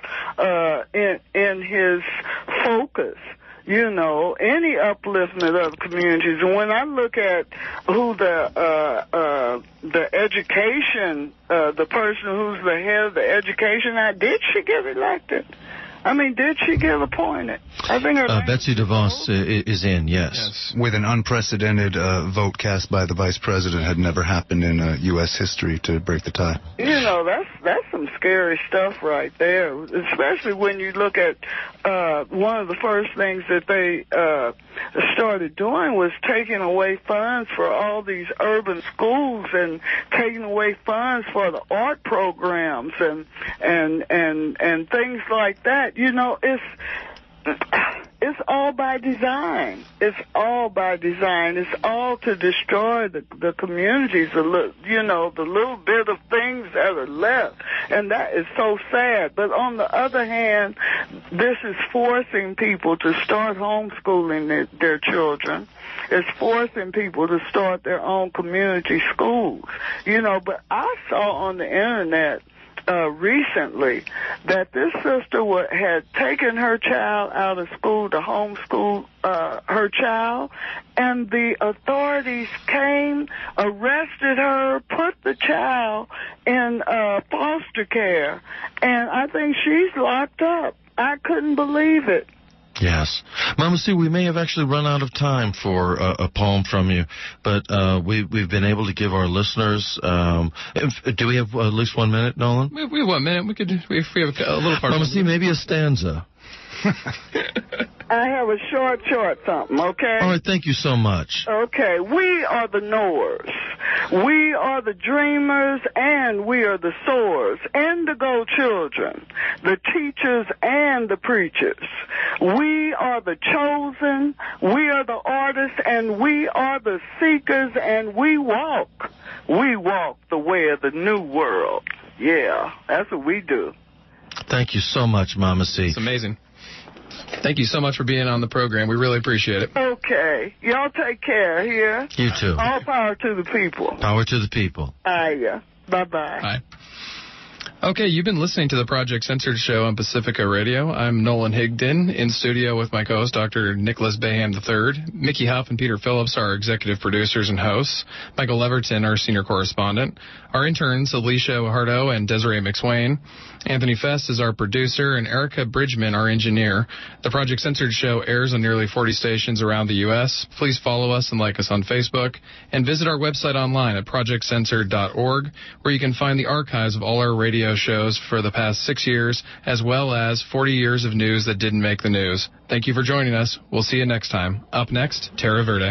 in his focus. Any upliftment of communities. And when I look at who the education, the person who's the head of the education, did she get elected? I mean, did she get appointed? I think Betsy DeVos is in, yes. With an unprecedented vote cast by the vice president. Had never happened in U.S. history to break the tie. That's some scary stuff right there, especially when you look at one of the first things that they started doing was taking away funds for all these urban schools and taking away funds for the art programs and things like that. It's all by design. It's all by design. It's all to destroy the communities, the little bit of things that are left. And that is so sad. But on the other hand, this is forcing people to start homeschooling their children. It's forcing people to start their own community schools. But I saw on the internet recently that this sister had taken her child out of school to homeschool her child, and the authorities came, arrested her, put the child in foster care, and I think she's locked up. I couldn't believe it. Yes. Mama Sue, we may have actually run out of time for a poem from you, but we've been able to give our listeners... do we have at least 1 minute, Nolan? We have 1 minute. We have a little part. Mama Sue, maybe a stanza. I have a short something, okay? All right, thank you so much. Okay, we are the knowers, We are the dreamers and we are the soarers, indigo children, the teachers and the preachers. We are the chosen, we are the artists, and we are the seekers, and we walk the way of the new world. Yeah, that's what we do. Thank you so much, Mama C. It's amazing. Thank you so much for being on the program. We really appreciate it. Okay. Y'all take care here. You too. All power to the people. Power to the people. Yeah. Bye-bye. Bye. Okay, you've been listening to the Project Censored Show on Pacifica Radio. I'm Nolan Higdon, in studio with my co-host, Dr. Nicholas Bayham III. Mickey Huff and Peter Phillips are our executive producers and hosts. Michael Leverton, our senior correspondent. Our interns, Alicia Hardo and Desiree McSwain. Anthony Fest is our producer, and Erica Bridgman, our engineer. The Project Censored Show airs on nearly 40 stations around the U.S. Please follow us and like us on Facebook, and visit our website online at projectcensored.org, where you can find the archives of all our radio shows for the past 6 years, as well as 40 years of news that didn't make the news. Thank you for joining us. We'll see you next time. Up next, Terra Verde.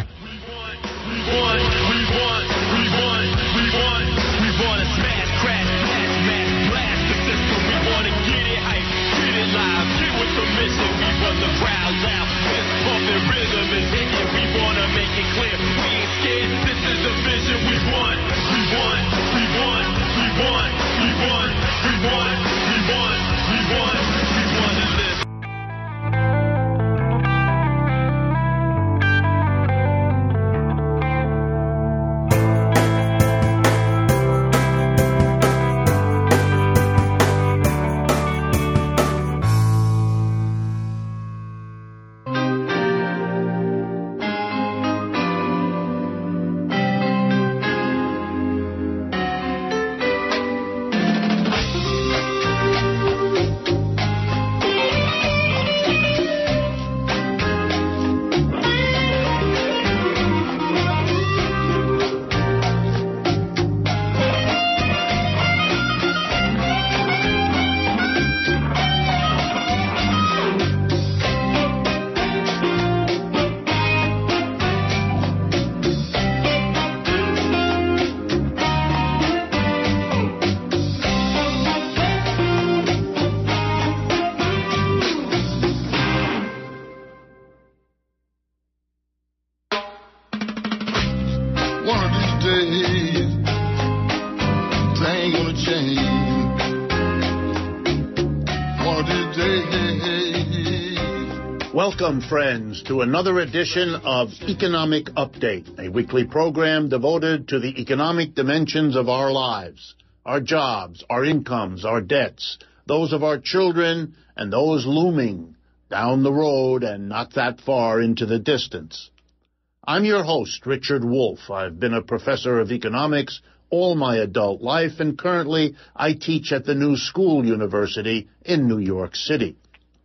Welcome, friends, to another edition of Economic Update, a weekly program devoted to the economic dimensions of our lives, our jobs, our incomes, our debts, those of our children, and those looming down the road and not that far into the distance. I'm your host, Richard Wolff. I've been a professor of economics all my adult life, and currently I teach at the New School University in New York City.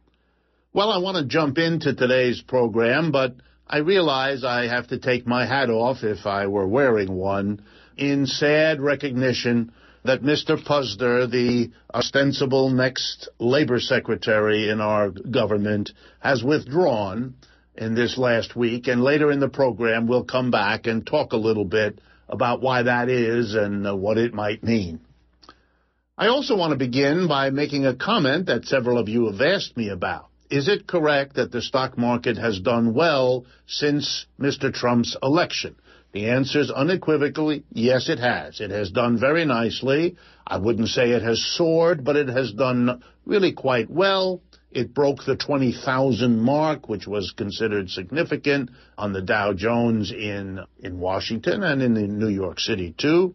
Well, I want to jump into today's program, but I realize I have to take my hat off, if I were wearing one, in sad recognition that Mr. Puzder, the ostensible next labor secretary in our government, has withdrawn in this last week, and later in the program we'll come back and talk a little bit about why that is and what it might mean. I also want to begin by making a comment that several of you have asked me about. Is it correct that the stock market has done well since Mr. Trump's election? The answer is unequivocally, yes, it has. It has done very nicely. I wouldn't say it has soared, but it has done really quite well. It broke the 20,000 mark, which was considered significant on the Dow Jones in Washington and in New York City, too.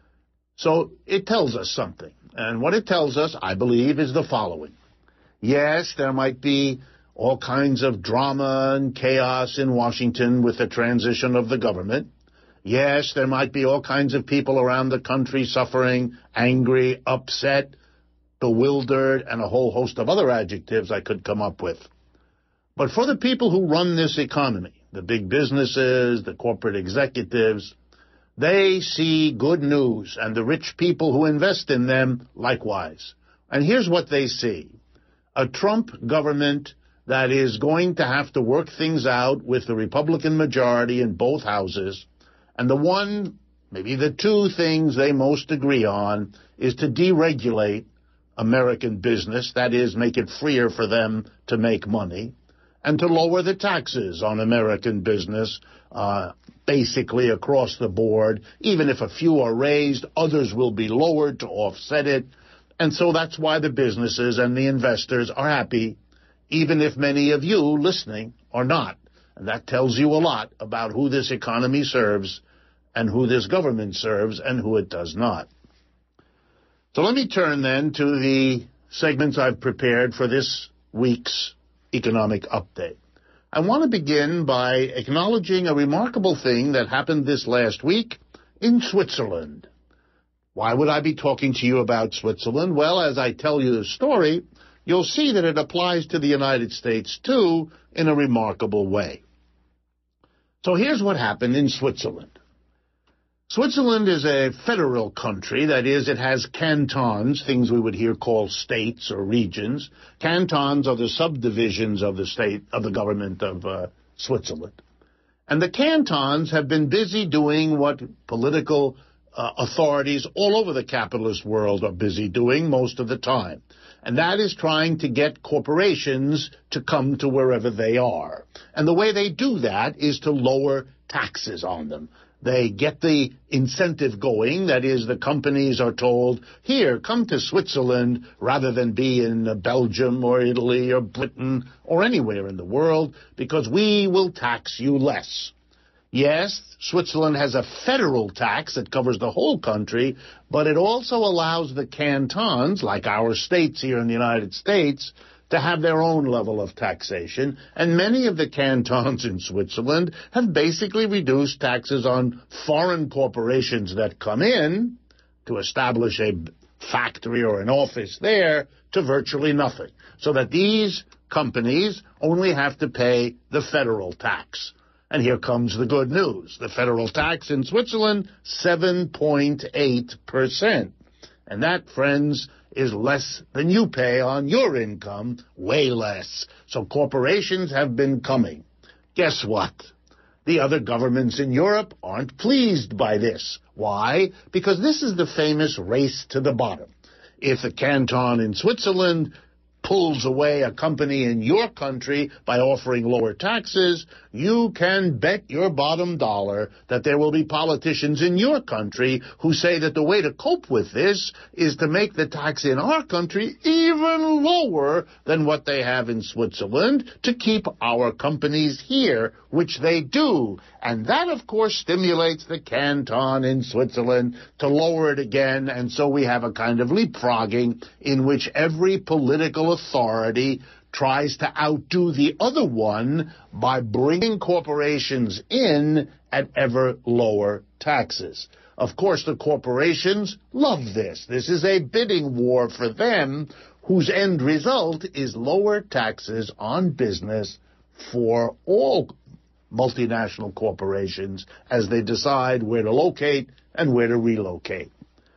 So it tells us something. And what it tells us, I believe, is the following. Yes, there might be all kinds of drama and chaos in Washington with the transition of the government. Yes, there might be all kinds of people around the country suffering, angry, upset, bewildered, and a whole host of other adjectives I could come up with. But for the people who run this economy, the big businesses, the corporate executives, they see good news, and the rich people who invest in them likewise. And here's what they see. A Trump government that is going to have to work things out with the Republican majority in both houses, and the one maybe the two things they most agree on, is to deregulate American business, that is, make it freer for them to make money, and to lower the taxes on American business, basically across the board. Even if a few are raised, others will be lowered to offset it. And so that's why the businesses and the investors are happy, even if many of you listening are not. And that tells you a lot about who this economy serves and who this government serves and who it does not. So let me turn then to the segments I've prepared for this week's economic update. I want to begin by acknowledging a remarkable thing that happened this last week in Switzerland. Why would I be talking to you about Switzerland? Well, as I tell you the story, you'll see that it applies to the United States, too, in a remarkable way. So here's what happened in Switzerland. Switzerland is a federal country. That is, it has cantons, things we would here call states or regions. Cantons are the subdivisions of the state, of the government of Switzerland. And the cantons have been busy doing what political authorities all over the capitalist world are busy doing most of the time. And that is trying to get corporations to come to wherever they are. And the way they do that is to lower taxes on them. They get the incentive going, that is, the companies are told, here, come to Switzerland rather than be in Belgium or Italy or Britain or anywhere in the world, because we will tax you less. Yes, Switzerland has a federal tax that covers the whole country, but it also allows the cantons, like our states here in the United States, to have their own level of taxation, and many of the cantons in Switzerland have basically reduced taxes on foreign corporations that come in to establish a factory or an office there to virtually nothing, so that these companies only have to pay the federal tax. And here comes the good news. The federal tax in Switzerland, 7.8%. And that, friends, is less than you pay on your income, way less. So corporations have been coming. Guess what? The other governments in Europe aren't pleased by this. Why? Because this is the famous race to the bottom. If a canton in Switzerland pulls away a company in your country by offering lower taxes, you can bet your bottom dollar that there will be politicians in your country who say that the way to cope with this is to make the tax in our country even lower than what they have in Switzerland to keep our companies here, which they do. And that, of course, stimulates the canton in Switzerland to lower it again, and so we have a kind of leapfrogging in which every political authority tries to outdo the other one by bringing corporations in at ever lower taxes. Of course, the corporations love this. This is a bidding war for them, whose end result is lower taxes on business for all multinational corporations as they decide where to locate and where to relocate.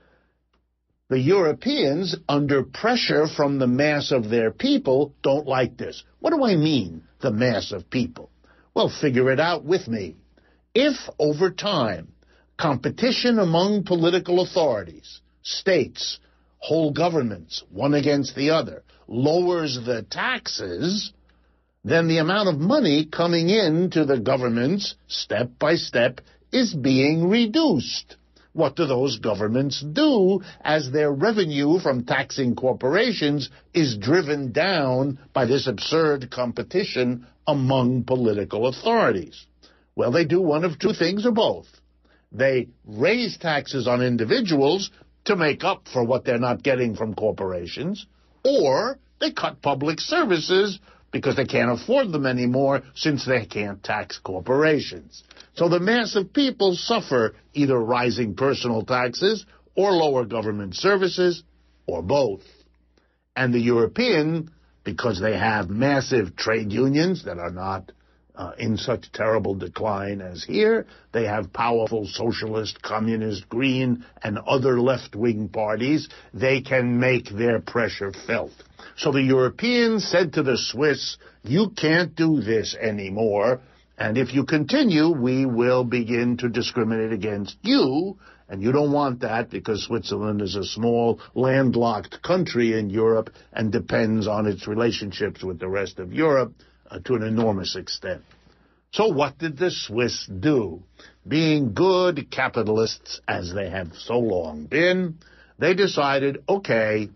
The Europeans, under pressure from the mass of their people, don't like this. What do I mean, the mass of people? Well, figure it out with me. If, over time, competition among political authorities, states, whole governments, one against the other, lowers the taxes, then the amount of money coming into the governments, step by step, is being reduced. What do those governments do as their revenue from taxing corporations is driven down by this absurd competition among political authorities? Well, they do one of two things or both. They raise taxes on individuals to make up for what they're not getting from corporations, or they cut public services because they can't afford them anymore since they can't tax corporations. So the mass of people suffer either rising personal taxes or lower government services, or both. And the European, because they have massive trade unions that are not in such terrible decline as here, they have powerful socialist, communist, green, and other left-wing parties, they can make their pressure felt. So the Europeans said to the Swiss, you can't do this anymore. And if you continue, we will begin to discriminate against you. And you don't want that because Switzerland is a small, landlocked country in Europe and depends on its relationships with the rest of Europe to an enormous extent. So what did the Swiss do? Being good capitalists, as they have so long been, they decided, okay,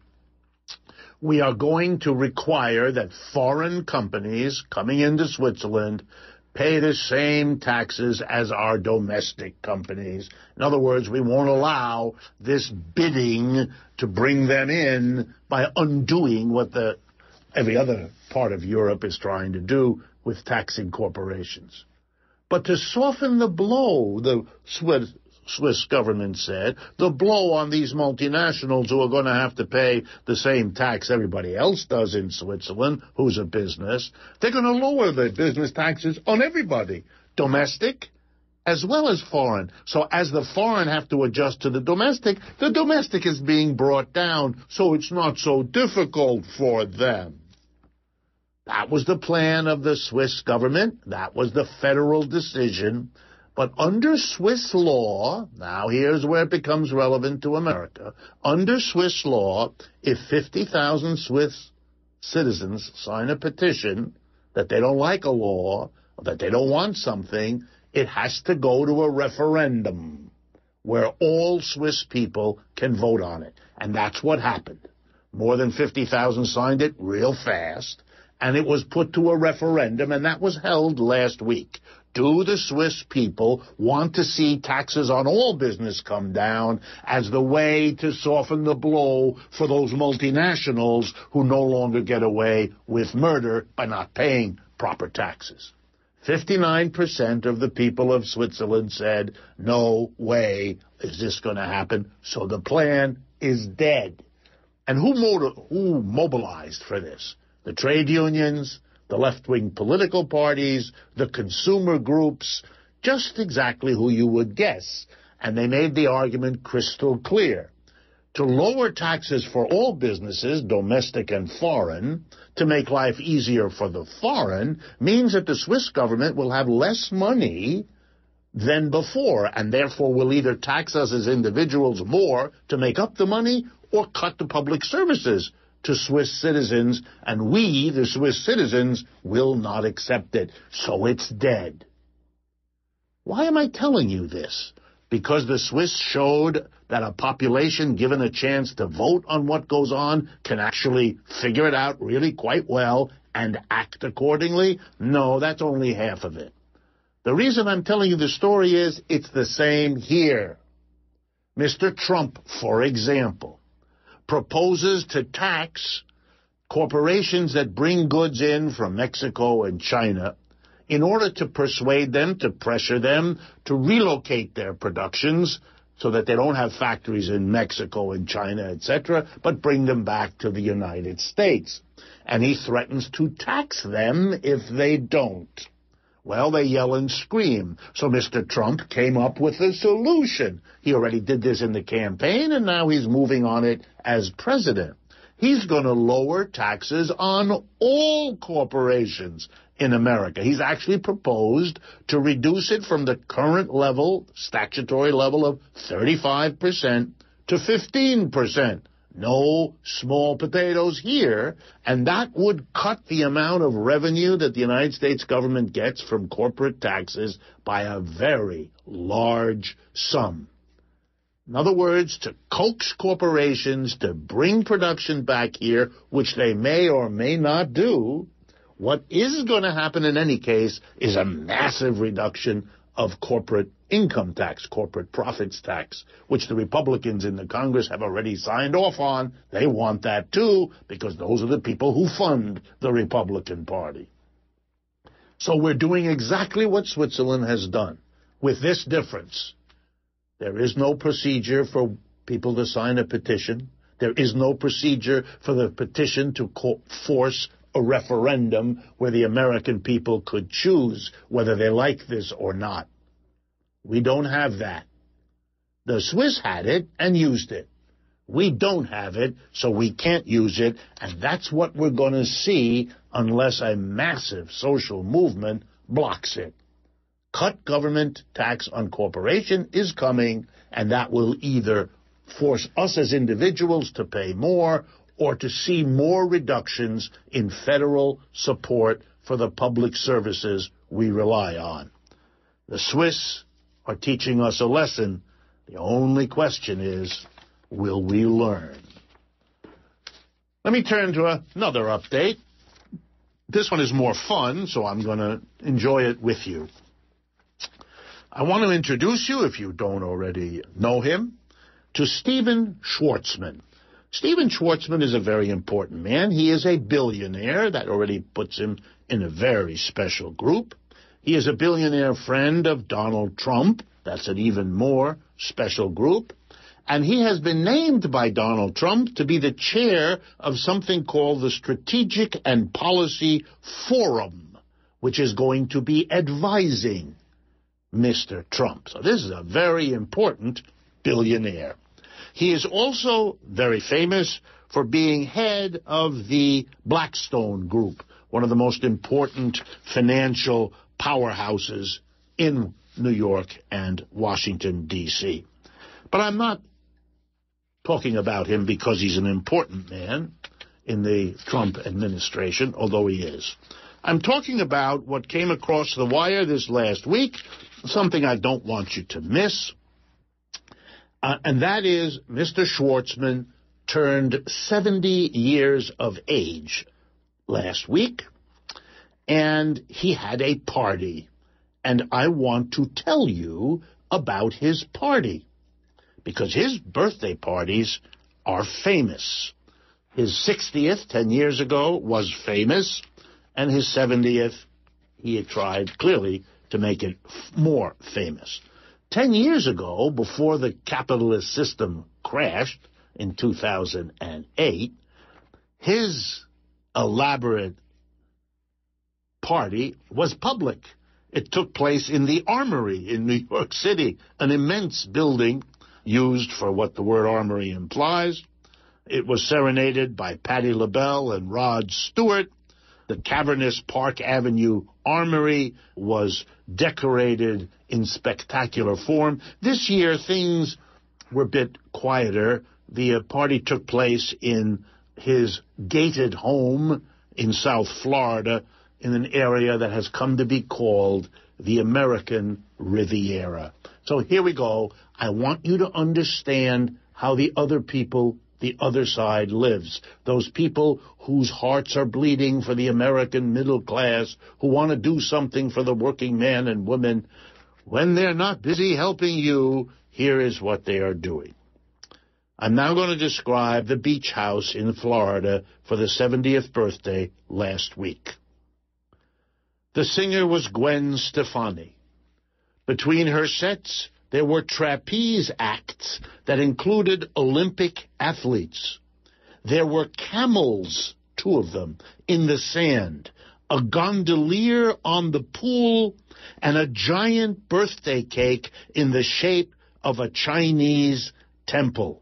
we are going to require that foreign companies coming into Switzerland pay the same taxes as our domestic companies. In other words, we won't allow this bidding to bring them in by undoing what every other part of Europe is trying to do with taxing corporations. But to soften the blow, the Swiss government said, the blow on these multinationals who are going to have to pay the same tax everybody else does in Switzerland, who's a business, they're going to lower the business taxes on everybody, domestic as well as foreign. So as the foreign have to adjust to the domestic is being brought down, so it's not so difficult for them. That was the plan of the Swiss government. That was the federal decision. But under Swiss law, now here's where it becomes relevant to America. Under Swiss law, if 50,000 Swiss citizens sign a petition that they don't like a law, or that they don't want something, it has to go to a referendum where all Swiss people can vote on it. And that's what happened. More than 50,000 signed it real fast. And it was put to a referendum, and that was held last week. Do the Swiss people want to see taxes on all business come down as the way to soften the blow for those multinationals who no longer get away with murder by not paying proper taxes? 59% of the people of Switzerland said, no way is this going to happen, so the plan is dead. And who mobilized for this? The trade unions, the left-wing political parties, the consumer groups, just exactly who you would guess. And they made the argument crystal clear. To lower taxes for all businesses, domestic and foreign, to make life easier for the foreign, means that the Swiss government will have less money than before, and therefore will either tax us as individuals more to make up the money or cut the public services to Swiss citizens, and we, the Swiss citizens, will not accept it. So it's dead. Why am I telling you this? Because the Swiss showed that a population given a chance to vote on what goes on can actually figure it out really quite well and act accordingly? No, that's only half of it. The reason I'm telling you the story is it's the same here. Mr. Trump, for example, proposes to tax corporations that bring goods in from Mexico and China in order to persuade them, to pressure them, to relocate their productions so that they don't have factories in Mexico and China, etc., but bring them back to the United States. And he threatens to tax them if they don't. Well, they yell and scream. So Mr. Trump came up with a solution. He already did this in the campaign, and now he's moving on it as president. He's going to lower taxes on all corporations in America. He's actually proposed to reduce it from the current level, statutory level of 35% to 15%. No small potatoes here, and that would cut the amount of revenue that the United States government gets from corporate taxes by a very large sum. In other words, to coax corporations to bring production back here, which they may or may not do, what is going to happen in any case is a massive reduction of corporate income tax, corporate profits tax, which the Republicans in the Congress have already signed off on. They want that too, because those are the people who fund the Republican Party. So we're doing exactly what Switzerland has done, with this difference. There is no procedure for people to sign a petition. There is no procedure for the petition to force a referendum where the American people could choose whether they like this or not. We don't have that. The Swiss had it and used it. We don't have it, so we can't use it, and that's what we're going to see unless a massive social movement blocks it. cut government tax on corporation is coming, and that will either force us as individuals to pay more or to see more reductions in federal support for the public services we rely on. The Swiss are teaching us a lesson. The only question is, will we learn? Let me turn to another update. This one is more fun, so I'm going to enjoy it with you. I want to introduce you, if you don't already know him, to Stephen Schwarzman. Stephen Schwarzman is a very important man. He is a billionaire. That already puts him in a very special group. He is a billionaire friend of Donald Trump. That's an even more special group. And he has been named by Donald Trump to be the chair of something called the Strategic and Policy Forum, which is going to be advising Mr. Trump. So this is a very important billionaire. He is also very famous for being head of the Blackstone Group, one of the most important financial powerhouses in New York and Washington, D.C. But I'm not talking about him because he's an important man in the Trump administration, although he is. I'm talking about what came across the wire this last week, something I don't want you to miss, and that is Mr. Schwarzman turned 70 years of age last week, and he had a party, and I want to tell you about his party, because his birthday parties are famous. His 60th, 10 years ago, was famous, and his 70th, he had tried, clearly, to make it more famous. 10 years ago, before the capitalist system crashed in 2008, his elaborate party was public. It took place in the Armory in New York City, an immense building used for what the word armory implies. It was serenaded by Patti LaBelle and Rod Stewart. The cavernous Park Avenue Armory was decorated in spectacular form. This year, things were a bit quieter. The party took place in his gated home in South Florida, in an area that has come to be called the American Riviera. So here we go. I want you to understand how the other people, the other side, lives. Those people whose hearts are bleeding for the American middle class, who want to do something for the working man and woman. When they're not busy helping you, here is what they are doing. I'm now going to describe the beach house in Florida for the 70th birthday last week. The singer was Gwen Stefani. Between her sets, there were trapeze acts that included Olympic athletes. There were camels, 2 of them, in the sand, a gondolier on the pool, and a giant birthday cake in the shape of a Chinese temple.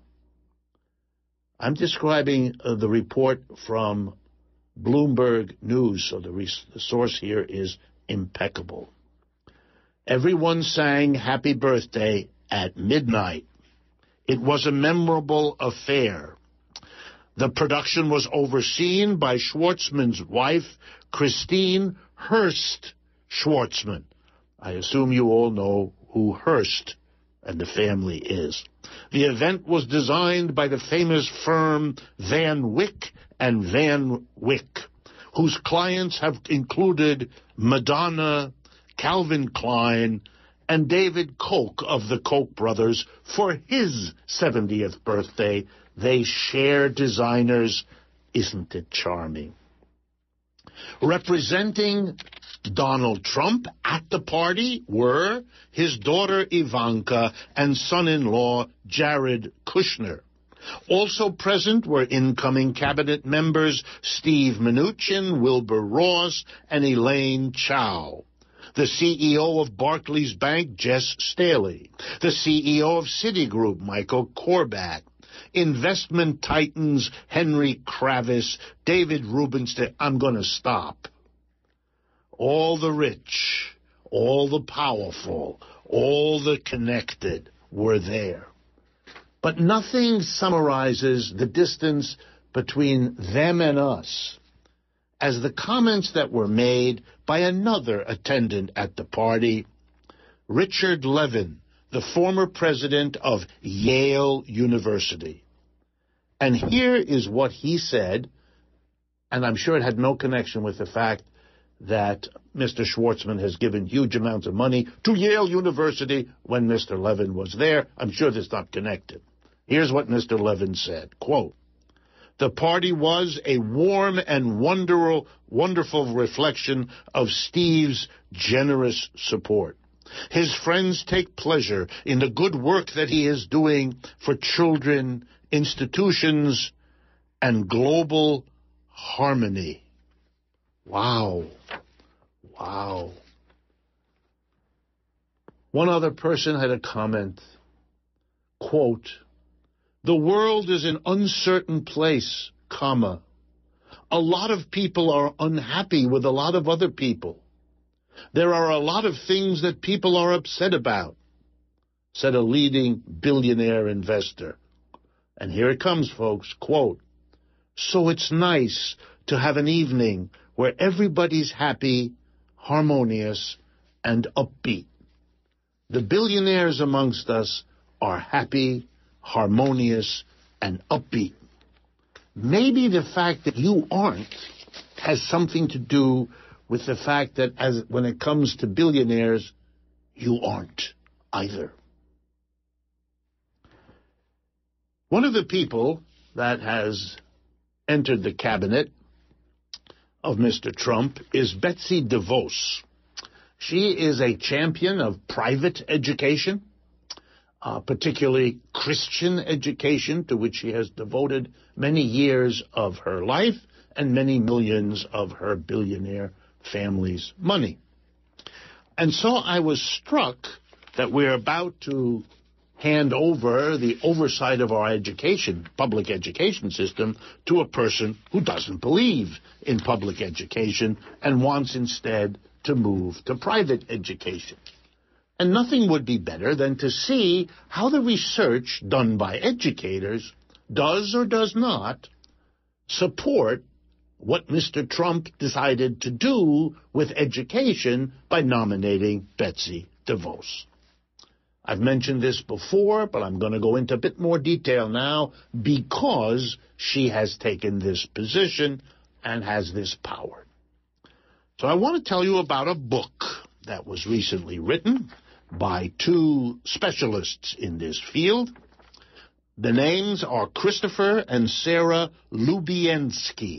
I'm describing the report from Bloomberg News, so the source here is impeccable. Everyone sang Happy Birthday at midnight. It was a memorable affair. The production was overseen by Schwarzman's wife, Christine Hurst Schwarzman. I assume you all know who Hurst and the family is. The event was designed by the famous firm Van Wyck and Van Wyck, whose clients have included Madonna, Calvin Klein, and David Koch of the Koch brothers. For his 70th birthday, they share designers. Isn't it charming? Representing Donald Trump at the party were his daughter Ivanka and son-in-law Jared Kushner. Also present were incoming cabinet members Steve Mnuchin, Wilbur Ross, and Elaine Chao. The CEO of Barclays Bank, Jess Staley. The CEO of Citigroup, Michael Corbat. Investment titans Henry Kravis, David Rubenstein. I'm going to stop. All the rich, all the powerful, all the connected were there. But nothing summarizes the distance between them and us as the comments that were made by another attendant at the party, Richard Levin, the former president of Yale University. And here is what he said, and I'm sure it had no connection with the fact that Mr. Schwartzman has given huge amounts of money to Yale University when Mr. Levin was there. I'm sure that's not connected. Here's what Mr. Levin said, quote, "The party was a warm and wonderful reflection of Steve's generous support. His friends take pleasure in the good work that he is doing for children, institutions, and global harmony." Wow. Wow. One other person had a comment, quote, "The world is an uncertain place, comma. A lot of people are unhappy with a lot of other people. There are a lot of things that people are upset about," said a leading billionaire investor. And here it comes, folks, quote, "So it's nice to have an evening where everybody's happy, harmonious, and upbeat. The billionaires amongst us are happy, harmonious, and upbeat. Maybe the fact that you aren't has something to do with the fact that when it comes to billionaires, you aren't either." One of the people that has entered the cabinet of Mr. Trump is Betsy DeVos. She is a champion of private education, particularly Christian education, to which she has devoted many years of her life and many millions of her billionaire family's money. And so I was struck that we're about to hand over the oversight of our education, public education system, to a person who doesn't believe in public education and wants instead to move to private education. And nothing would be better than to see how the research done by educators does or does not support what Mr. Trump decided to do with education by nominating Betsy DeVos. I've mentioned this before, but I'm going to go into a bit more detail now because she has taken this position and has this power. So I want to tell you about a book that was recently written by two specialists in this field. The names are Christopher and Sarah Lubienski,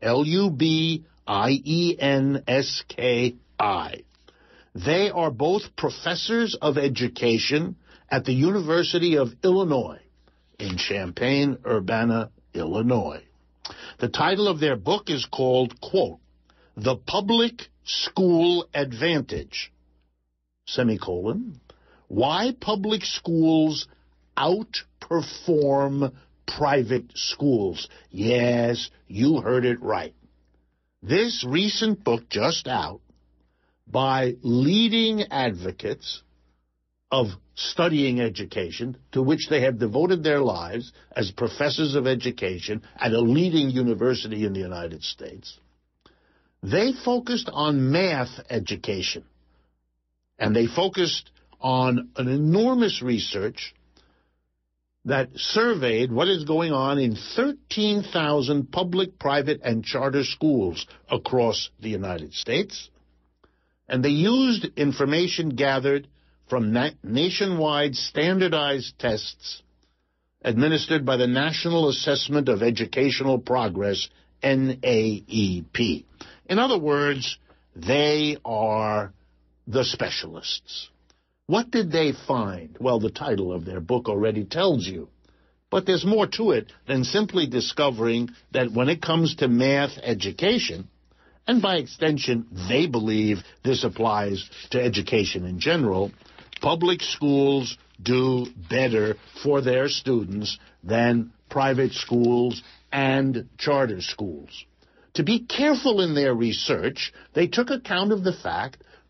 Lubienski. They are both professors of education at the University of Illinois in Champaign-Urbana, Illinois. The title of their book is called, quote, "The Public School Advantage, semicolon, Why Public Schools Outperform Private Schools." Yes, you heard it right. This recent book just out by leading advocates of studying education, to which they have devoted their lives as professors of education at a leading university in the United States. They focused on math education, and they focused on an enormous research that surveyed what is going on in 13,000 public, private, and charter schools across the United States. And they used information gathered from nationwide standardized tests administered by the National Assessment of Educational Progress, NAEP. In other words, they are the specialists. What did they find? Well, the title of their book already tells you. But there's more to it than simply discovering that when it comes to math education, and by extension, they believe this applies to education in general, public schools do better for their students than private schools and charter schools. To be careful in their research, they took account of the fact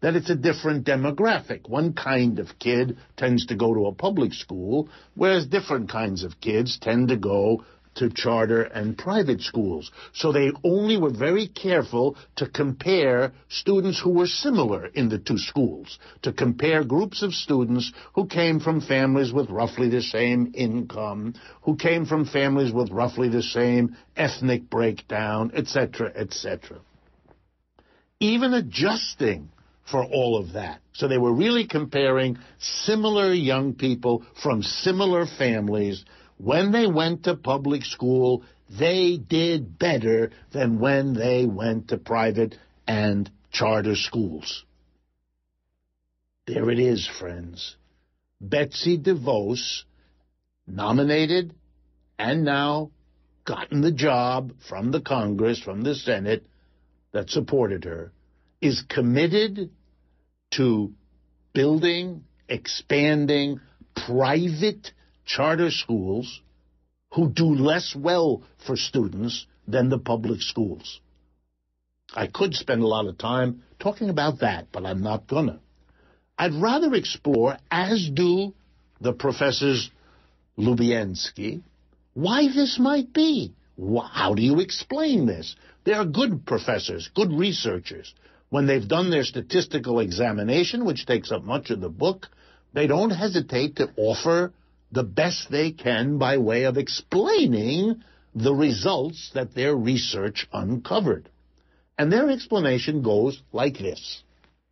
that it's a different demographic. One kind of kid tends to go to a public school, whereas different kinds of kids tend to go to charter and private schools. So they only were very careful to compare students who were similar in the two schools, to compare groups of students who came from families with roughly the same income, who came from families with roughly the same ethnic breakdown, etc., etc. Even adjusting for all of that. So they were really comparing similar young people from similar families. When they went to public school, they did better than when they went to private and charter schools. There it is, friends. Betsy DeVos, nominated and now gotten the job from the Congress, from the Senate that supported her, is committed to building, expanding private charter schools who do less well for students than the public schools. I could spend a lot of time talking about that, but I'm not gonna. I'd rather explore, as do the professors Lubienski, why this might be. How do you explain this? They are good professors, good researchers. When they've done their statistical examination, which takes up much of the book, they don't hesitate to offer the best they can by way of explaining the results that their research uncovered. And their explanation goes like this.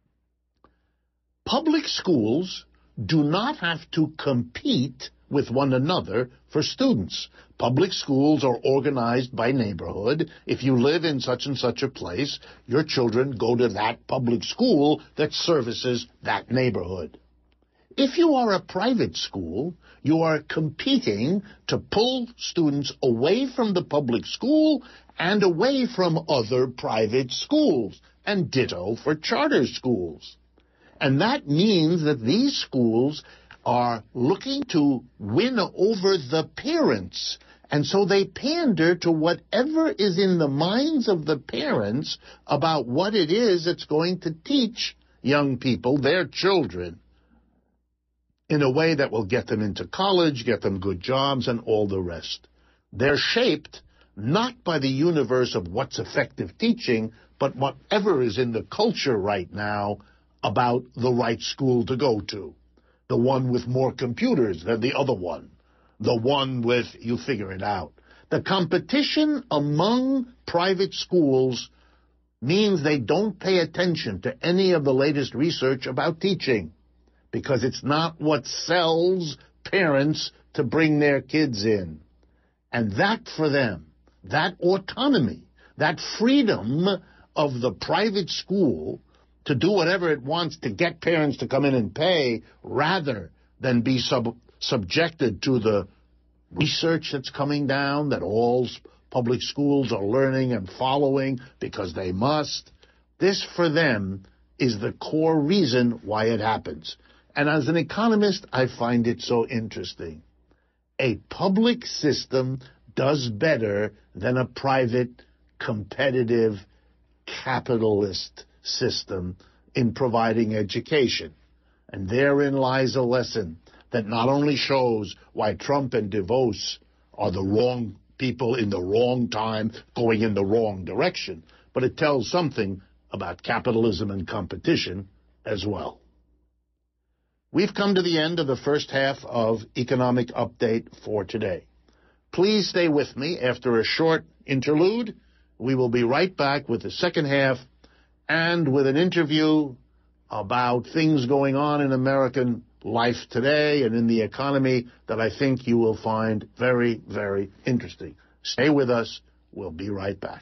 Public schools do not have to compete with one another for students. Public schools are organized by neighborhood. If you live in such and such a place, your children go to that public school that services that neighborhood. If you are a private school, you are competing to pull students away from the public school and away from other private schools, and ditto for charter schools. And that means that these schools are looking to win over the parents, and so they pander to whatever is in the minds of the parents about what it is that's going to teach young people, their children, in a way that will get them into college, get them good jobs, and all the rest. They're shaped not by the universe of what's effective teaching, but whatever is in the culture right now about the right school to go to. The one with more computers than the other one. The one with, you figure it out. The competition among private schools means they don't pay attention to any of the latest research about teaching, because it's not what sells parents to bring their kids in. And that for them, that autonomy, that freedom of the private school to do whatever it wants to get parents to come in and pay, rather than be subjected to the research that's coming down that all public schools are learning and following because they must. This, for them, is the core reason why it happens. And as an economist, I find it so interesting. A public system does better than a private, competitive, capitalist system in providing education. And therein lies a lesson that not only shows why Trump and DeVos are the wrong people in the wrong time, going in the wrong direction, but it tells something about capitalism and competition as well. We've come to the end of the first half of Economic Update for today. Please stay with me. After a short interlude, we will be right back with the second half and with an interview about things going on in American life today and in the economy that I think you will find very, very interesting. Stay with us. We'll be right back.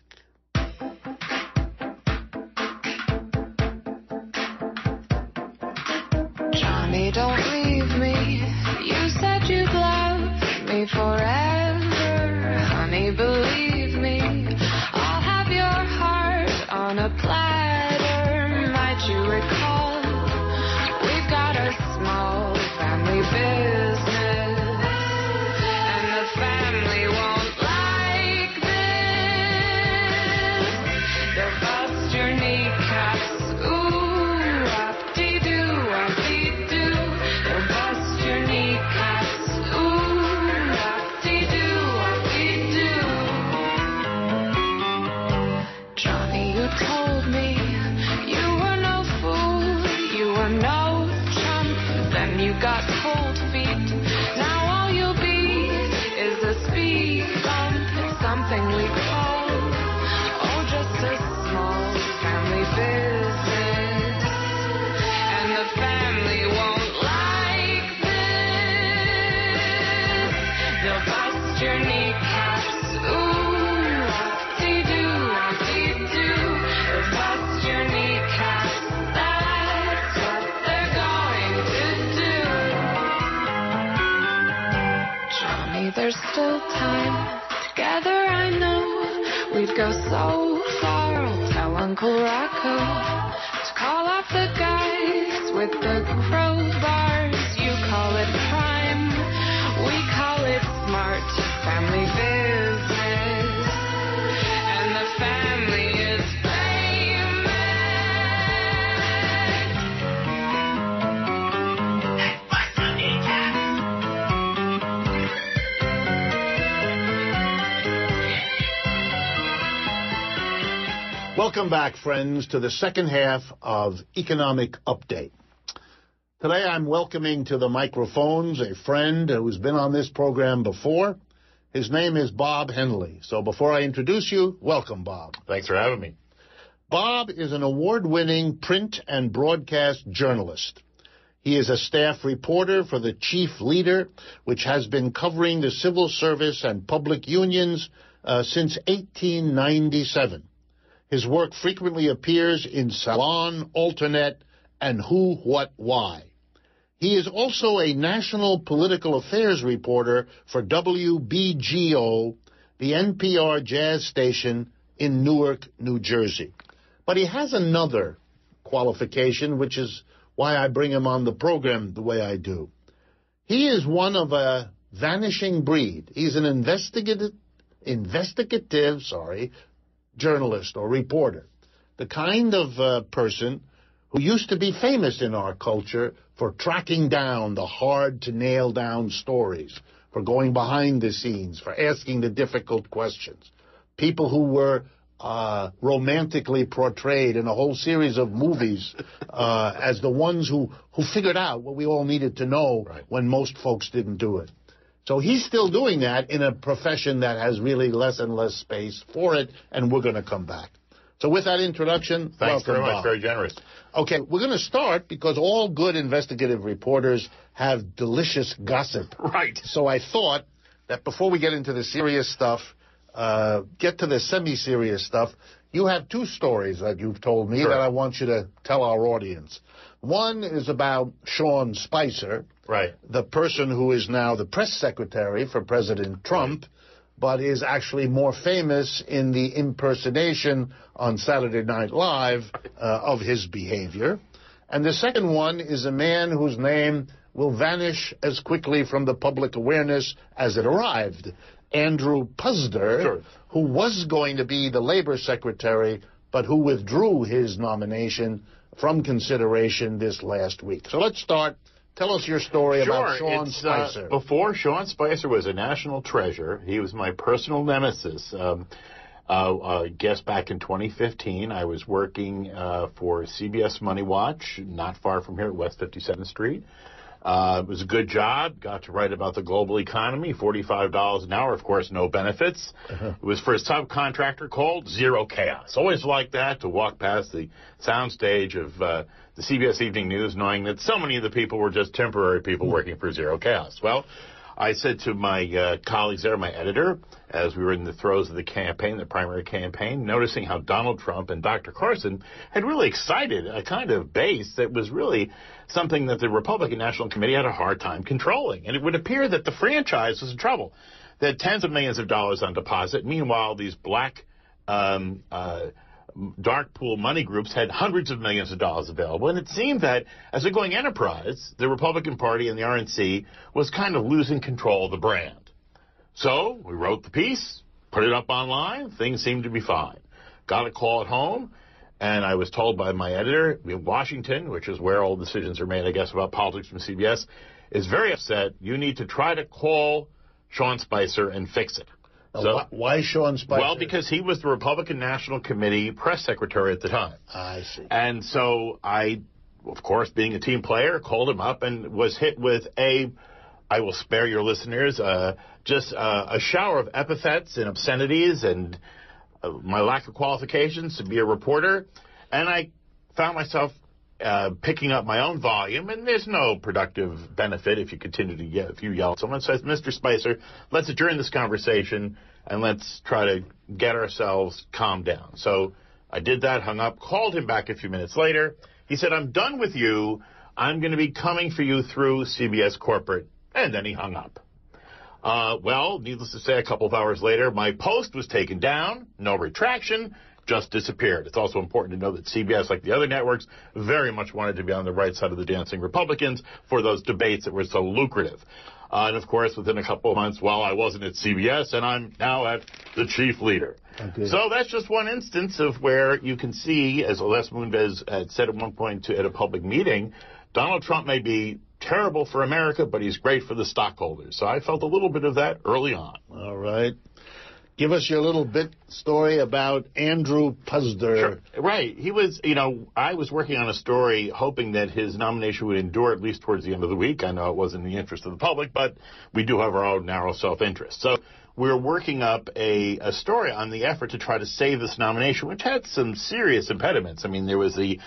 Johnny, don't leave me. You said you'd love me forever. Honey, believe me, I'll have your heart on a platter. Might you recall, we've got a small family business, and the family won't like this. They'll bust your kneecaps, ooh, They'll bust your kneecaps. Ooh, whoop-de-doo, whoop-de-doo. They'll bust your kneecaps. That's what they're going to do. Johnny, there's still time. Together I know we'd go so far. I'll tell Uncle Rocco to call off the guys with the crowbars. You call it crime, we call it smart family business, and the family is famous. What's on the Welcome back, friends, to the second half of Economic Update. Today I'm welcoming to the microphones a friend who's been on this program before. His name is Bob Henley. So before I introduce you, welcome, Bob. Thanks for having me. Bob is an award-winning print and broadcast journalist. He is a staff reporter for the Chief Leader, which has been covering the civil service and public unions since 1897. His work frequently appears in Salon, Alternate, and Who, What, Why. He is also a national political affairs reporter for WBGO, the NPR jazz station in Newark, New Jersey. But he has another qualification, which is why I bring him on the program the way I do. He is one of a vanishing breed. He's an investigative journalist or reporter, the kind of person who used to be famous in our culture for tracking down the hard-to-nail-down stories, for going behind the scenes, for asking the difficult questions. People who were romantically portrayed in a whole series of movies as the ones who figured out what we all needed to know when most folks didn't do it. So he's still doing that in a profession that has really less and less space for it, and we're going to come back. So with that introduction, thanks welcome, very much. Bob. Very generous. Okay, we're going to start because all good investigative reporters have delicious gossip. Right. So I thought that before we get into the serious stuff, get to the semi-serious stuff, you have two stories that you've told me that I want you to tell our audience. One is about Sean Spicer, the person who is now the press secretary for President Trump, but is actually more famous in the impersonation on Saturday Night Live of his behavior. And the second one is a man whose name will vanish as quickly from the public awareness as it arrived. Andrew Puzder, who was going to be the labor secretary, but who withdrew his nomination from consideration this last week. So let's start. Tell us your story about Sean Spicer. Before Sean Spicer was a national treasure, he was my personal nemesis. I guess back in 2015, I was working for CBS Money Watch, not far from here at West 57th Street. It was a good job. Got to write about the global economy, $45 an hour, of course, no benefits. It was for a subcontractor called Zero Chaos. Always like that, to walk past the soundstage of the CBS Evening News, knowing that so many of the people were just temporary people working for Zero Chaos. Well, I said to my colleagues there, my editor, as we were in the throes of the campaign, the primary campaign, noticing how Donald Trump and Dr. Carson had really excited a kind of base that was really something that the Republican National Committee had a hard time controlling. And it would appear that the franchise was in trouble. They had tens of millions of dollars on deposit. Meanwhile, these black dark pool money groups had hundreds of millions of dollars available. And it seemed that as a going enterprise, the Republican Party and the RNC was kind of losing control of the brand. So we wrote the piece, put it up online. Things seemed to be fine. Got a call at home, and I was told by my editor in Washington, which is where all decisions are made, I guess, about politics from CBS, is very upset. You need to try to call Sean Spicer and fix it. So, why Sean Spicer? Well, because he was the Republican National Committee press secretary at the time. I see. And so I, of course, being a team player, called him up and was hit with I will spare your listeners, just a shower of epithets and obscenities and my lack of qualifications to be a reporter. And I found myself picking up my own volume, and there's no productive benefit if you continue to get, if you yell at someone. Says, Mr. Spicer, let's adjourn this conversation and let's try to get ourselves calmed down. So I did that, hung up, called him back a few minutes later. He said, I'm done with you. I'm going to be coming for you through CBS Corporate. And then he hung up. Well, needless to say, a couple of hours later, my post was taken down, no retraction, just disappeared. It's also important to know that CBS, like the other networks, very much wanted to be on the right side of the dancing Republicans for those debates that were so lucrative. And, of course, within a couple of months, well, I wasn't at CBS, and I'm now at the chief leader. Okay. So that's just one instance of where you can see, as Les Moonves had said at one point at a public meeting, Donald Trump may be terrible for America, but he's great for the stockholders. So I felt a little bit of that early on. All right. Give us your little bit story about Andrew Puzder. Sure. Right. He was, I was working on a story hoping that his nomination would endure at least towards the end of the week. I know it wasn't in the interest of the public, but we do have our own narrow self-interest. So we're working up a story on the effort to try to save this nomination, which had some serious impediments. I mean, there was the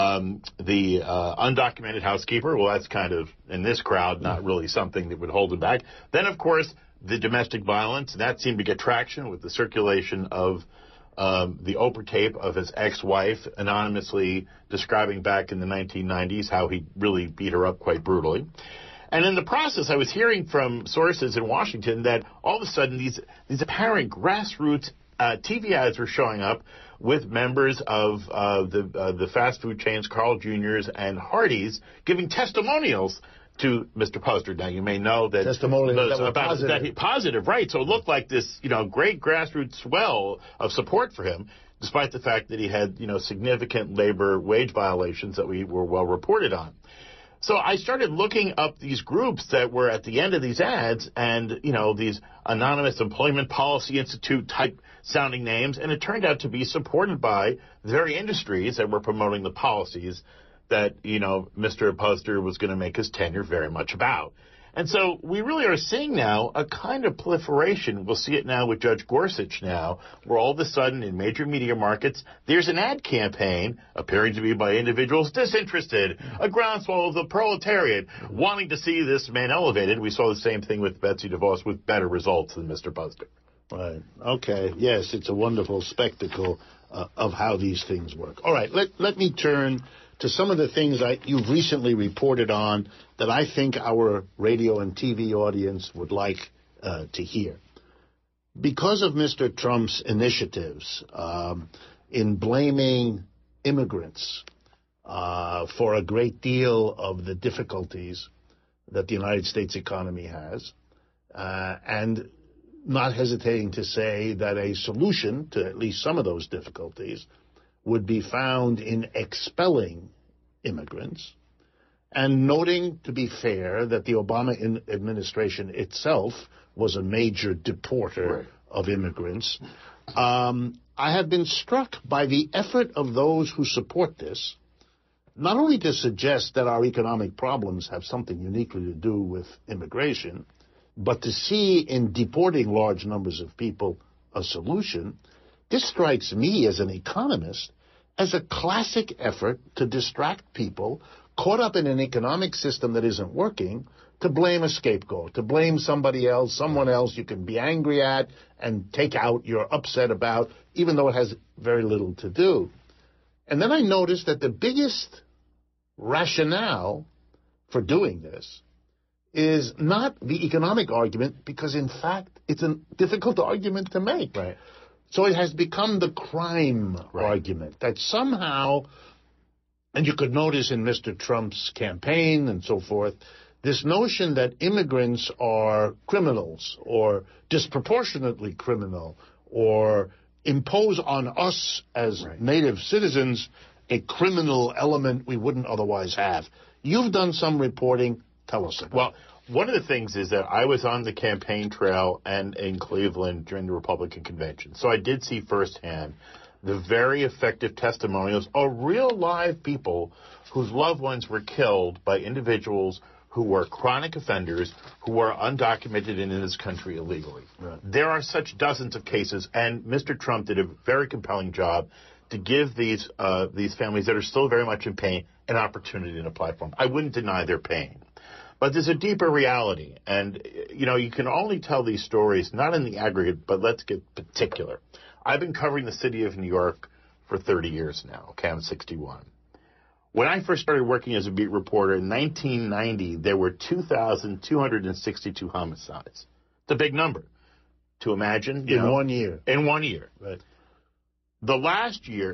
undocumented housekeeper. Well, that's kind of, in this crowd, not really something that would hold him back. Then, of course, the domestic violence, that seemed to get traction with the circulation of the Oprah tape of his ex-wife anonymously describing back in the 1990s how he really beat her up quite brutally. And in the process, I was hearing from sources in Washington that all of a sudden these apparent grassroots TV ads were showing up with members of the fast food chains Carl Jr.'s and Hardee's giving testimonials to Mr. Puzder. Now, you may know that testimonials about positive. Positive, right? So it looked like this, great grassroots swell of support for him, despite the fact that he had, significant labor wage violations that we were well reported on. So I started looking up these groups that were at the end of these ads and, these anonymous Employment Policy Institute type sounding names, and it turned out to be supported by the very industries that were promoting the policies that, Mr. Puzder was going to make his tenure very much about. And so we really are seeing now a kind of proliferation. We'll see it now with Judge Gorsuch now, where all of a sudden in major media markets, there's an ad campaign appearing to be by individuals disinterested, a groundswell of the proletariat, wanting to see this man elevated. We saw the same thing with Betsy DeVos with better results than Mr. Puzder. Right. Okay. Yes, it's a wonderful spectacle of how these things work. All right. Let me turn to some of the things you've recently reported on that I think our radio and TV audience would like to hear. Because of Mr. Trump's initiatives in blaming immigrants for a great deal of the difficulties that the United States economy has, and not hesitating to say that a solution to at least some of those difficulties would be found in expelling immigrants, and noting, to be fair, that the Obama administration itself was a major deporter of immigrants. I have been struck by the effort of those who support this, not only to suggest that our economic problems have something uniquely to do with immigration, but to see in deporting large numbers of people a solution. This strikes me as an economist as a classic effort to distract people caught up in an economic system that isn't working, to blame a scapegoat, to blame somebody else, someone else you can be angry at and take out your upset about, even though it has very little to do. And then I noticed that the biggest rationale for doing this is not the economic argument, because in fact it's a difficult argument to make. Right. So it has become the crime argument that somehow, and you could notice in Mr. Trump's campaign and so forth, this notion that immigrants are criminals or disproportionately criminal or impose on us as native citizens a criminal element we wouldn't otherwise have. You've done some reporting. Tell us about it. Well, one of the things is that I was on the campaign trail and in Cleveland during the Republican convention. So I did see firsthand the very effective testimonials of real live people whose loved ones were killed by individuals who were chronic offenders, who were undocumented in this country illegally. Right. There are such dozens of cases, and Mr. Trump did a very compelling job to give these families that are still very much in pain an opportunity and a platform. I wouldn't deny their pain. But there's a deeper reality. And, you can only tell these stories, not in the aggregate, but let's get particular. I've been covering the city of New York for 30 years now. Okay, I'm 61. When I first started working as a beat reporter in 1990, there were 2,262 homicides. It's a big number to imagine. In 1 year. In 1 year. Right. The last year,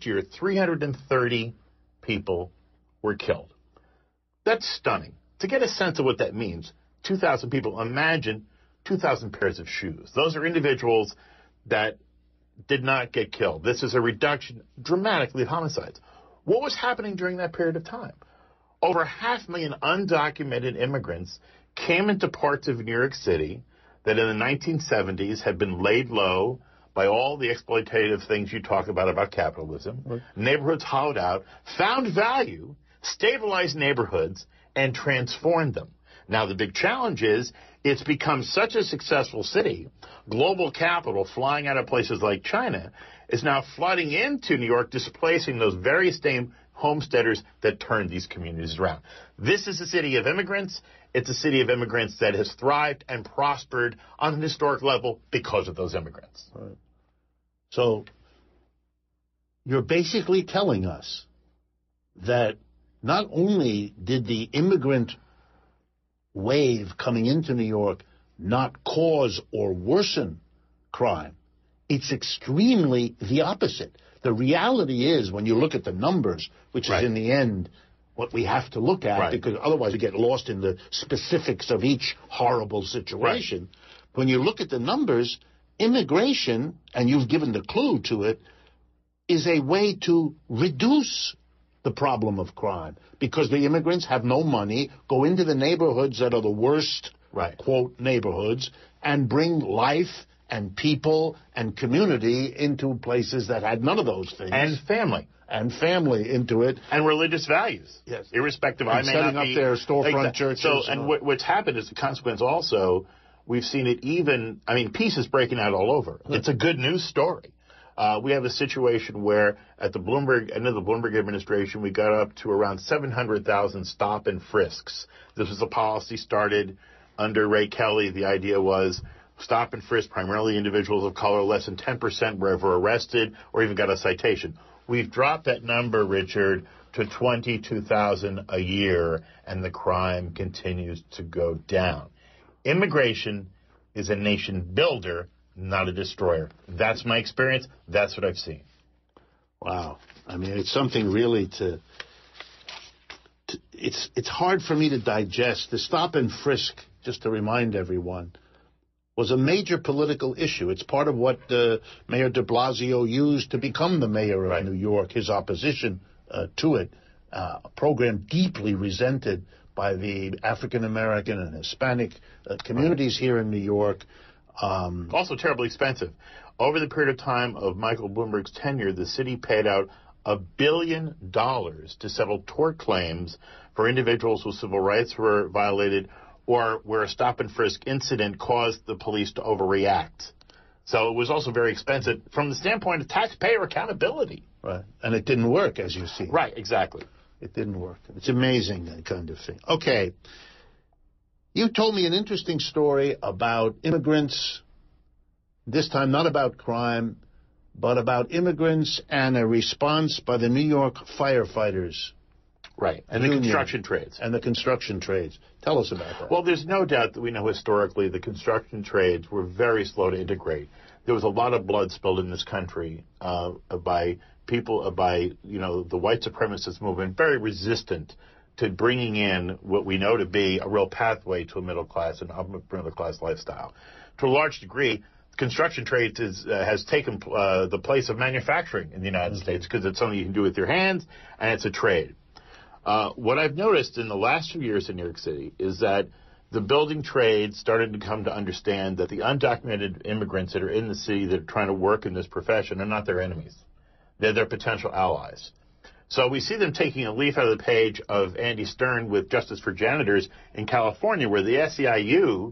330 people were killed. That's stunning. To get a sense of what that means, 2,000 people, imagine 2,000 pairs of shoes. Those are individuals that did not get killed. This is a reduction dramatically of homicides. What was happening during that period of time? Over 500,000 undocumented immigrants came into parts of New York City that in the 1970s had been laid low by all the exploitative things you talk about capitalism. Right. Neighborhoods hollowed out, found value, stabilized neighborhoods, and transformed them. Now, the big challenge is it's become such a successful city, global capital flying out of places like China is now flooding into New York, displacing those very same homesteaders that turned these communities around. This is a city of immigrants. It's a city of immigrants that has thrived and prospered on an historic level because of those immigrants. Right. So you're basically telling us that not only did the immigrant wave coming into New York not cause or worsen crime, it's extremely the opposite. The reality is, when you look at the numbers, which is in the end what we have to look at, because otherwise we get lost in the specifics of each horrible situation. When you look at the numbers, immigration, and you've given the clue to it, is a way to reduce the problem of crime, because the immigrants have no money, go into the neighborhoods that are the worst, quote, neighborhoods, and bring life and people and community into places that had none of those things. And family. And family into it. And religious values. Yes. Irrespective. And I may setting not be up their storefront churches. So, and what's happened is the consequence also, we've seen it even, peace is breaking out all over. It's a good news story. We have a situation where at the end of the Bloomberg administration, we got up to around 700,000 stop and frisks. This was a policy started under Ray Kelly. The idea was stop and frisk primarily individuals of color. Less than 10% were ever arrested or even got a citation. We've dropped that number, Richard, to 22,000 a year, and the crime continues to go down. Immigration is a nation builder, not a destroyer. That's my experience. That's what I've seen. Wow. It's something really it's hard for me to digest. The stop and frisk, just to remind everyone, was a major political issue. It's part of what Mayor de Blasio used to become the mayor of New York, his opposition to it, a program deeply resented by the African-American and Hispanic communities here in New York. Also terribly expensive. Over the period of time of Michael Bloomberg's tenure, the city paid out $1 billion to settle tort claims for individuals whose civil rights were violated or where a stop and frisk incident caused the police to overreact. So it was also very expensive from the standpoint of taxpayer accountability. Right. And it didn't work, as you see. Right, exactly. It didn't work. It's amazing, that kind of thing. Okay. You told me an interesting story about immigrants, this time not about crime, but about immigrants and a response by the New York firefighters. Right, and the construction trades. And the construction trades. Tell us about that. Well, there's no doubt that we know historically the construction trades were very slow to integrate. There was a lot of blood spilled in this country by people, the white supremacist movement, very resistant to bringing in what we know to be a real pathway to a middle class and upper middle class lifestyle. To a large degree, construction trades has taken the place of manufacturing in the United States because it's something you can do with your hands, and it's a trade. What I've noticed in the last few years in New York City is that the building trades started to come to understand that the undocumented immigrants that are in the city that are trying to work in this profession are not their enemies. They're their potential allies. So we see them taking a leaf out of the page of Andy Stern with Justice for Janitors in California, where the SEIU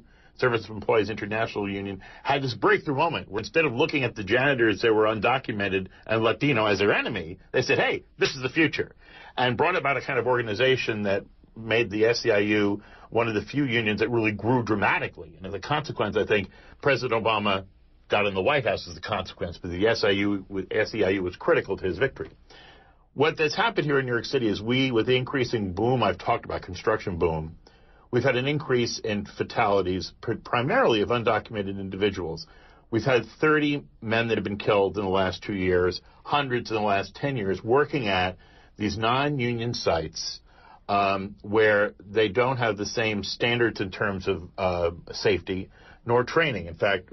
Service Employees International Union, had this breakthrough moment where instead of looking at the janitors that were undocumented and Latino as their enemy, they said, hey, this is the future, and brought about a kind of organization that made the SEIU one of the few unions that really grew dramatically. And as a consequence, I think President Obama got in the White House as a consequence, but the SEIU was critical to his victory. What has happened here in New York City is with the increasing boom, I've talked about construction boom, we've had an increase in fatalities, primarily of undocumented individuals. We've had 30 men that have been killed in the last 2 years, hundreds in the last 10 years, working at these non-union sites where they don't have the same standards in terms of safety nor training. In fact,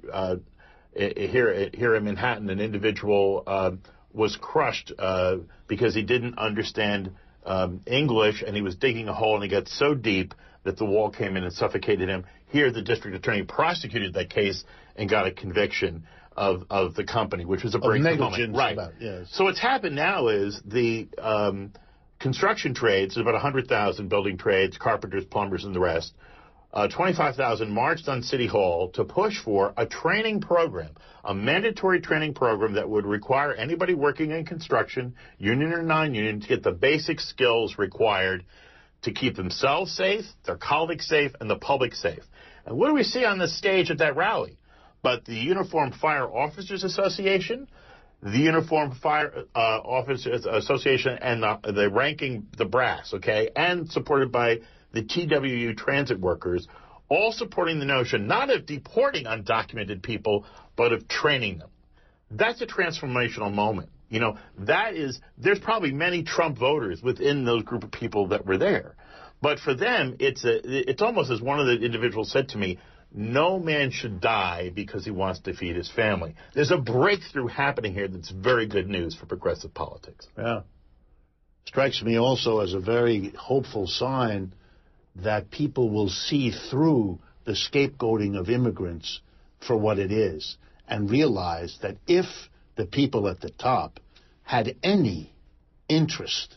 here in Manhattan, an individual was crushed because he didn't understand English, and he was digging a hole, and he got so deep that the wall came in and suffocated him. Here, the district attorney prosecuted that case and got a conviction of the company, which was a breakthrough moment. Right. Yes. So what's happened now is the construction trades, about 100,000 building trades, carpenters, plumbers, and the rest, 25,000 marched on City Hall to push for a training program, a mandatory training program that would require anybody working in construction, union or non-union, to get the basic skills required to keep themselves safe, their colleagues safe, and the public safe. And what do we see on the stage at that rally? But the Uniformed Fire Officers Association, the Uniformed Fire Officers Association, and the ranking, the brass, okay, and supported by the TWU transit workers, all supporting the notion not of deporting undocumented people, but of training them. That's a transformational moment. You know, there's probably many Trump voters within those group of people that were there. But for them, it's almost as one of the individuals said to me, no man should die because he wants to feed his family. There's a breakthrough happening here that's very good news for progressive politics. Yeah. Strikes me also as a very hopeful sign that people will see through the scapegoating of immigrants for what it is and realize that if the people at the top had any interest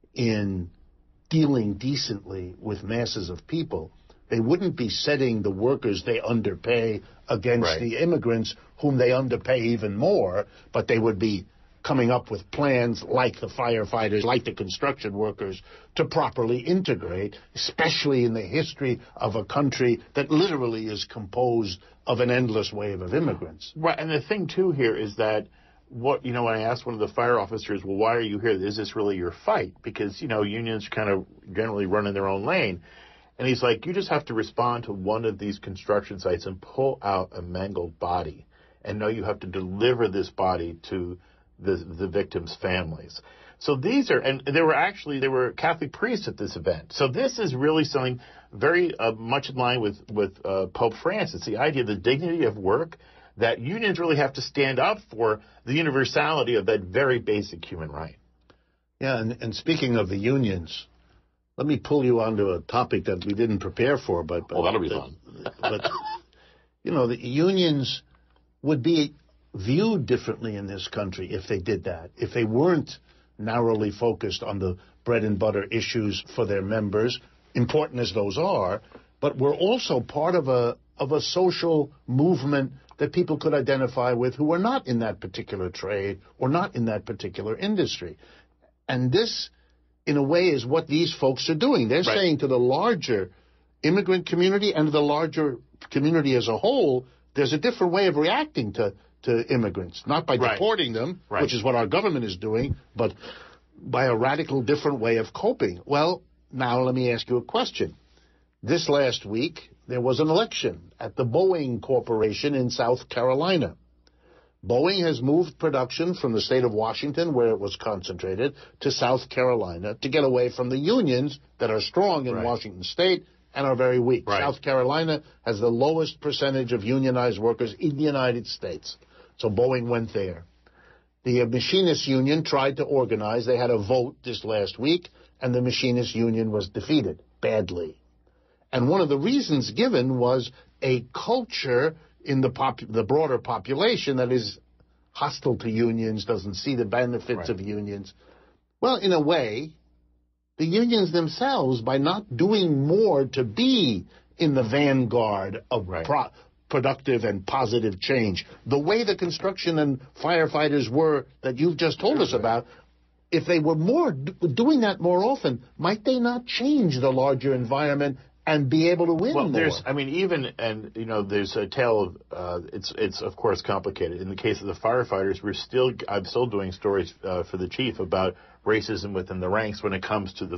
in dealing decently with masses of people, they wouldn't be setting the workers they underpay against the immigrants whom they underpay even more, but they would be coming up with plans like the firefighters, like the construction workers, to properly integrate, especially in the history of a country that literally is composed of an endless wave of immigrants. Right, and the thing, too, here is that when I asked one of the fire officers, well, why are you here? Is this really your fight? Because, unions kind of generally run in their own lane. And he's like, you just have to respond to one of these construction sites and pull out a mangled body and know you have to deliver this body to the victims' families. So there were Catholic priests at this event. So this is really something very much in line with Pope Francis, the idea of the dignity of work, that unions really have to stand up for the universality of that very basic human right. Yeah, and speaking of the unions, let me pull you onto a topic that we didn't prepare for, but that'll be fun. But the unions would be viewed differently in this country if they did that, if they weren't narrowly focused on the bread and butter issues for their members, important as those are, but we're also part of a social movement that people could identify with who are not in that particular trade or not in that particular industry. And this, in a way, is what these folks are doing. They're saying to the larger immigrant community and to the larger community as a whole, there's a different way of reacting to immigrants, not by deporting them, which is what our government is doing, but by a radical different way of coping. Well, now let me ask you a question. This last week, there was an election at the Boeing Corporation in South Carolina. Boeing has moved production from the state of Washington, where it was concentrated, to South Carolina to get away from the unions that are strong in Washington state and are very weak. South Carolina has the lowest percentage of unionized workers in the United States. So Boeing went there. The Machinists Union tried to organize. They had a vote this last week, and the Machinists Union was defeated badly. And one of the reasons given was a culture in the broader population that is hostile to unions, doesn't see the benefits of unions. Well, in a way, the unions themselves, by not doing more to be in the vanguard of productive and positive change. The way the construction and firefighters were that you've just told us about, if they were doing that more often, might they not change the larger environment and be able to win more? There's a tale of, it's of course complicated. In the case of the firefighters, I'm still doing stories for the chief about racism within the ranks when it comes to the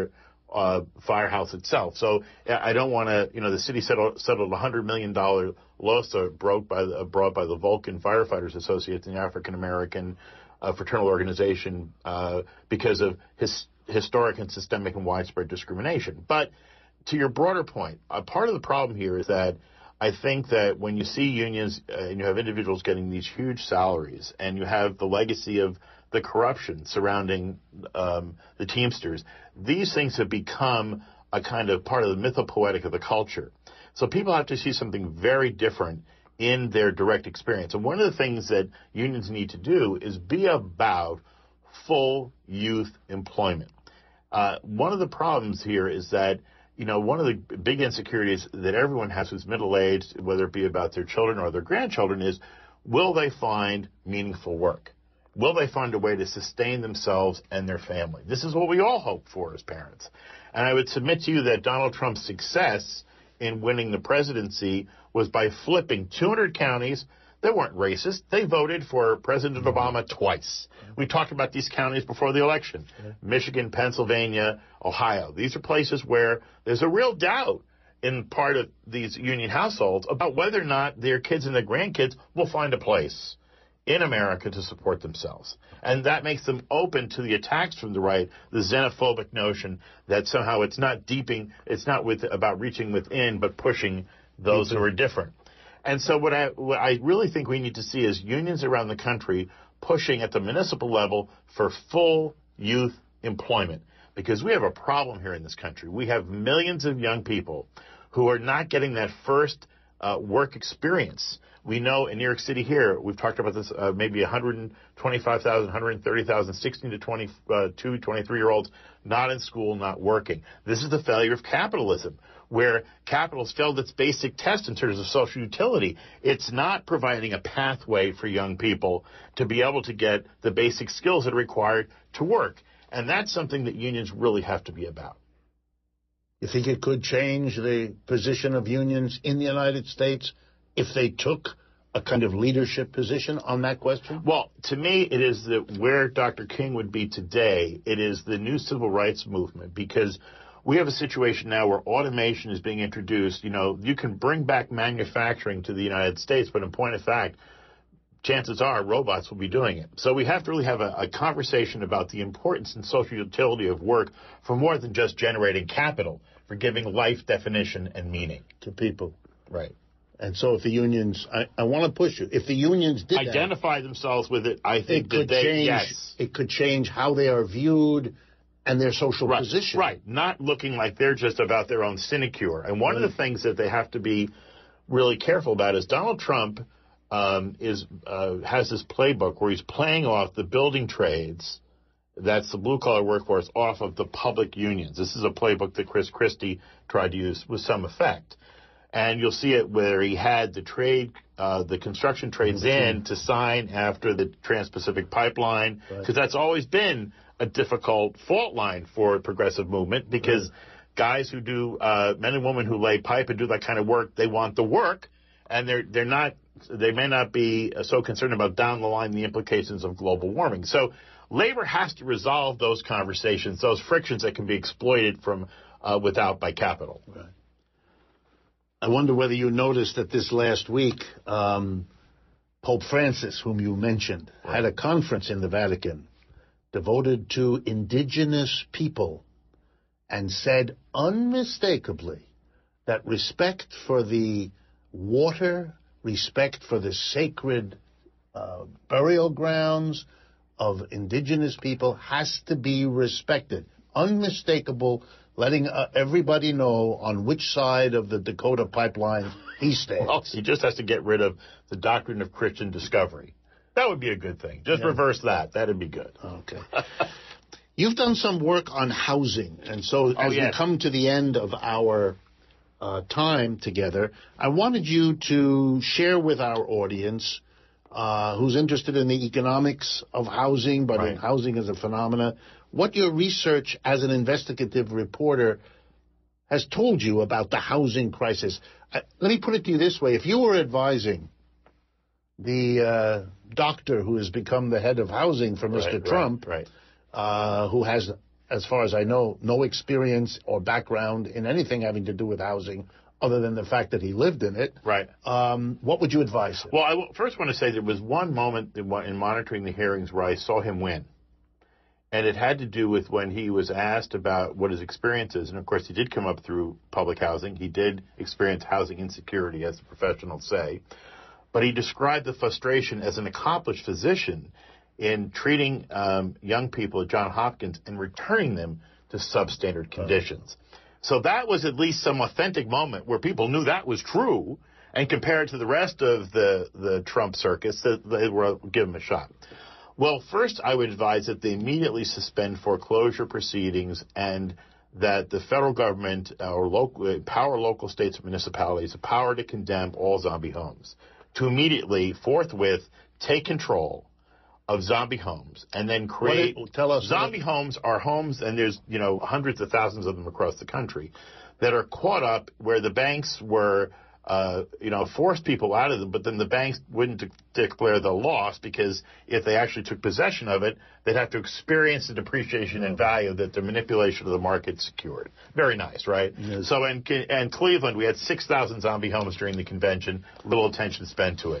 firehouse itself. So I don't want to, the city settled $100 million lawsuit brought by the Vulcan Firefighters Association, the African American fraternal organization, because of historic and systemic and widespread discrimination. But to your broader point, part of the problem here is that I think that when you see unions and you have individuals getting these huge salaries and you have the legacy of the corruption surrounding the Teamsters, these things have become a kind of part of the mythopoetic of the culture. So people have to see something very different in their direct experience. And one of the things that unions need to do is be about full youth employment. One of the problems here is that, one of the big insecurities that everyone has who's middle-aged, whether it be about their children or their grandchildren, is will they find meaningful work? Will they find a way to sustain themselves and their family? This is what we all hope for as parents. And I would submit to you that Donald Trump's success in winning the presidency was by flipping 200 counties that weren't racist. They voted for President Obama twice. We talked about these counties before the election. Michigan, Pennsylvania, Ohio. These are places where there's a real doubt in part of these union households about whether or not their kids and their grandkids will find a place in America to support themselves. And that makes them open to the attacks from the right, the xenophobic notion that somehow it's not about reaching within, but pushing those who are different. And so what I really think we need to see is unions around the country pushing at the municipal level for full youth employment. Because we have a problem here in this country. We have millions of young people who are not getting that first work experience. We know in New York City here, we've talked about this, maybe 125,000, 130,000, 16 to 22, 23-year-olds not in school, not working. This is the failure of capitalism, where capital has failed its basic test in terms of social utility. It's not providing a pathway for young people to be able to get the basic skills that are required to work. And that's something that unions really have to be about. You think it could change the position of unions in the United States if they took a kind of leadership position on that question? Well, to me, it is where Dr. King would be today. It is the new civil rights movement, because we have a situation now where automation is being introduced. You can bring back manufacturing to the United States, but in point of fact, chances are robots will be doing it. So we have to really have a conversation about the importance and social utility of work for more than just generating capital, for giving life definition and meaning to people. Right. And so if the unions, I want to push you, if the unions did identify themselves with it, I think it could change how they are viewed and their social position. Right, not looking like they're just about their own sinecure. And one of the things that they have to be really careful about is Donald Trump has this playbook where he's playing off the building trades, that's the blue-collar workforce, off of the public unions. This is a playbook that Chris Christie tried to use with some effect. And you'll see it where he had the construction trades in to sign after the Trans-Pacific Pipeline, because that's always been a difficult fault line for progressive movement, because guys who do, men and women who lay pipe and do that kind of work, they want the work, and they may not be so concerned about down the line the implications of global warming. So labor has to resolve those conversations, those frictions that can be exploited from without by capital. Right. I wonder whether you noticed that this last week, Pope Francis, whom you mentioned, had a conference in the Vatican devoted to indigenous people and said unmistakably that respect for the water, respect for the sacred burial grounds of indigenous people has to be respected. Unmistakable, letting everybody know on which side of the Dakota pipeline he stands. Well, he just has to get rid of the doctrine of Christian discovery. That would be a good thing. Just reverse that. That'd be good. Okay. You've done some work on housing, and so as we come to the end of our time together, I wanted you to share with our audience who's interested in the economics of housing, but in housing as a phenomena, what your research as an investigative reporter has told you about the housing crisis. Let me put it to you this way. If you were advising the doctor who has become the head of housing for Mr. Trump, who has, as far as I know, no experience or background in anything having to do with housing other than the fact that he lived in it, what would you advise him? Well, I first want to say there was one moment in monitoring the hearings where I saw him win. And it had to do with when he was asked about what his experience is. And, of course, he did come up through public housing. He did experience housing insecurity, as the professionals say. But he described the frustration as an accomplished physician in treating young people at Johns Hopkins and returning them to substandard conditions. So that was at least some authentic moment where people knew that was true, and compared to the rest of the Trump circus, they were give him a shot. Well, first I would advise that they immediately suspend foreclosure proceedings and that the federal government empower local states and municipalities the power to condemn all zombie homes, to immediately, forthwith, take control of zombie homes and then create zombie homes are homes, and there's hundreds of thousands of them across the country that are caught up where the banks were forced people out of them, but then the banks wouldn't declare the loss, because if they actually took possession of it, they'd have to experience the depreciation in value that the manipulation of the market secured. Very nice, right? Yes. So in Cleveland, we had 6,000 zombie homes during the convention, little attention spent to it.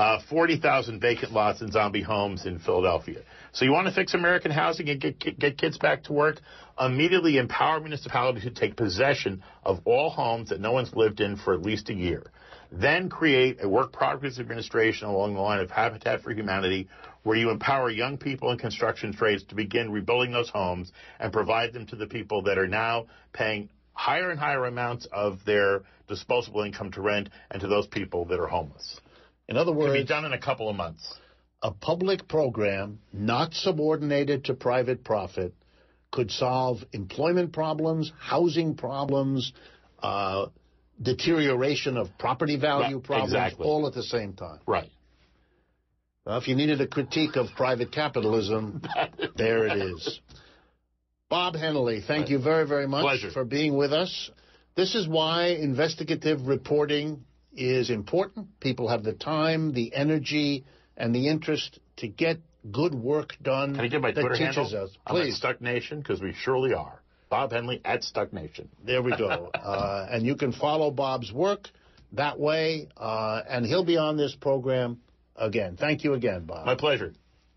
40,000 vacant lots in zombie homes in Philadelphia. So you want to fix American housing and get kids back to work? Immediately empower municipalities to take possession of all homes that no one's lived in for at least a year. Then create a work progress administration along the line of Habitat for Humanity, where you empower young people in construction trades to begin rebuilding those homes and provide them to the people that are now paying higher and higher amounts of their disposable income to rent, and to those people that are homeless. In other words, it can be done in a couple of months. A public program not subordinated to private profit could solve employment problems, housing problems, deterioration of property value problems, all at the same time. Right. Well, if you needed a critique of private capitalism, there it is. Bob Hennelly, thank you very, very much for being with us. This is why investigative reporting is important. People have the time, the energy, and the interest to get good work done. Can I give my Twitter handle? Us. Please. I'm at Stuck Nation, because we surely are. Bob Henley at Stuck Nation. There we go. And you can follow Bob's work that way, and he'll be on this program again. Thank you again, Bob. My pleasure.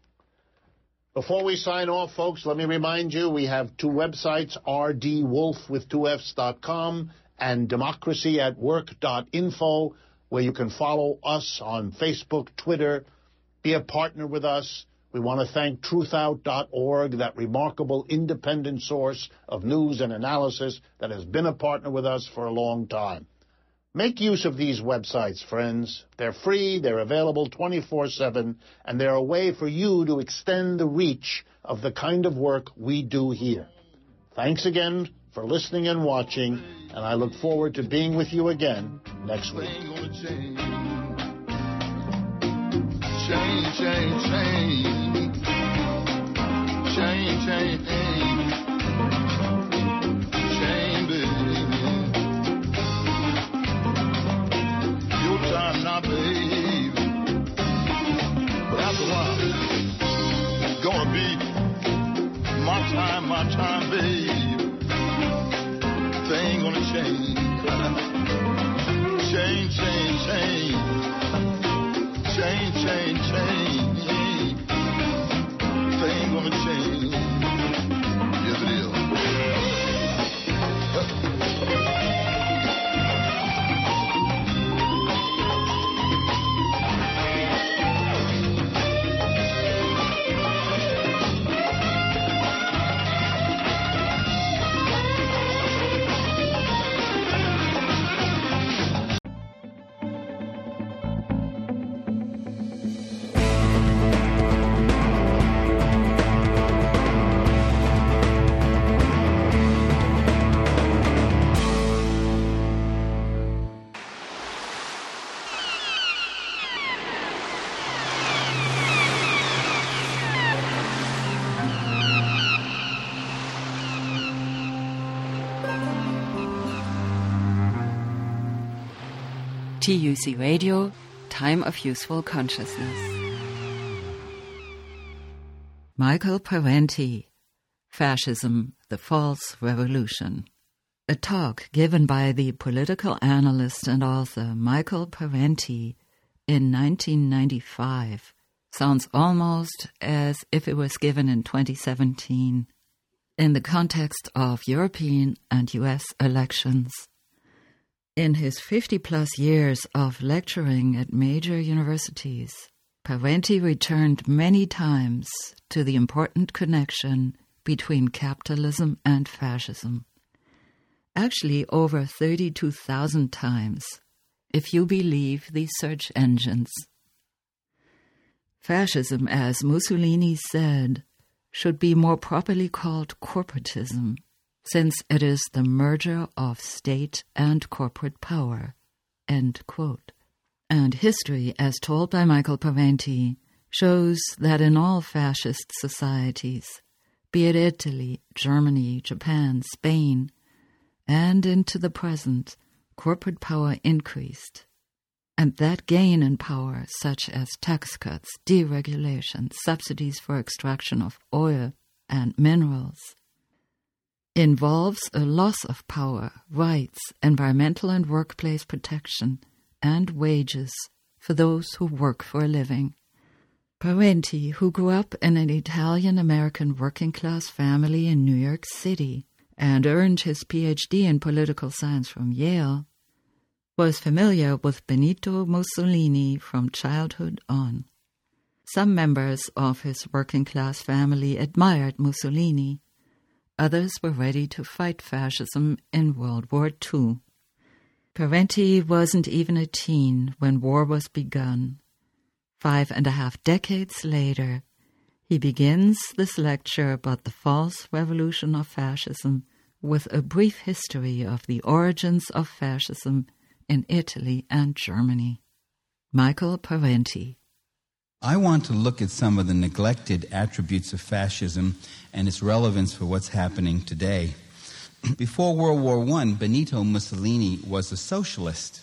Before we sign off, folks, let me remind you we have two websites, rdwolf.com and democracyatwork.info, where you can follow us on Facebook, Twitter, be a partner with us. We want to thank truthout.org, that remarkable independent source of news and analysis that has been a partner with us for a long time. Make use of these websites, friends. They're free, they're available 24/7, and they're a way for you to extend the reach of the kind of work we do here. Thanks again for listening and watching, and I look forward to being with you again next week. Change, change, change. Change, change, change. Change, baby. Your time now, baby. But after a while, it's gonna be my time, baby. Things gonna change. Change, change, change. Change, change, change. Things gonna change. Yes, it is. TUC Radio, Time of Useful Consciousness. Michael Parenti, Fascism, the False Revolution. A talk given by the political analyst and author Michael Parenti in 1995 sounds almost as if it was given in 2017 in the context of European and U.S. elections. In his 50-plus years of lecturing at major universities, Parenti returned many times to the important connection between capitalism and fascism. Actually, over 32,000 times, if you believe these search engines. Fascism, as Mussolini said, should be more properly called corporatism, since it is the merger of state and corporate power. End quote. And history, as told by Michael Parenti, shows that in all fascist societies, be it Italy, Germany, Japan, Spain, and into the present, corporate power increased. And that gain in power, such as tax cuts, deregulation, subsidies for extraction of oil and minerals, involves a loss of power, rights, environmental and workplace protection, and wages for those who work for a living. Parenti, who grew up in an Italian-American working-class family in New York City and earned his Ph.D. in political science from Yale, was familiar with Benito Mussolini from childhood on. Some members of his working-class family admired Mussolini. Others were ready to fight fascism in World War II. Parenti wasn't even a teen when war was begun. 5.5 decades later, he begins this lecture about the false revolution of fascism with a brief history of the origins of fascism in Italy and Germany. Michael Parenti. I want to look at some of the neglected attributes of fascism and its relevance for what's happening today. Before World War I, Benito Mussolini was a socialist.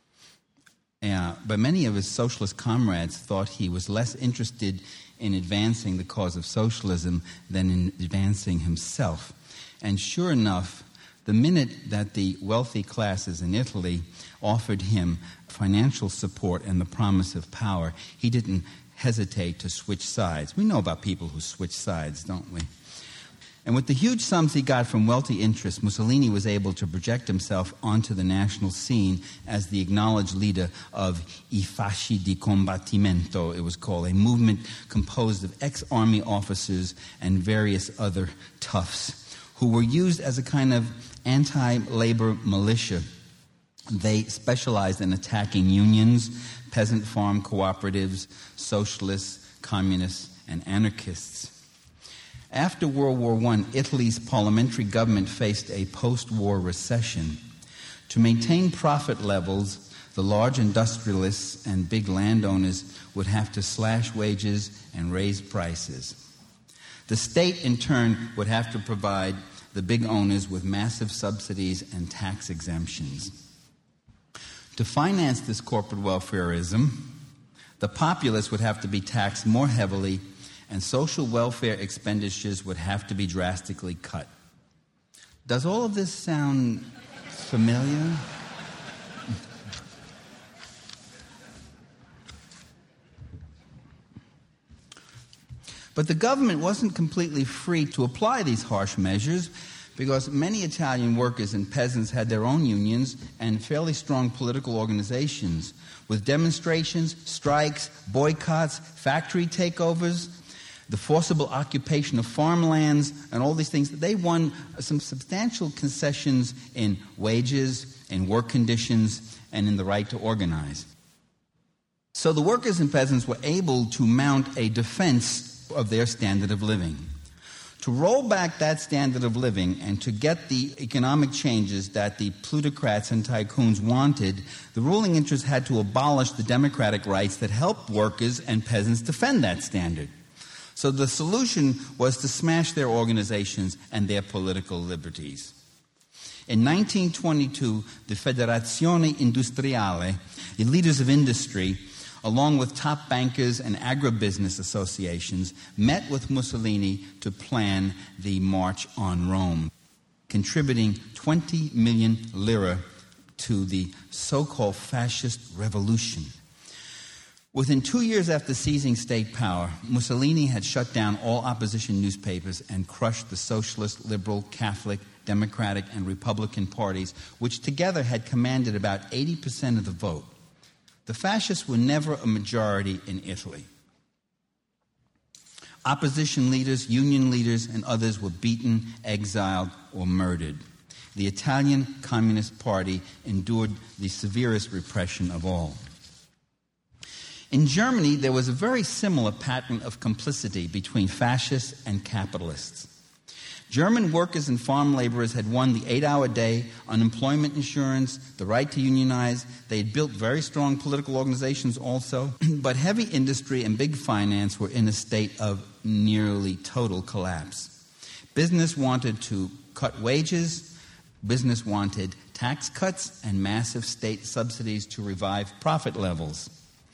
But many of his socialist comrades thought he was less interested in advancing the cause of socialism than in advancing himself. And sure enough, the minute that the wealthy classes in Italy offered him financial support and the promise of power, he didn't hesitate to switch sides. We know about people who switch sides, don't we? And with the huge sums he got from wealthy interests, Mussolini was able to project himself onto the national scene as the acknowledged leader of I Fasci di Combattimento, it was called, a movement composed of ex-army officers and various other toughs who were used as a kind of anti-labor militia. They specialized in attacking unions, peasant farm cooperatives, socialists, communists, and anarchists. After World War I, Italy's parliamentary government faced a post-war recession. To maintain profit levels, the large industrialists and big landowners would have to slash wages and raise prices. The state, in turn, would have to provide the big owners with massive subsidies and tax exemptions. To finance this corporate welfareism, the populace would have to be taxed more heavily, and social welfare expenditures would have to be drastically cut. Does all of this sound familiar? But the government wasn't completely free to apply these harsh measures because many Italian workers and peasants had their own unions and fairly strong political organizations with demonstrations, strikes, boycotts, factory takeovers, the forcible occupation of farmlands, and all these things. They won some substantial concessions in wages, in work conditions, and in the right to organize. So the workers and peasants were able to mount a defense of their standard of living. To roll back that standard of living and to get the economic changes that the plutocrats and tycoons wanted, the ruling interests had to abolish the democratic rights that helped workers and peasants defend that standard. So the solution was to smash their organizations and their political liberties. In 1922, the Federazione Industriale, the leaders of industry, along with top bankers and agribusiness associations, met with Mussolini to plan the March on Rome, contributing 20 million lire to the so-called fascist revolution. Within 2 years after seizing state power, Mussolini had shut down all opposition newspapers and crushed the socialist, liberal, Catholic, Democratic, and Republican parties, which together had commanded about 80% of the vote. The fascists were never a majority in Italy. Opposition leaders, union leaders, and others were beaten, exiled, or murdered. The Italian Communist Party endured the severest repression of all. In Germany, there was a very similar pattern of complicity between fascists and capitalists. German workers and farm laborers had won the 8-hour day, unemployment insurance, the right to unionize. They had built very strong political organizations also. But heavy industry and big finance were in a state of nearly total collapse. Business wanted to cut wages. Business wanted tax cuts and massive state subsidies to revive profit levels.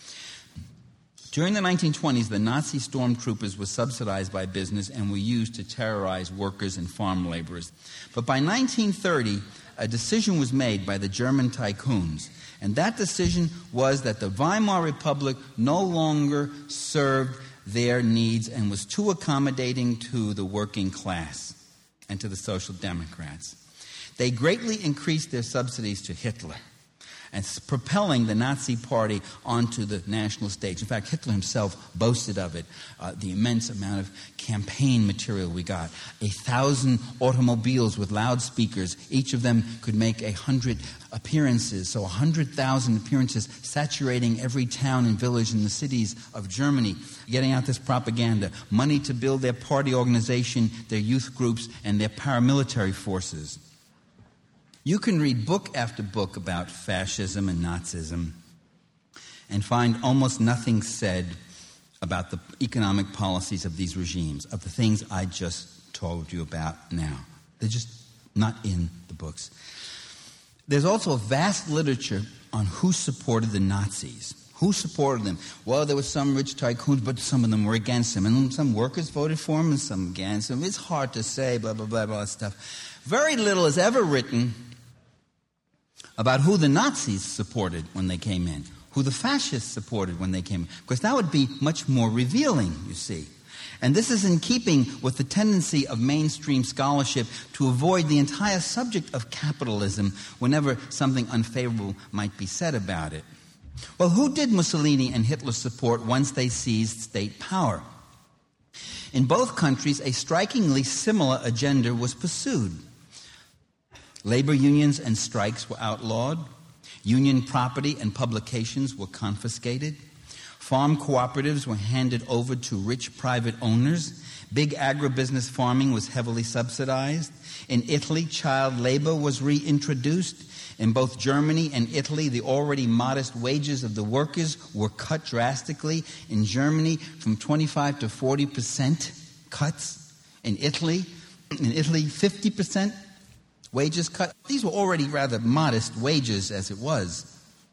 During the 1920s, the Nazi stormtroopers were subsidized by business and were used to terrorize workers and farm laborers. But by 1930, a decision was made by the German tycoons, and that decision was that the Weimar Republic no longer served their needs and was too accommodating to the working class and to the Social Democrats. They greatly increased their subsidies to Hitler, and propelling the Nazi Party onto the national stage. In fact, Hitler himself boasted of it, the immense amount of campaign material we got. 1,000 automobiles with loudspeakers. Each of them could make 100 appearances, so 100,000 appearances saturating every town and village in the cities of Germany, getting out this propaganda. Money to build their party organization, their youth groups, and their paramilitary forces. You can read book after book about fascism and Nazism and find almost nothing said about the economic policies of these regimes, of the things I just told you about now. They're just not in the books. There's also a vast literature on who supported the Nazis. Who supported them? Well, there were some rich tycoons, but some of them were against them. And some workers voted for them and some against them. It's hard to say, blah, blah, blah, blah, stuff. Very little is ever written about who the Nazis supported when they came in, who the fascists supported when they came in, because that would be much more revealing, you see. And this is in keeping with the tendency of mainstream scholarship to avoid the entire subject of capitalism whenever something unfavorable might be said about it. Well, who did Mussolini and Hitler support once they seized state power? In both countries, a strikingly similar agenda was pursued. Labor unions and strikes were outlawed. Union property and publications were confiscated. Farm cooperatives were handed over to rich private owners. Big agribusiness farming was heavily subsidized. In Italy, child labor was reintroduced. In both Germany and Italy, the already modest wages of the workers were cut drastically. In Germany, from 25 to 40% cuts. In Italy, 50% wages cut. These were already rather modest wages as it was.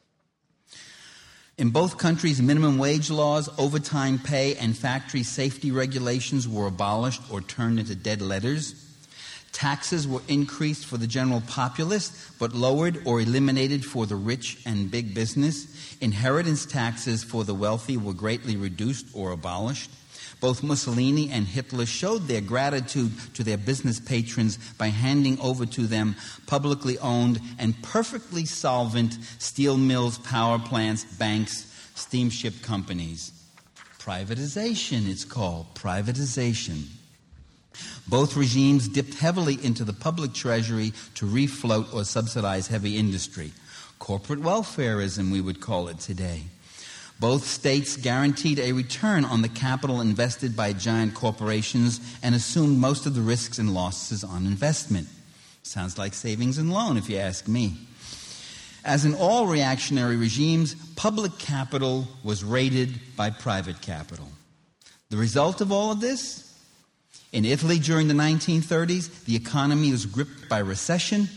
In both countries, minimum wage laws, overtime pay, and factory safety regulations were abolished or turned into dead letters. Taxes were increased for the general populace, but lowered or eliminated for the rich and big business. Inheritance taxes for the wealthy were greatly reduced or abolished. Both Mussolini and Hitler showed their gratitude to their business patrons by handing over to them publicly owned and perfectly solvent steel mills, power plants, banks, steamship companies. Privatization, it's called. Privatization. Both regimes dipped heavily into the public treasury to refloat or subsidize heavy industry. Corporate welfareism, we would call it today. Both states guaranteed a return on the capital invested by giant corporations and assumed most of the risks and losses on investment. Sounds like savings and loan, if you ask me. As in all reactionary regimes, public capital was raided by private capital. The result of all of this? In Italy during the 1930s, the economy was gripped by recession.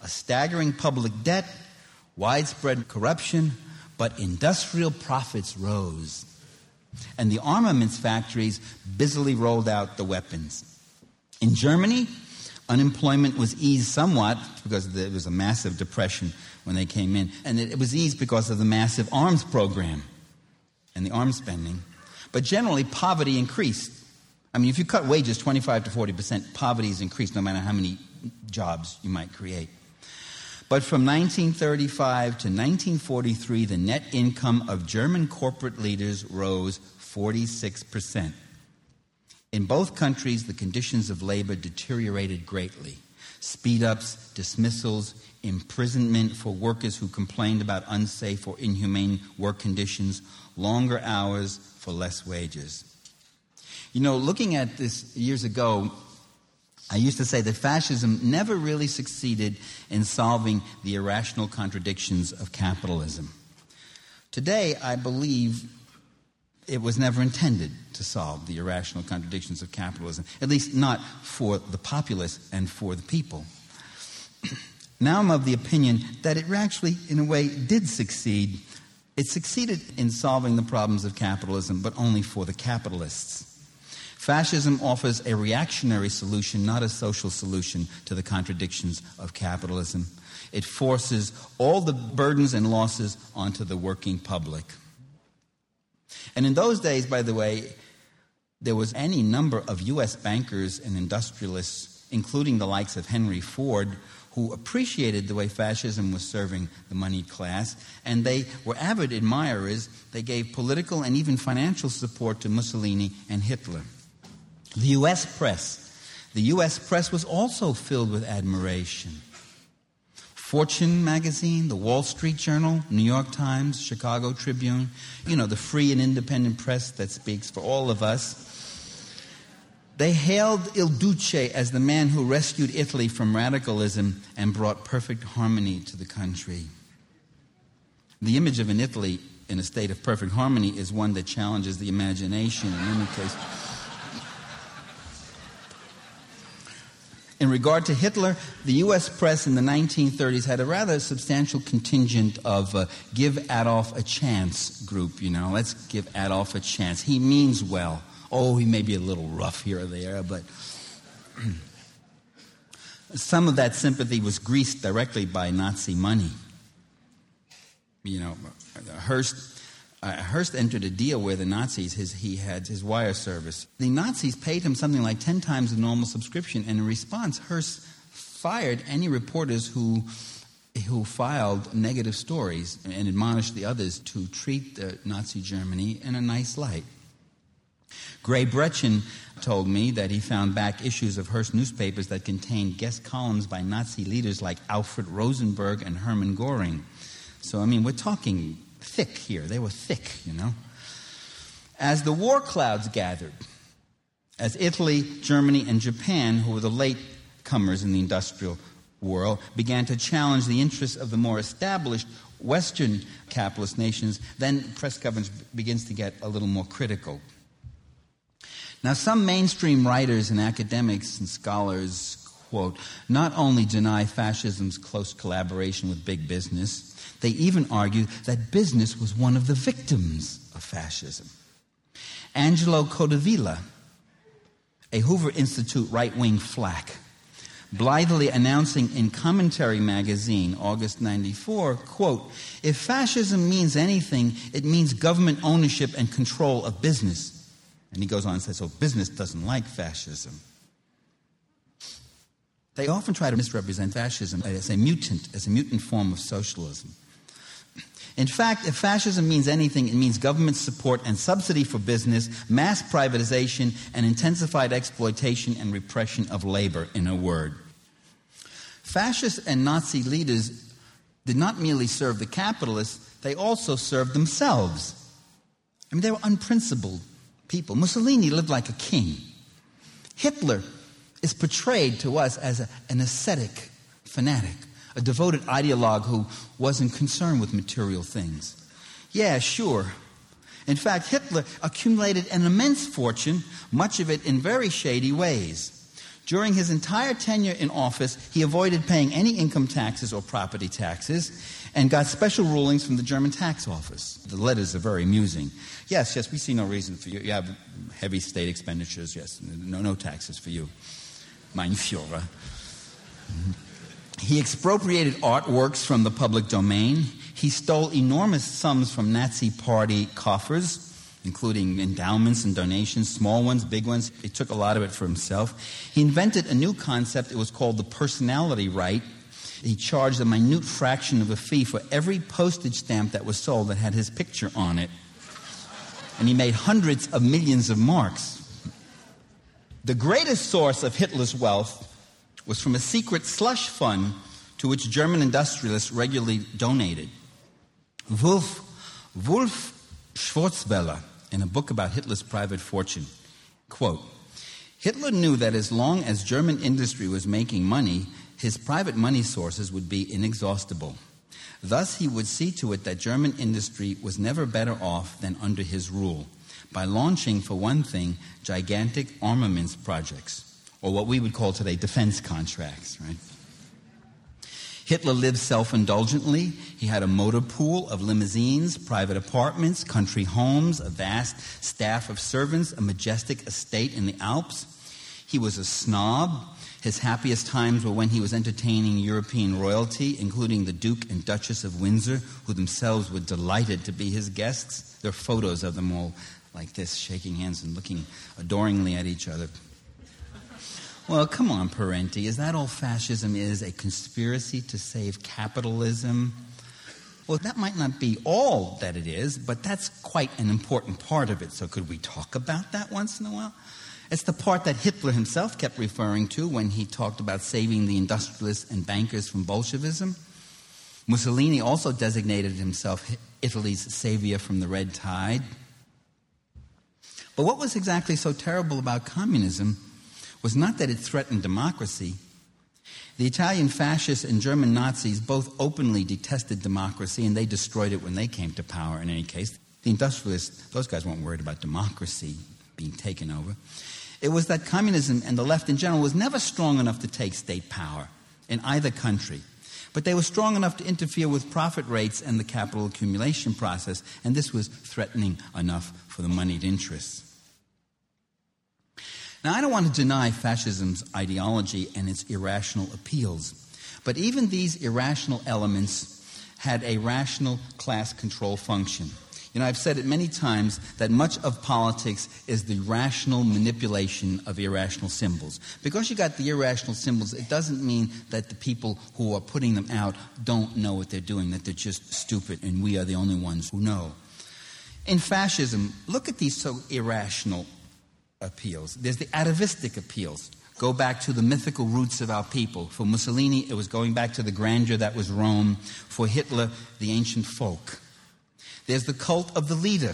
a staggering public debt, widespread corruption, but industrial profits rose. And the armaments factories busily rolled out the weapons. In Germany, unemployment was eased somewhat because there was a massive depression when they came in. And it was eased because of the massive arms program and the arms spending. But generally, poverty increased. I mean, if you cut wages 25 to 40%, poverty is increased no matter how many jobs you might create. But from 1935 to 1943, the net income of German corporate leaders rose 46%. In both countries, the conditions of labor deteriorated greatly. Speed-ups, dismissals, imprisonment for workers who complained about unsafe or inhumane work conditions, longer hours for less wages. You know, looking at this years ago, I used to say that fascism never really succeeded in solving the irrational contradictions of capitalism. Today, I believe it was never intended to solve the irrational contradictions of capitalism, at least not for the populace and for the people. Now I'm of the opinion that it actually, in a way, did succeed. It succeeded in solving the problems of capitalism, but only for the capitalists. Fascism offers a reactionary solution, not a social solution, to the contradictions of capitalism. It forces all the burdens and losses onto the working public. And in those days, by the way, there was any number of U.S. bankers and industrialists, including the likes of Henry Ford, who appreciated the way fascism was serving the moneyed class, and they were avid admirers. They gave political and even financial support to Mussolini and Hitler. The U.S. press was also filled with admiration. Fortune magazine, the Wall Street Journal, New York Times, Chicago Tribune, you know, the free and independent press that speaks for all of us. They hailed Il Duce as the man who rescued Italy from radicalism and brought perfect harmony to the country. The image of an Italy in a state of perfect harmony is one that challenges the imagination in any case. In regard to Hitler, the U.S. press in the 1930s had a rather substantial contingent of give Adolf a chance group, you know. Let's give Adolf a chance. He means well. Oh, he may be a little rough here or there, but some of that sympathy was greased directly by Nazi money. You know, Hearst entered a deal where the Nazis, he had his wire service. The Nazis paid him something like 10 times the normal subscription, and in response, Hearst fired any reporters who filed negative stories and admonished the others to treat Nazi Germany in a nice light. Gray Bretchen told me that he found back issues of Hearst newspapers that contained guest columns by Nazi leaders like Alfred Rosenberg and Hermann Göring. So, I mean, we're talking thick here. They were thick, you know. As the war clouds gathered, as Italy, Germany, and Japan, who were the latecomers in the industrial world, began to challenge the interests of the more established Western capitalist nations, then press coverage begins to get a little more critical. Now, some mainstream writers and academics and scholars, quote, not only deny fascism's close collaboration with big business, they even argue that business was one of the victims of fascism. Angelo Codevilla, a Hoover Institute right-wing flack, blithely announcing in Commentary magazine, August 94, quote, if fascism means anything, it means government ownership and control of business. And he goes on and says, so business doesn't like fascism. They often try to misrepresent fascism as a mutant form of socialism. In fact, if fascism means anything, it means government support and subsidy for business, mass privatization, and intensified exploitation and repression of labor, in a word. Fascist and Nazi leaders did not merely serve the capitalists, they also served themselves. I mean, they were unprincipled people. Mussolini lived like a king. Hitler is portrayed to us as an ascetic fanatic, a devoted ideologue who wasn't concerned with material things. Yeah, sure. In fact, Hitler accumulated an immense fortune, much of it in very shady ways. During his entire tenure in office, he avoided paying any income taxes or property taxes and got special rulings from the German tax office. The letters are very amusing. Yes, we see no reason for you. You have heavy state expenditures. Yes, no taxes for you. Mein Führer. He expropriated artworks from the public domain. He stole enormous sums from Nazi party coffers, including endowments and donations, small ones, big ones. He took a lot of it for himself. He invented a new concept. It was called the personality right. He charged a minute fraction of a fee for every postage stamp that was sold that had his picture on it. And he made hundreds of millions of marks. The greatest source of Hitler's wealth was from a secret slush fund to which German industrialists regularly donated. Wolf Schwarzwälder, in a book about Hitler's private fortune, quote, Hitler knew that as long as German industry was making money, his private money sources would be inexhaustible. Thus, he would see to it that German industry was never better off than under his rule, by launching, for one thing, gigantic armaments projects, or what we would call today defense contracts, right? Hitler lived self-indulgently. He had a motor pool of limousines, private apartments, country homes, a vast staff of servants, a majestic estate in the Alps. He was a snob. His happiest times were when he was entertaining European royalty, including the Duke and Duchess of Windsor, who themselves were delighted to be his guests. There are photos of them all like this, shaking hands and looking adoringly at each other. Well, come on, Parenti. Is that all fascism is, a conspiracy to save capitalism? Well, that might not be all that it is, but that's quite an important part of it. So could we talk about that once in a while? It's the part that Hitler himself kept referring to when he talked about saving the industrialists and bankers from Bolshevism. Mussolini also designated himself Italy's savior from the Red Tide. But what was exactly so terrible about communism was not that it threatened democracy. The Italian fascists and German Nazis both openly detested democracy, and they destroyed it when they came to power in any case. The industrialists, those guys weren't worried about democracy being taken over. It was that communism and the left in general was never strong enough to take state power in either country. But they were strong enough to interfere with profit rates and the capital accumulation process, and this was threatening enough for the moneyed interests. Now, I don't want to deny fascism's ideology and its irrational appeals, but even these irrational elements had a rational class control function. You know, I've said it many times that much of politics is the rational manipulation of irrational symbols. Because you got the irrational symbols, it doesn't mean that the people who are putting them out don't know what they're doing, that they're just stupid and we are the only ones who know. In fascism, look at these so irrational appeals. There's the atavistic appeals. Go back to the mythical roots of our people. For Mussolini, it was going back to the grandeur that was Rome. For Hitler, the ancient folk. There's the cult of the leader.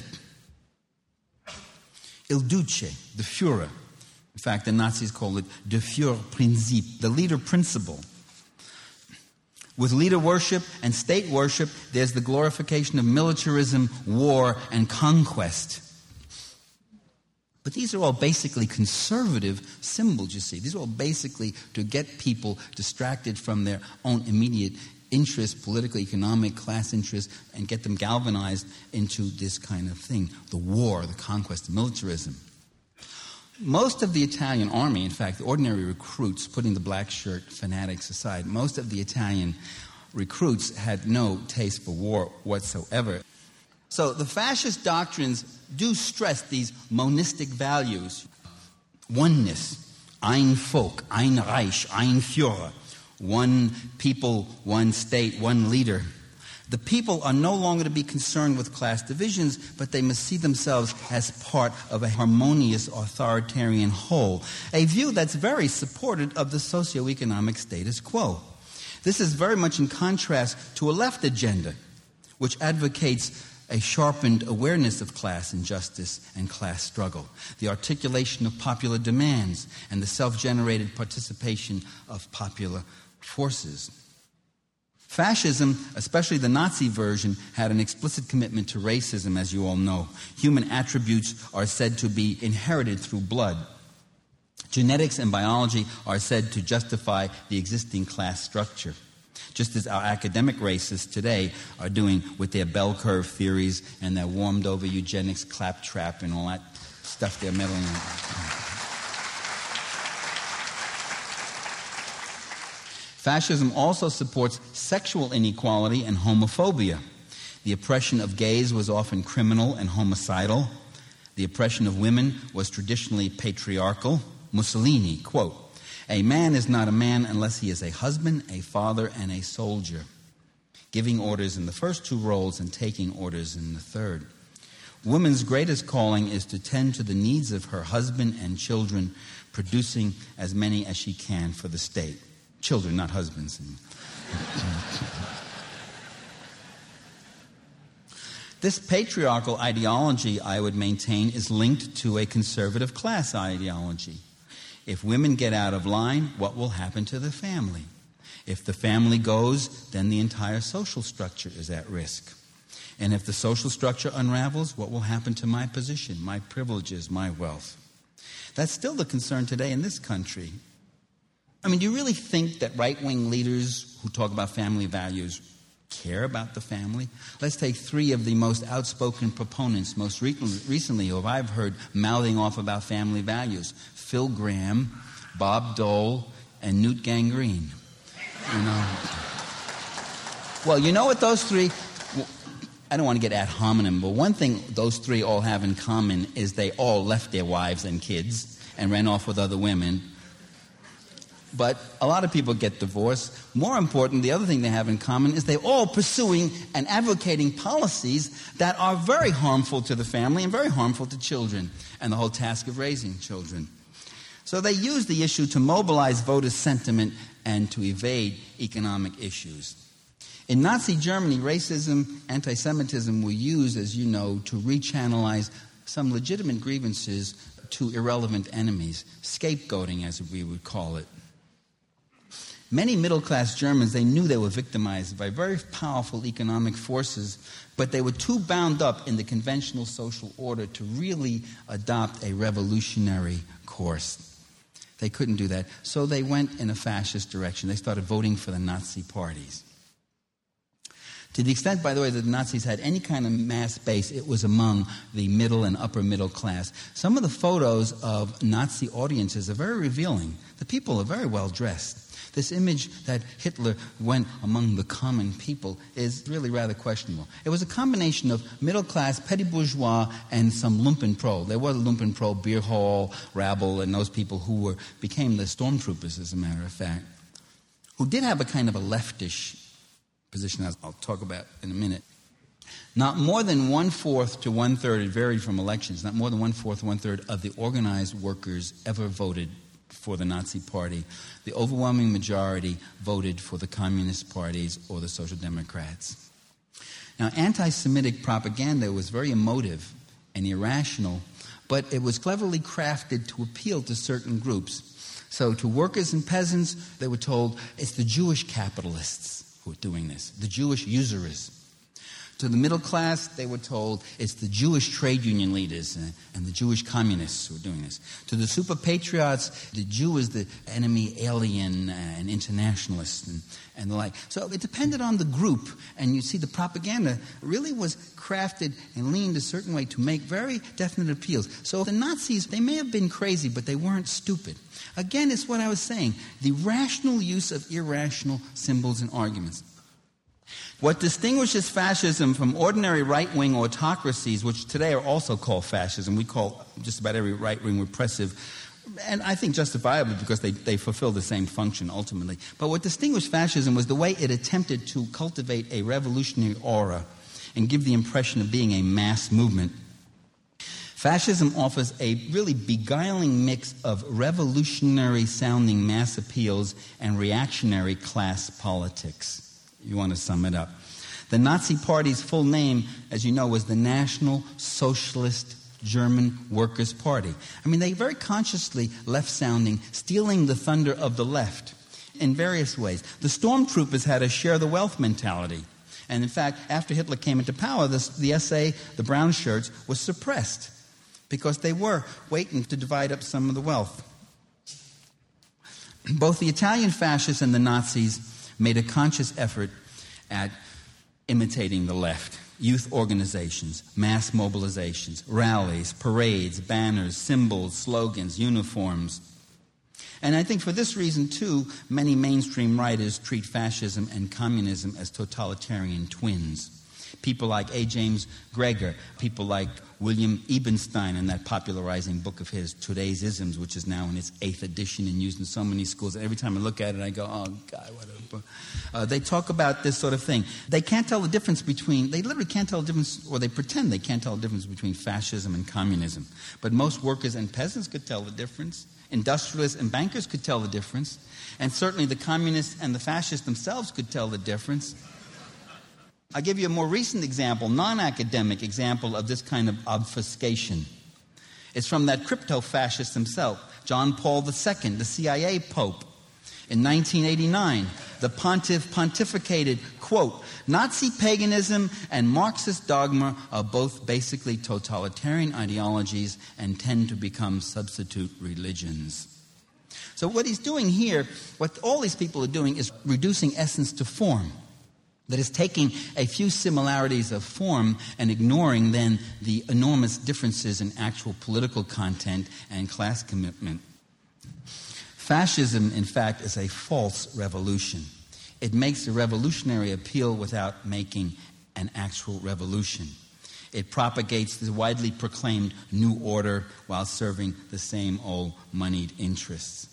Il Duce, the Führer. In fact, the Nazis called it Der Führerprinzip, the leader principle. With leader worship and state worship, there's the glorification of militarism, war, and conquest. But these are all basically conservative symbols, you see. These are all basically to get people distracted from their own immediate interests, political, economic, class interests, and get them galvanized into this kind of thing, the war, the conquest, the militarism. Most of the Italian army, in fact, the ordinary recruits, putting the black shirt fanatics aside, most of the Italian recruits had no taste for war whatsoever. So the fascist doctrines do stress these monistic values. Oneness, ein Volk, ein Reich, ein Führer. One people, one state, one leader. The people are no longer to be concerned with class divisions, but they must see themselves as part of a harmonious authoritarian whole, a view that's very supportive of the socioeconomic status quo. This is very much in contrast to a left agenda, which advocates a sharpened awareness of class injustice and class struggle, the articulation of popular demands, and the self-generated participation of popular forces. Fascism, especially the Nazi version, had an explicit commitment to racism, as you all know. Human attributes are said to be inherited through blood. Genetics and biology are said to justify the existing class structure, just as our academic racists today are doing with their bell curve theories and their warmed-over eugenics claptrap and all that stuff they're meddling in. Fascism also supports sexual inequality and homophobia. The oppression of gays was often criminal and homicidal. The oppression of women was traditionally patriarchal. Mussolini, quote, "A man is not a man unless he is a husband, a father, and a soldier," giving orders in the first two roles and taking orders in the third. Woman's greatest calling is to tend to the needs of her husband and children, producing as many as she can for the state. Children, not husbands. This patriarchal ideology, I would maintain, is linked to a conservative class ideology. If women get out of line, what will happen to the family? If the family goes, then the entire social structure is at risk. And if the social structure unravels, what will happen to my position, my privileges, my wealth? That's still the concern today in this country. I mean, do you really think that right-wing leaders who talk about family values care about the family? Let's take three of the most outspoken proponents most recently who I've heard mouthing off about family values: Phil Gramm, Bob Dole, and Newt Gingrich. You know. Well, you know what those three... I don't want to get ad hominem, but one thing those three all have in common is they all left their wives and kids and ran off with other women. But a lot of people get divorced. More important, the other thing they have in common is they're all pursuing and advocating policies that are very harmful to the family and very harmful to children and the whole task of raising children. So they use the issue to mobilize voter sentiment and to evade economic issues. In Nazi Germany, racism, anti-Semitism were used, as you know, to rechannelize some legitimate grievances to irrelevant enemies, scapegoating as we would call it. Many middle-class Germans, they knew they were victimized by very powerful economic forces, but they were too bound up in the conventional social order to really adopt a revolutionary course. They couldn't do that, so they went in a fascist direction. They started voting for the Nazi parties. To the extent, by the way, that the Nazis had any kind of mass base, it was among the middle and upper middle class. Some of the photos of Nazi audiences are very revealing. The people are very well dressed. This image that Hitler went among the common people is really rather questionable. It was a combination of middle class, petty bourgeois, and some Lumpenpro. There was a Lumpenpro, beer hall, rabble, and those people who became the stormtroopers, as a matter of fact, who did have a kind of a leftish position, as I'll talk about in a minute. Not more than 1/4 to 1/3, it varied from elections, not more than 1/4 to 1/3 of the organized workers ever voted for the Nazi Party. The overwhelming majority voted for the Communist parties or the Social Democrats. Now, anti-Semitic propaganda was very emotive and irrational, but it was cleverly crafted to appeal to certain groups. So to workers and peasants, they were told it's the Jewish capitalists who are doing this, the Jewish usurers. To the middle class, they were told it's the Jewish trade union leaders and the Jewish communists who are doing this. To the super patriots, the Jew is the enemy, alien, and internationalist and the like. So it depended on the group, and you see the propaganda really was crafted and leaned a certain way to make very definite appeals. So the Nazis, they may have been crazy, but they weren't stupid. Again, it's what I was saying, the rational use of irrational symbols and arguments. What distinguishes fascism from ordinary right-wing autocracies, which today are also called fascism, we call just about every right-wing repressive, and I think justifiably because they fulfill the same function ultimately. But what distinguished fascism was the way it attempted to cultivate a revolutionary aura and give the impression of being a mass movement. Fascism offers a really beguiling mix of revolutionary-sounding mass appeals and reactionary class politics. You want to sum it up. The Nazi Party's full name, as you know, was the National Socialist German Workers' Party. I mean, they very consciously left-sounding, stealing the thunder of the left in various ways. The stormtroopers had a share-the-wealth mentality. And in fact, after Hitler came into power, the SA, the brown shirts, was suppressed because they were waiting to divide up some of the wealth. Both the Italian fascists and the Nazis made a conscious effort at imitating the left. Youth organizations, mass mobilizations, rallies, parades, banners, symbols, slogans, uniforms. And I think for this reason, too, many mainstream writers treat fascism and communism as totalitarian twins. People like A. James Gregor, people like William Ebenstein in that popularizing book of his, Today's Isms, which is now in its 8th edition and used in so many schools. Every time I look at it, I go, oh, God, what a book. They talk about this sort of thing. They can't tell the difference between, they literally can't tell the difference, or they pretend they can't tell the difference between fascism and communism. But most workers and peasants could tell the difference. Industrialists and bankers could tell the difference. And certainly the communists and the fascists themselves could tell the difference. I'll give you a more recent example, non-academic example of this kind of obfuscation. It's from that crypto-fascist himself, John Paul II, the CIA Pope. In 1989, the pontiff pontificated, quote, Nazi paganism and Marxist dogma are both basically totalitarian ideologies and tend to become substitute religions. So what he's doing here, what all these people are doing is reducing essence to form. That is taking a few similarities of form and ignoring then the enormous differences in actual political content and class commitment. Fascism, in fact, is a false revolution. It makes a revolutionary appeal without making an actual revolution. It propagates the widely proclaimed new order while serving the same old moneyed interests.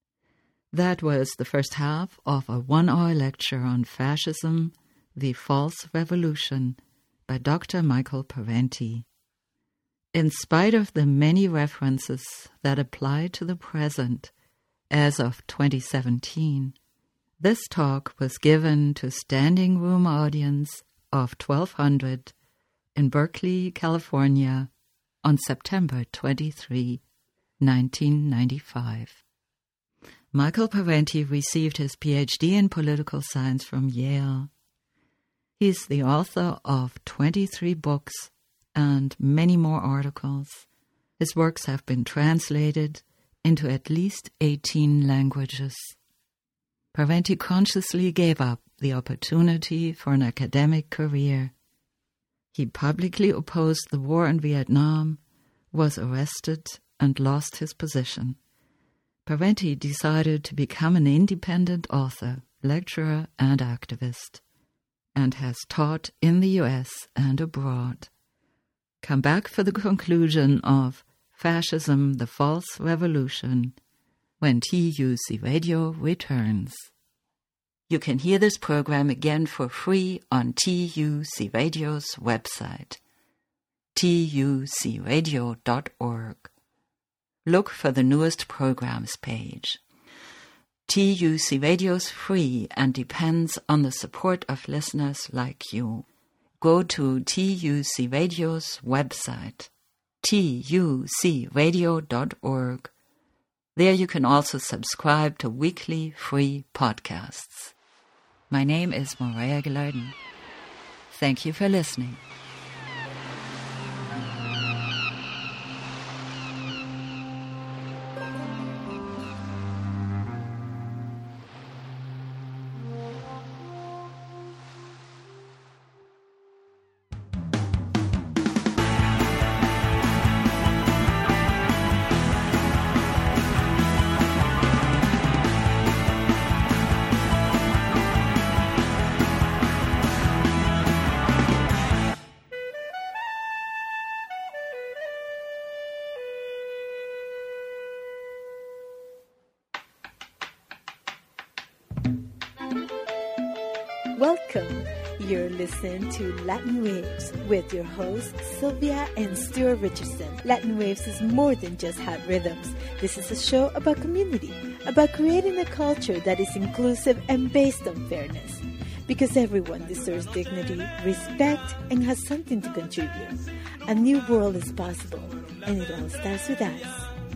That was the first half of a 1-hour lecture on fascism, The False Revolution, by Dr. Michael Parenti. In spite of the many references that apply to the present as of 2017, this talk was given to a standing room audience of 1,200 in Berkeley, California, on September 23, 1995. Michael Parenti received his PhD in political science from Yale. He is the author of 23 books and many more articles. His works have been translated into at least 18 languages. Parenti consciously gave up the opportunity for an academic career. He publicly opposed the war in Vietnam, was arrested, and lost his position. Parenti decided to become an independent author, lecturer, and activist, and has taught in the U.S. and abroad. Come back for the conclusion of Fascism, the False Revolution, when TUC Radio returns. You can hear this program again for free on TUC Radio's website, tucradio.org. Look for the newest programs page. TUC Radio's free and depends on the support of listeners like you. Go to TUC Radio's website, tucradio.org. There you can also subscribe to weekly free podcasts. My name is Maria Gilardin. Thank you for listening. Welcome. You're listening to Latin Waves with your hosts Sylvia and Stuart Richardson. Latin Waves is more than just hot rhythms. This is a show about community, about creating a culture that is inclusive and based on fairness. Because everyone deserves dignity, respect, and has something to contribute. A new world is possible, and it all starts with us.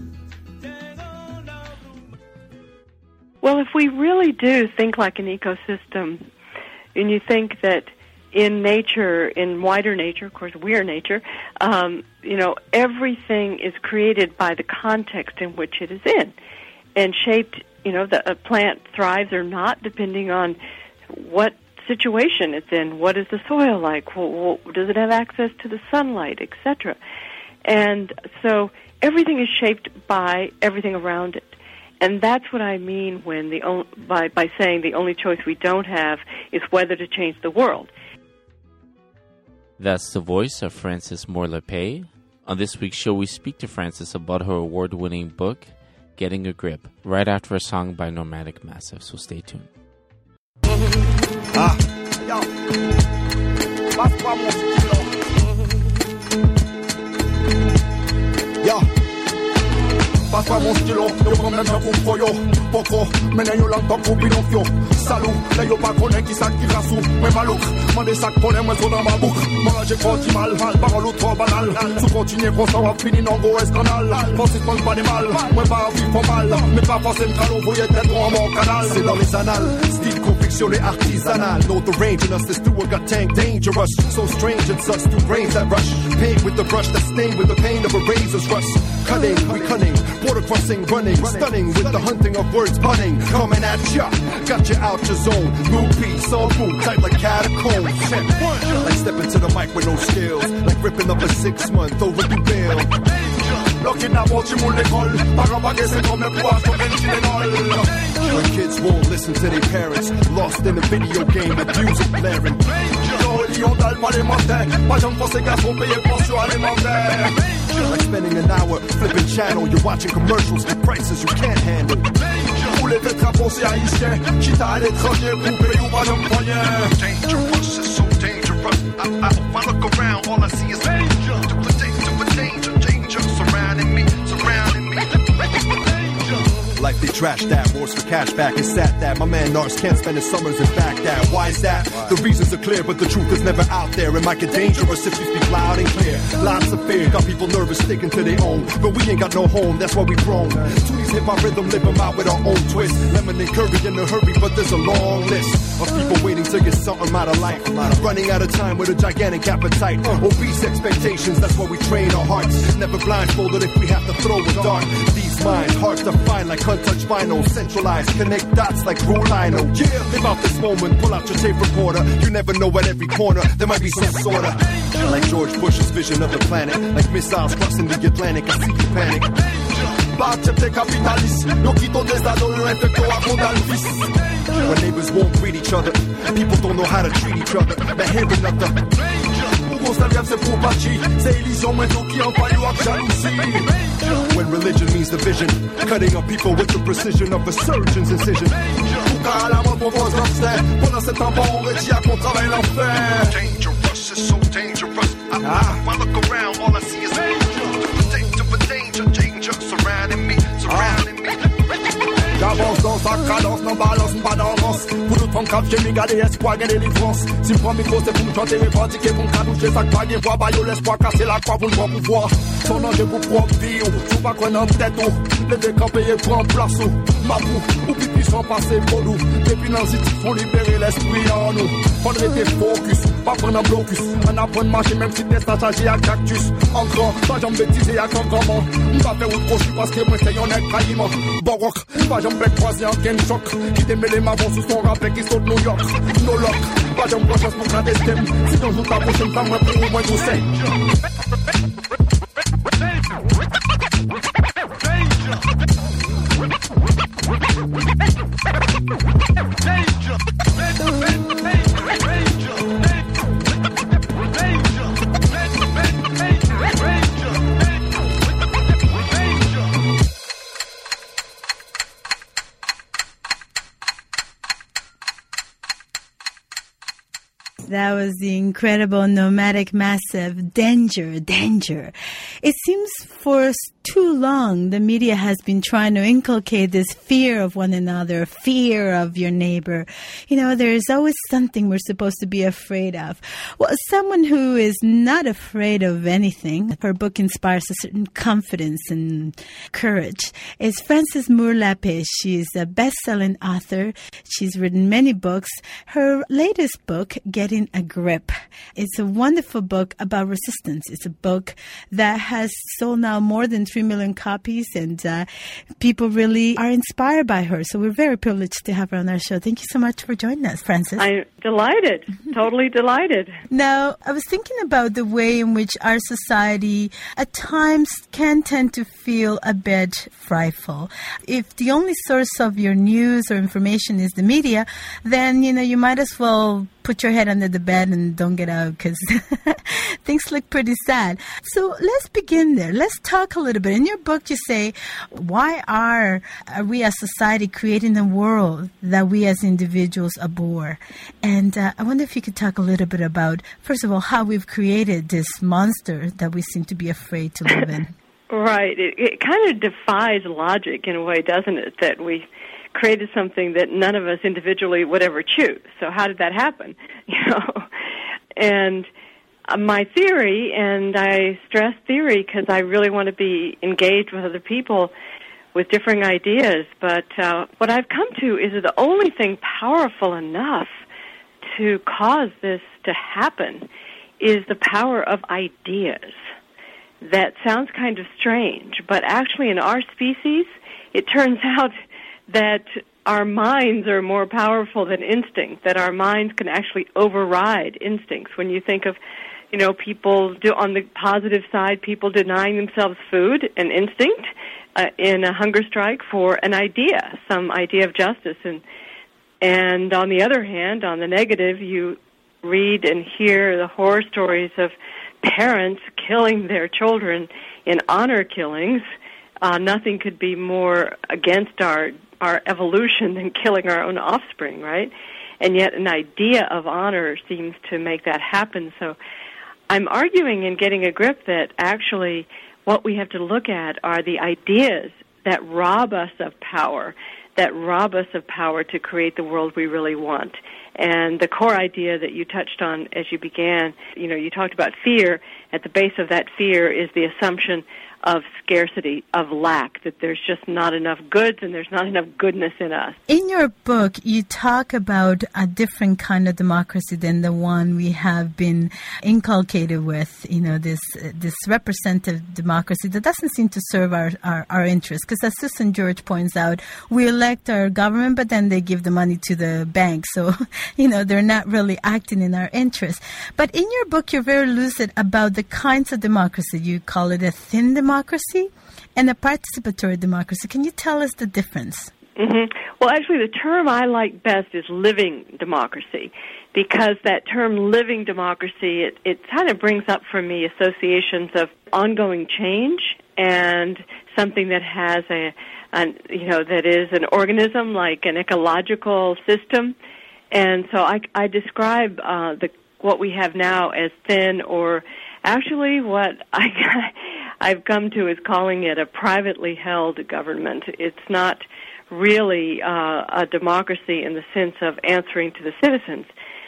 Well, if we really do think like an ecosystem, and you think that in nature, in wider nature, of course we are nature, everything is created by the context in which it is in and shaped a plant thrives or not depending on what situation it's in. What is the soil like? Does it have access to the sunlight, etc.? And so everything is shaped by everything around it. And that's what I mean when by saying the only choice we don't have is whether to change the world. That's the voice of Frances Moore Lappé. On this week's show, we speak to Frances about her award-winning book, Getting a Grip, right after a song by Nomadic Massive, so stay tuned. Passe-moi mon stylo, yo quand même un coup yo Poco, menen yo l'entend pour Pinocchio Salou, là yo pas connaît qui ça qui rassou Mais malouk, m'en des sacs pour les moins dans ma boucle Moi j'ai grandi mal, parole ou trop banal Sous continuer qu'on s'en va finir dans gros scandale Francis mange pas des mal, moi pas vivre pour mal Mais pas forcément calon, vous y êtes dans mon canal C'est dans les annales, style confectionné artisanal Know the range in us, this duo got tank dangerous So strange and such, two brains that rush Paint with the brush that stain with the pain of a razor's rust Cutting, we cunning, border crossing, running, stunning with the hunting of words, punning, coming at ya, got you out your zone, loopy, soul boot, tight like catacombs, like stepping to the mic with no skills, like ripping up a 6-month overdue bill. Looking at what you want to call, when kids won't listen to their parents, lost in a video game with music blaring. Like spending an hour flipping channel, you're watching commercials with prices you can't handle. Dangerous, it's so dangerous. If I look around, all I see is danger. Danger surrounding me. Like they trashed that, wars for cash back and sat that. My man Nars can't spend his summers in Baghdad. Why is that? The reasons are clear, but the truth is never out there. It might get dangerous if you speak loud and clear. Lots of fear got people nervous, sticking to their own. But we ain't got no home, that's why we grown. To these hip-hop rhythm, live them out with our own twist. Lemon and curry in a hurry, but there's a long list of people waiting to get something out of life. Running out of time with a gigantic appetite. Obese expectations, that's why we train our hearts. Never blindfolded if we have to throw a dart. These minds, hard to find like untouched vinyl, centralized, connect dots like Rolino. Yeah, live out this moment, pull out your tape recorder. You never know at every corner, there might be some sorta. Like George Bush's vision of the planet, like missiles crossing the Atlantic, I see you panic. When neighbors won't greet each other, people don't know how to treat each other. They're hearing of the when religion means the vision, cutting up people with the precision of a surgeon's incision. Dangerous, it's so dangerous. If I look around, all I see is danger surrounding me. J'avance dans sa cadence, non balance, pas d'avance. Pour nous prendre cap, j'ai mis gardé espoir, gagner délivrance. Si me prends micro, c'est pour me chanter, revendiquer, pour me cadoucher, ça pas des voix, baillot, l'espoir, casser la croix pour le bon pouvoir. Son danger pour propre vie, ou pas qu'on en tête, ou les décampés prend place, ou mabou, ou pipi sont passés pour nous. Depuis dans le font libérer l'esprit en nous. Faudrait être focus, pas prendre un blocus. On apprend de marcher, même si t'es stagiaire à cactus. En grand, pas j'en bêtiser à grand-grand. On va faire autre proche parce que moi, c'est yon est trahiment. Bon rock, pas j'en bête croisé en game shock. Qui démêle les mavons sous son rappel qui saute New York. No lock, pas j'en broche pour gratter ce thème. Si ton joue ta prochaine femme, moi pour au moins tout c'est. That was the incredible Nomadic Massive, Danger. It seems for too long the media has been trying to inculcate this fear of one another, fear of your neighbor. You know, there's always something we're supposed to be afraid of. Well, someone who is not afraid of anything, her book inspires a certain confidence and courage, is Frances Moore Lappé. She's a best-selling author. She's written many books. Her latest book, Getting Getting a Grip. It's a wonderful book about resistance. It's a book that has sold now more than 3 million copies, and people really are inspired by her. So we're very privileged to have her on our show. Thank you so much for joining us, Frances. I'm delighted, totally delighted. Now, I was thinking about the way in which our society at times can tend to feel a bit frightful. If the only source of your news or information is the media, then, you might as well put your head under the bed and don't get out, because things look pretty sad. So let's begin there. Let's talk a little bit. In your book, you say, why are we as society creating a world that we as individuals abhor? And I wonder if you could talk a little bit about, first of all, how we've created this monster that we seem to be afraid to live in. Right. It kind of defies logic in a way, doesn't it, that we created something that none of us individually would ever choose. So how did that happen? And my theory, and I stress theory because I really want to be engaged with other people with differing ideas, but what I've come to is that the only thing powerful enough to cause this to happen is the power of ideas. That sounds kind of strange, but actually in our species, it turns out that our minds are more powerful than instinct, that our minds can actually override instincts. When you think of, people on the positive side, people denying themselves food, an instinct, in a hunger strike for an idea, some idea of justice. And on the other hand, on the negative, you read and hear the horror stories of parents killing their children in honor killings. Nothing could be more against our evolution than killing our own offspring, right? And yet an idea of honor seems to make that happen. So I'm arguing in Getting a Grip that actually what we have to look at are the ideas that rob us of power, to create the world we really want. And the core idea that you touched on as you began, you talked about fear. At the base of that fear is the assumption of scarcity, of lack, that there's just not enough goods and there's not enough goodness in us. In your book, you talk about a different kind of democracy than the one we have been inculcated with, this representative democracy that doesn't seem to serve our interests. Because as Susan George points out, we elect our government, but then they give the money to the bank. So, they're not really acting in our interests. But in your book, you're very lucid about the kinds of democracy. You call it a thin democracy and a participatory democracy. Can you tell us the difference? Mm-hmm. Well, actually, the term I like best is living democracy, because that term living democracy, it kind of brings up for me associations of ongoing change and something that has that is an organism, like an ecological system. And so I describe what we have now as thin, or actually what I've come to is calling it a privately held government. It's not really a democracy in the sense of answering to the citizens.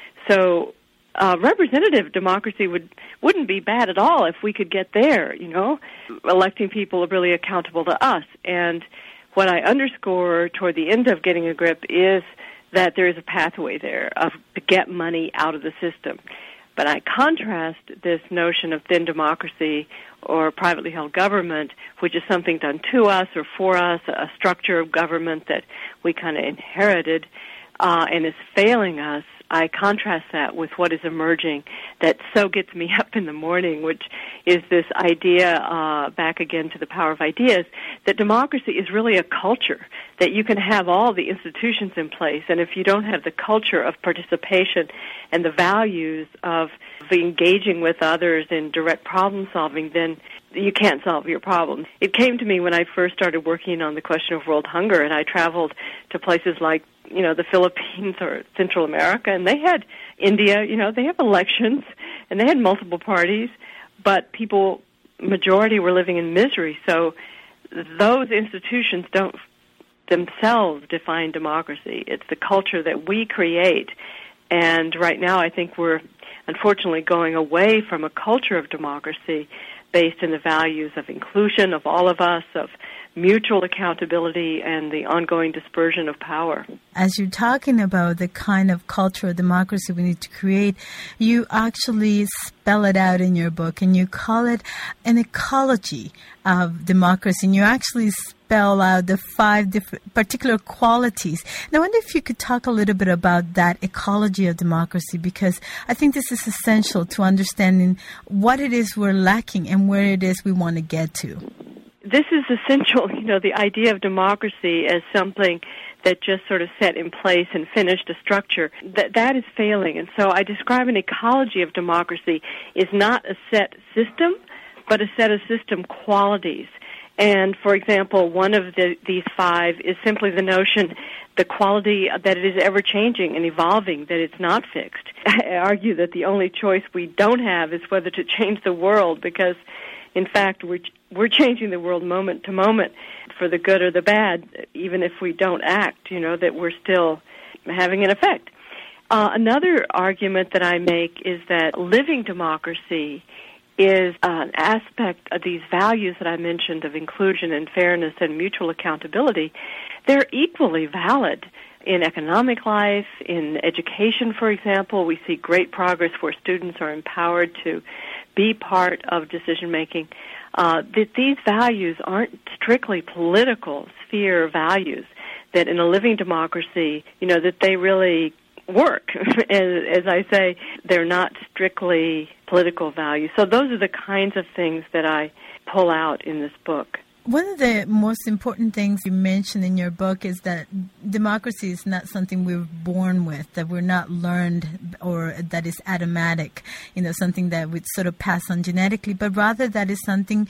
So representative democracy wouldn't be bad at all if we could get there, electing people really accountable to us. And what I underscore toward the end of Getting a Grip is that there is a pathway there to get money out of the system. But I contrast this notion of thin democracy or privately held government, which is something done to us or for us, a structure of government that we kind of inherited and is failing us. I contrast that with what is emerging that so gets me up in the morning, which is this idea, back again to the power of ideas, that democracy is really a culture, that you can have all the institutions in place, and if you don't have the culture of participation and the values of engaging with others in direct problem solving, then you can't solve your problems. It came to me when I first started working on the question of world hunger, and I traveled to places like the Philippines or Central America, and they had India, they have elections, and they had multiple parties, but majority were living in misery. So those institutions don't themselves define democracy. It's the culture that we create. And right now I think we're unfortunately going away from a culture of democracy based in the values of inclusion of all of us, of mutual accountability, and the ongoing dispersion of power. As you're talking about the kind of cultural democracy we need to create, you actually spell it out in your book, and you call it an ecology of democracy, and you actually spell out the 5 different particular qualities. And I wonder if you could talk a little bit about that ecology of democracy, because I think this is essential to understanding what it is we're lacking and where it is we want to get to. This is essential, the idea of democracy as something that just sort of set in place and finished a structure, that is failing. And so I describe an ecology of democracy is not a set system, but a set of system qualities. And, for example, one of these 5 is simply the notion, the quality that it is ever-changing and evolving, that it's not fixed. I argue that the only choice we don't have is whether to change the world, because, in fact, we're changing the world moment to moment for the good or the bad, even if we don't act, that we're still having an effect. Another argument that I make is that living democracy is an aspect of these values that I mentioned of inclusion and fairness and mutual accountability. They're equally valid in economic life, in education, for example. We see great progress where students are empowered to be part of decision-making. That these values aren't strictly political sphere values, that in a living democracy, that they really work. As I say, they're not strictly political values. So those are the kinds of things that I pull out in this book. One of the most important things you mention in your book is that democracy is not something we're born with, that we're not learned, or that is automatic, something that we sort of pass on genetically, but rather that is something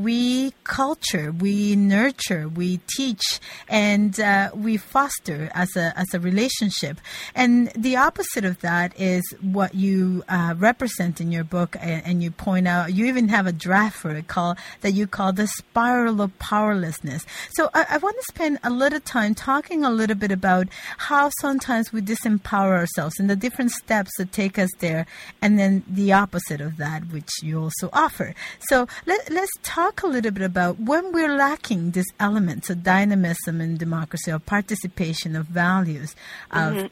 we culture, we nurture, we teach, and we foster as a relationship. And the opposite of that is what you represent in your book, and you point out, you even have a draft for it that you call the spiral of powerlessness. So I want to spend a little time talking a little bit about how sometimes we disempower ourselves and the different steps that take us there, and then the opposite of that, which you also offer. So let's talk a little bit about when we're lacking these elements of dynamism in democracy, of participation, of values, of,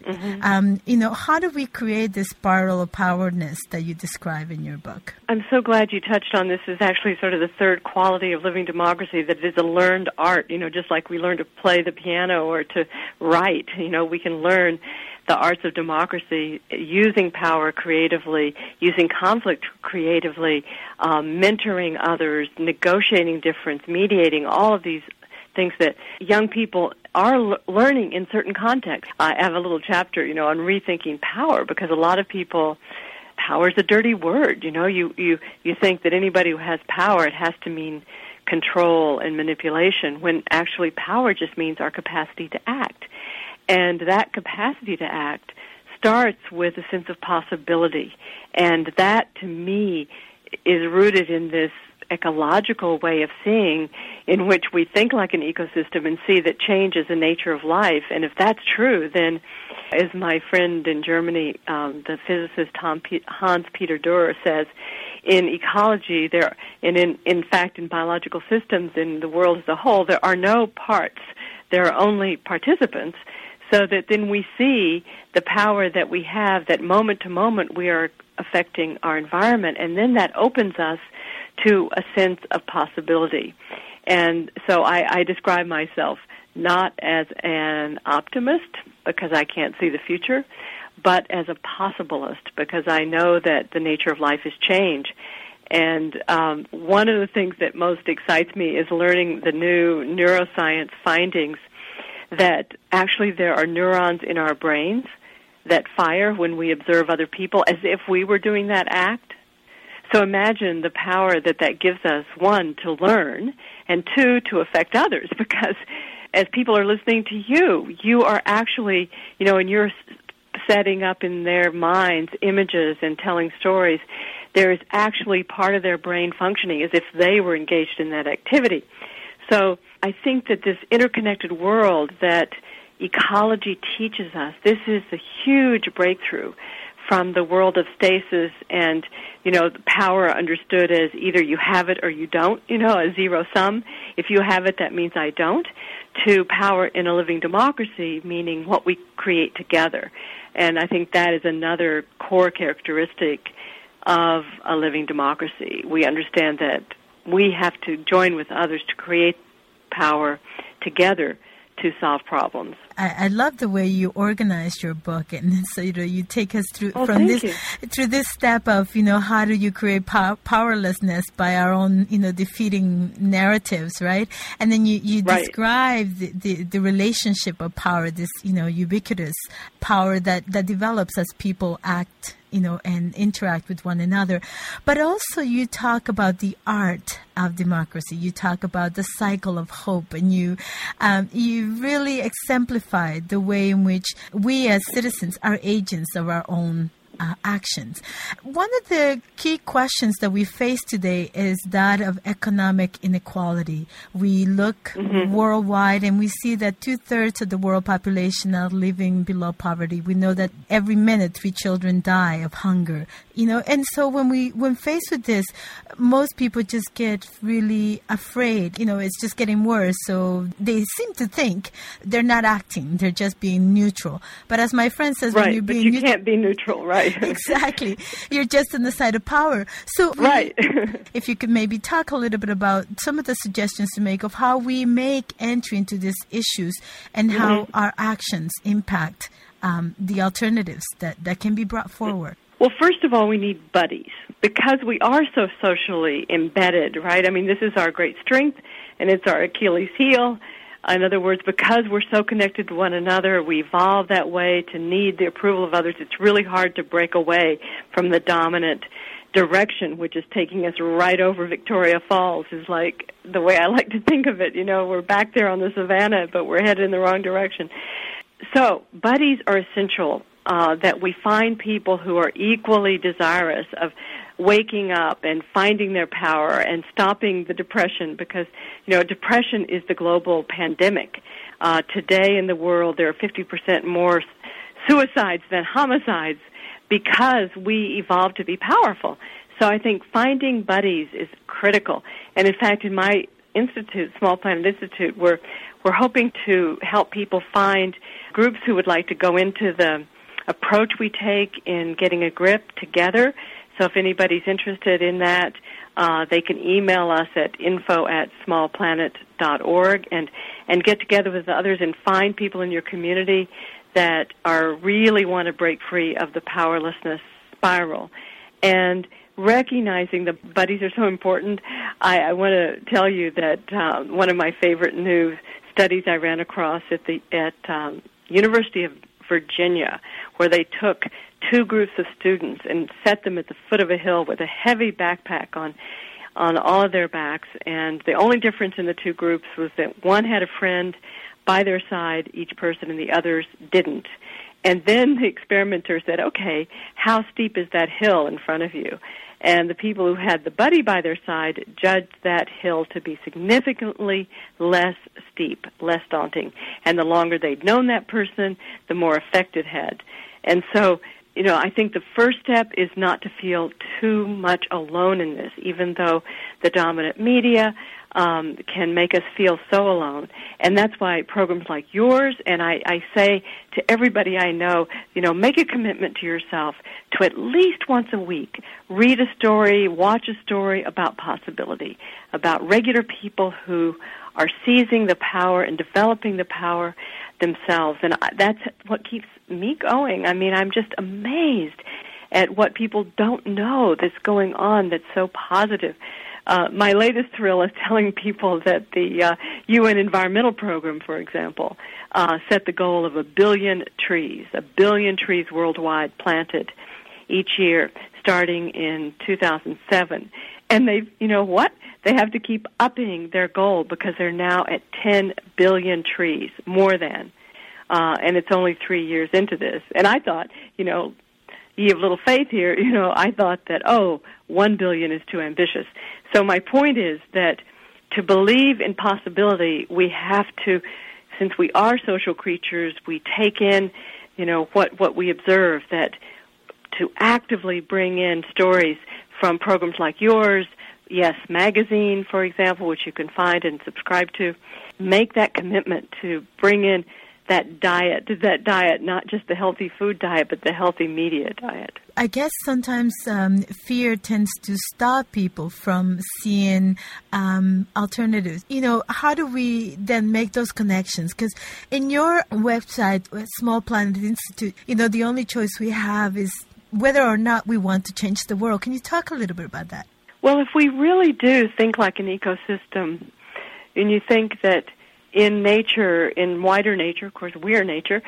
how do we create this spiral of powerness that you describe in your book? I'm so glad you touched on this. Is actually sort of the third quality of living democracy, that it is a learned art, just like we learn to play the piano or to write, we can learn the arts of democracy using power creatively, using conflict creatively, mentoring others, negotiating difference, mediating, all of these things that young people are learning in certain contexts. I have a little chapter, on rethinking power, because a lot of people, power is a dirty word. You think that anybody who has power, it has to mean control and manipulation, when actually power just means our capacity to act. And that capacity to act starts with a sense of possibility. And that, to me, is rooted in this ecological way of seeing, in which we think like an ecosystem and see that change is the nature of life. And if that's true, then, as my friend in Germany, the physicist Hans-Peter Dürer says, in ecology, in fact, in biological systems, in the world as a whole, there are no parts. There are only participants, so that then we see the power that we have, that moment to moment we are affecting our environment, and then that opens us to a sense of possibility. And so I describe myself not as an optimist, because I can't see the future, but as a possibilist, because I know that the nature of life is change. And one of the things that most excites me is learning the new neuroscience findings, that actually there are neurons in our brains that fire when we observe other people, as if we were doing that act. So imagine the power that gives us, one, to learn, and two, to affect others, because as people are listening to you, you are actually, and you're setting up in their minds images and telling stories, there is actually part of their brain functioning as if they were engaged in that activity. So I think that this interconnected world that ecology teaches us, this is a huge breakthrough from the world of stasis and, power understood as either you have it or you don't, a zero sum. If you have it, that means I don't, to power in a living democracy, meaning what we create together. And I think that is another core characteristic of a living democracy. We understand that we have to join with others to create power together to solve problems. I love the way you organized your book, and so you take us through through this step of how do you create powerlessness by our own defeating narratives, right? And then you describe the relationship of power, this ubiquitous power that develops as people act and interact with one another. But also you talk about the art of democracy. You talk about the cycle of hope, and you really exemplified the way in which we as citizens are agents of our own actions. One of the key questions that we face today is that of economic inequality. We look worldwide and we see that 2/3 of the world population are living below poverty. We know that every minute 3 children die of hunger. And so when faced with this, most people just get really afraid. It's just getting worse. So they seem to think they're not acting; they're just being neutral. But as my friend says, when you're being you can't be neutral, right? Exactly. You're just on the side of power. So if you could maybe talk a little bit about some of the suggestions to make of how we make entry into these issues and how our actions impact the alternatives that can be brought forward. Well, first of all, we need buddies because we are so socially embedded, right? I mean, this is our great strength and it's our Achilles heel. In other words, because we're so connected to one another, we evolve that way to need the approval of others. It's really hard to break away from the dominant direction, which is taking us right over Victoria Falls, is like the way I like to think of it. We're back there on the savannah, but we're headed in the wrong direction. So buddies are essential, that we find people who are equally desirous of waking up and finding their power and stopping the depression, because, depression is the global pandemic. Today in the world, there are 50% more suicides than homicides because we evolved to be powerful. So I think finding buddies is critical. And in fact, in my institute, Small Planet Institute, we're hoping to help people find groups who would like to go into the approach we take in getting a grip together. So if anybody's interested in that, they can email us at info@smallplanet.org and get together with others and find people in your community that really want to break free of the powerlessness spiral. And recognizing the buddies are so important, I want to tell you that one of my favorite new studies I ran across at University of Virginia, where they took 2 groups of students and set them at the foot of a hill with a heavy backpack on all of their backs. And the only difference in the 2 groups was that one had a friend by their side, each person, and the others didn't. And then the experimenter said, okay, how steep is that hill in front of you? And the people who had the buddy by their side judged that hill to be significantly less steep, less daunting. And the longer they'd known that person, the more effect it had. And so, I think the first step is not to feel too much alone in this, even though the dominant media can make us feel so alone. And that's why programs like yours, and I say to everybody I know, make a commitment to yourself to at least once a week read a story, watch a story about possibility, about regular people who are seizing the power and developing the power themselves. And that's what keeps me going. I mean, I'm just amazed at what people don't know that's going on that's so positive. My latest thrill is telling people that the UN Environmental Program, for example, set the goal of 1 billion trees worldwide planted each year starting in 2007. And they have to keep upping their goal because they're now at 10 billion trees, more than. And it's only 3 years into this. And I thought, you have little faith here. I thought that, 1 billion is too ambitious. So my point is that to believe in possibility, we have to, since we are social creatures, we take in, what we observe, that to actively bring in stories from programs like yours, Yes Magazine, for example, which you can find and subscribe to. Make that commitment to bring in that diet, not just the healthy food diet, but the healthy media diet. I guess sometimes fear tends to stop people from seeing alternatives. How do we then make those connections? Because in your website, Small Planet Institute, the only choice we have is whether or not we want to change the world. Can you talk a little bit about that? Well, if we really do think like an ecosystem, and you think that in nature, in wider nature, of course, we're nature,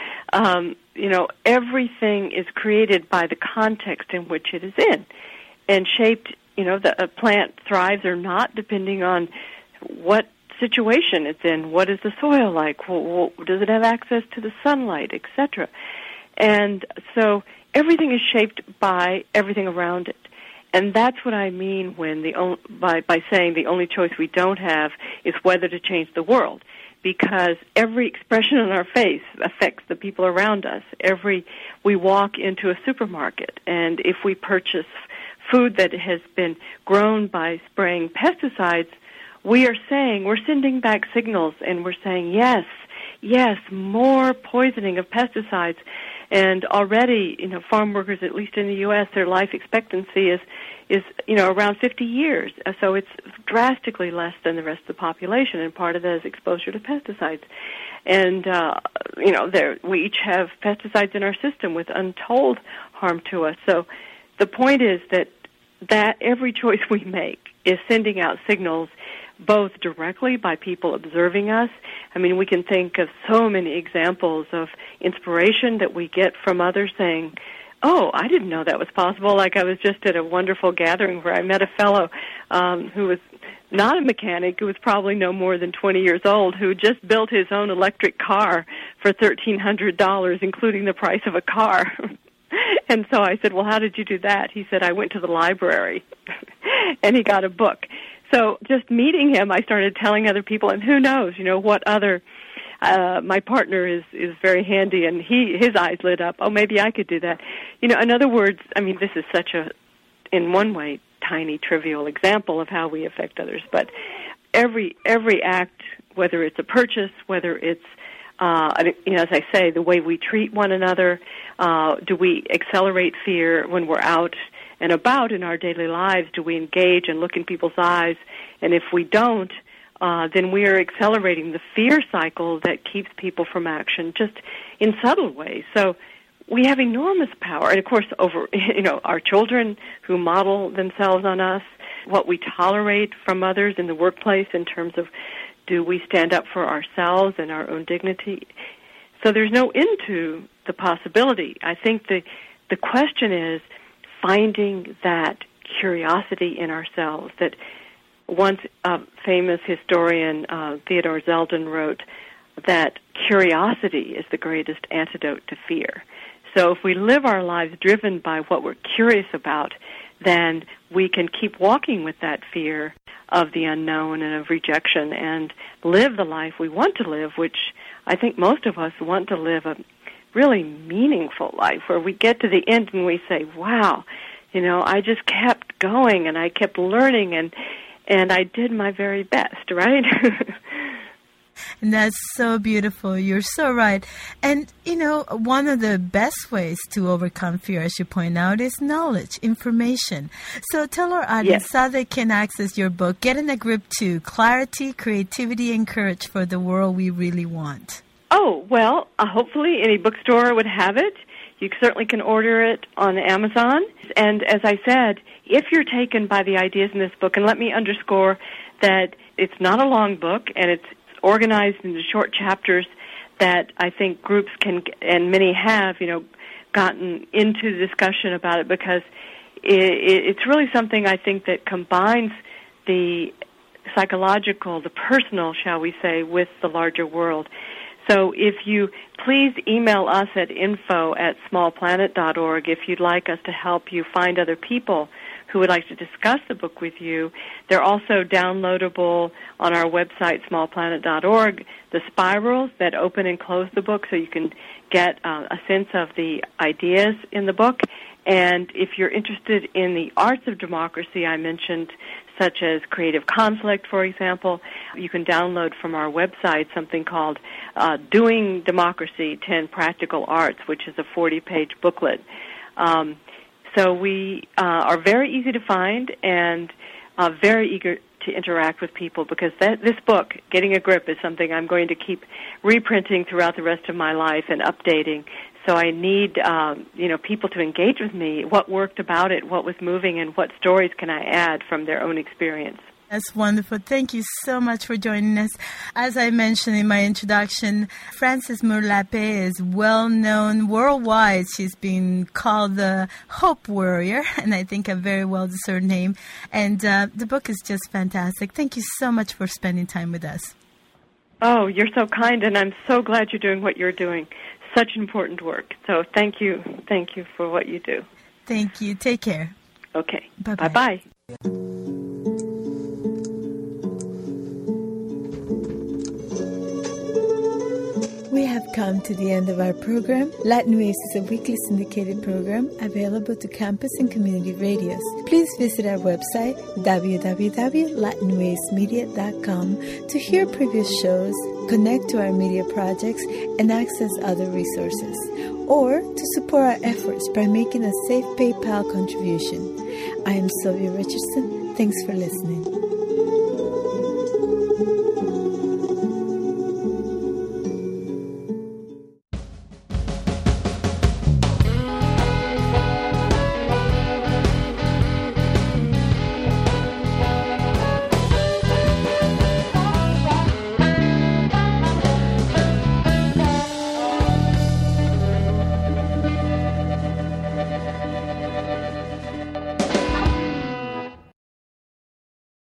everything is created by the context in which it is in and shaped, a plant thrives or not depending on what situation it's in, what is the soil like, does it have access to the sunlight, etc. And so everything is shaped by everything around it. And that's what I mean when by saying the only choice we don't have is whether to change the world. Because every expression on our face affects the people around us. We walk into a supermarket, and if we purchase food that has been grown by spraying pesticides, we're sending back signals, and we're saying, yes, more poisoning of pesticides. And already, farm workers, at least in the U.S., their life expectancy is around 50 years. So it's drastically less than the rest of the population, and part of that is exposure to pesticides. And, we each have pesticides in our system with untold harm to us. So the point is that every choice we make is sending out signals both directly by people observing us. I mean, we can think of so many examples of inspiration that we get from others saying, oh, I didn't know that was possible. Like I was just at a wonderful gathering where I met a fellow who was not a mechanic, who was probably no more than 20 years old, who just built his own electric car for $1,300, including the price of a car. And so I said, well, how did you do that? He said, I went to the library, and he got a book. So just meeting him, I started telling other people, and who knows, what other, my partner is very handy, and his eyes lit up. Oh, maybe I could do that. In other words, I mean, this is such in one way, tiny, trivial example of how we affect others. But every act, whether it's a purchase, whether it's, as I say, the way we treat one another, do we accelerate fear when we're out and about in our daily lives? Do we engage and look in people's eyes? And if we don't, then we are accelerating the fear cycle that keeps people from action just in subtle ways. So we have enormous power. And, of course, over our children who model themselves on us, what we tolerate from others in the workplace in terms of do we stand up for ourselves and our own dignity. So there's no end to the possibility. I think the question is finding that curiosity in ourselves. That once a famous historian, Theodore Zeldin, wrote that curiosity is the greatest antidote to fear. So if we live our lives driven by what we're curious about, then we can keep walking with that fear of the unknown and of rejection and live the life we want to live, which I think most of us want to live a really meaningful life where we get to the end and we say, wow, I just kept going and I kept learning and I did my very best, right? And that's so beautiful. You're so right. And, one of the best ways to overcome fear, as you point out, is knowledge, information. So tell our audience how they can access your book, Getting a Grip 2, Clarity, Creativity, and Courage for the World We Really Want. Oh, well, hopefully any bookstore would have it. You certainly can order it on Amazon. And as I said, if you're taken by the ideas in this book, and let me underscore that it's not a long book, and it's organized into short chapters that I think groups can, and many have, gotten into the discussion about it, because it's really something I think that combines the psychological, the personal, shall we say, with the larger world. So if you please email us at info@smallplanet.org if you'd like us to help you find other people who would like to discuss the book with you. They're also downloadable on our website, smallplanet.org, the spirals that open and close the book so you can get a sense of the ideas in the book. And if you're interested in the arts of democracy I mentioned, such as creative conflict, for example, you can download from our website something called Doing Democracy, 10 Practical Arts, which is a 40-page booklet. So we are very easy to find and very eager to interact with people, because this book, Getting a Grip, is something I'm going to keep reprinting throughout the rest of my life and updating. So I need, people to engage with me. What worked about it? What was moving? And what stories can I add from their own experience? That's wonderful. Thank you so much for joining us. As I mentioned in my introduction, Frances Moore-Lappé is well known worldwide. She's been called the Hope Warrior, and I think a very well-deserved name. And the book is just fantastic. Thank you so much for spending time with us. Oh, you're so kind, and I'm so glad you're doing what you're doing. Such important work. So thank you. Thank you for what you do. Thank you. Take care. Okay. Bye-bye. Bye-bye. We have come to the end of our program. Latin Waves is a weekly syndicated program available to campus and community radios. Please visit our website, www.latinwavesmedia.com, to hear previous shows, connect to our media projects, and access other resources, or to support our efforts by making a safe PayPal contribution. I am Sylvia Richardson. Thanks for listening.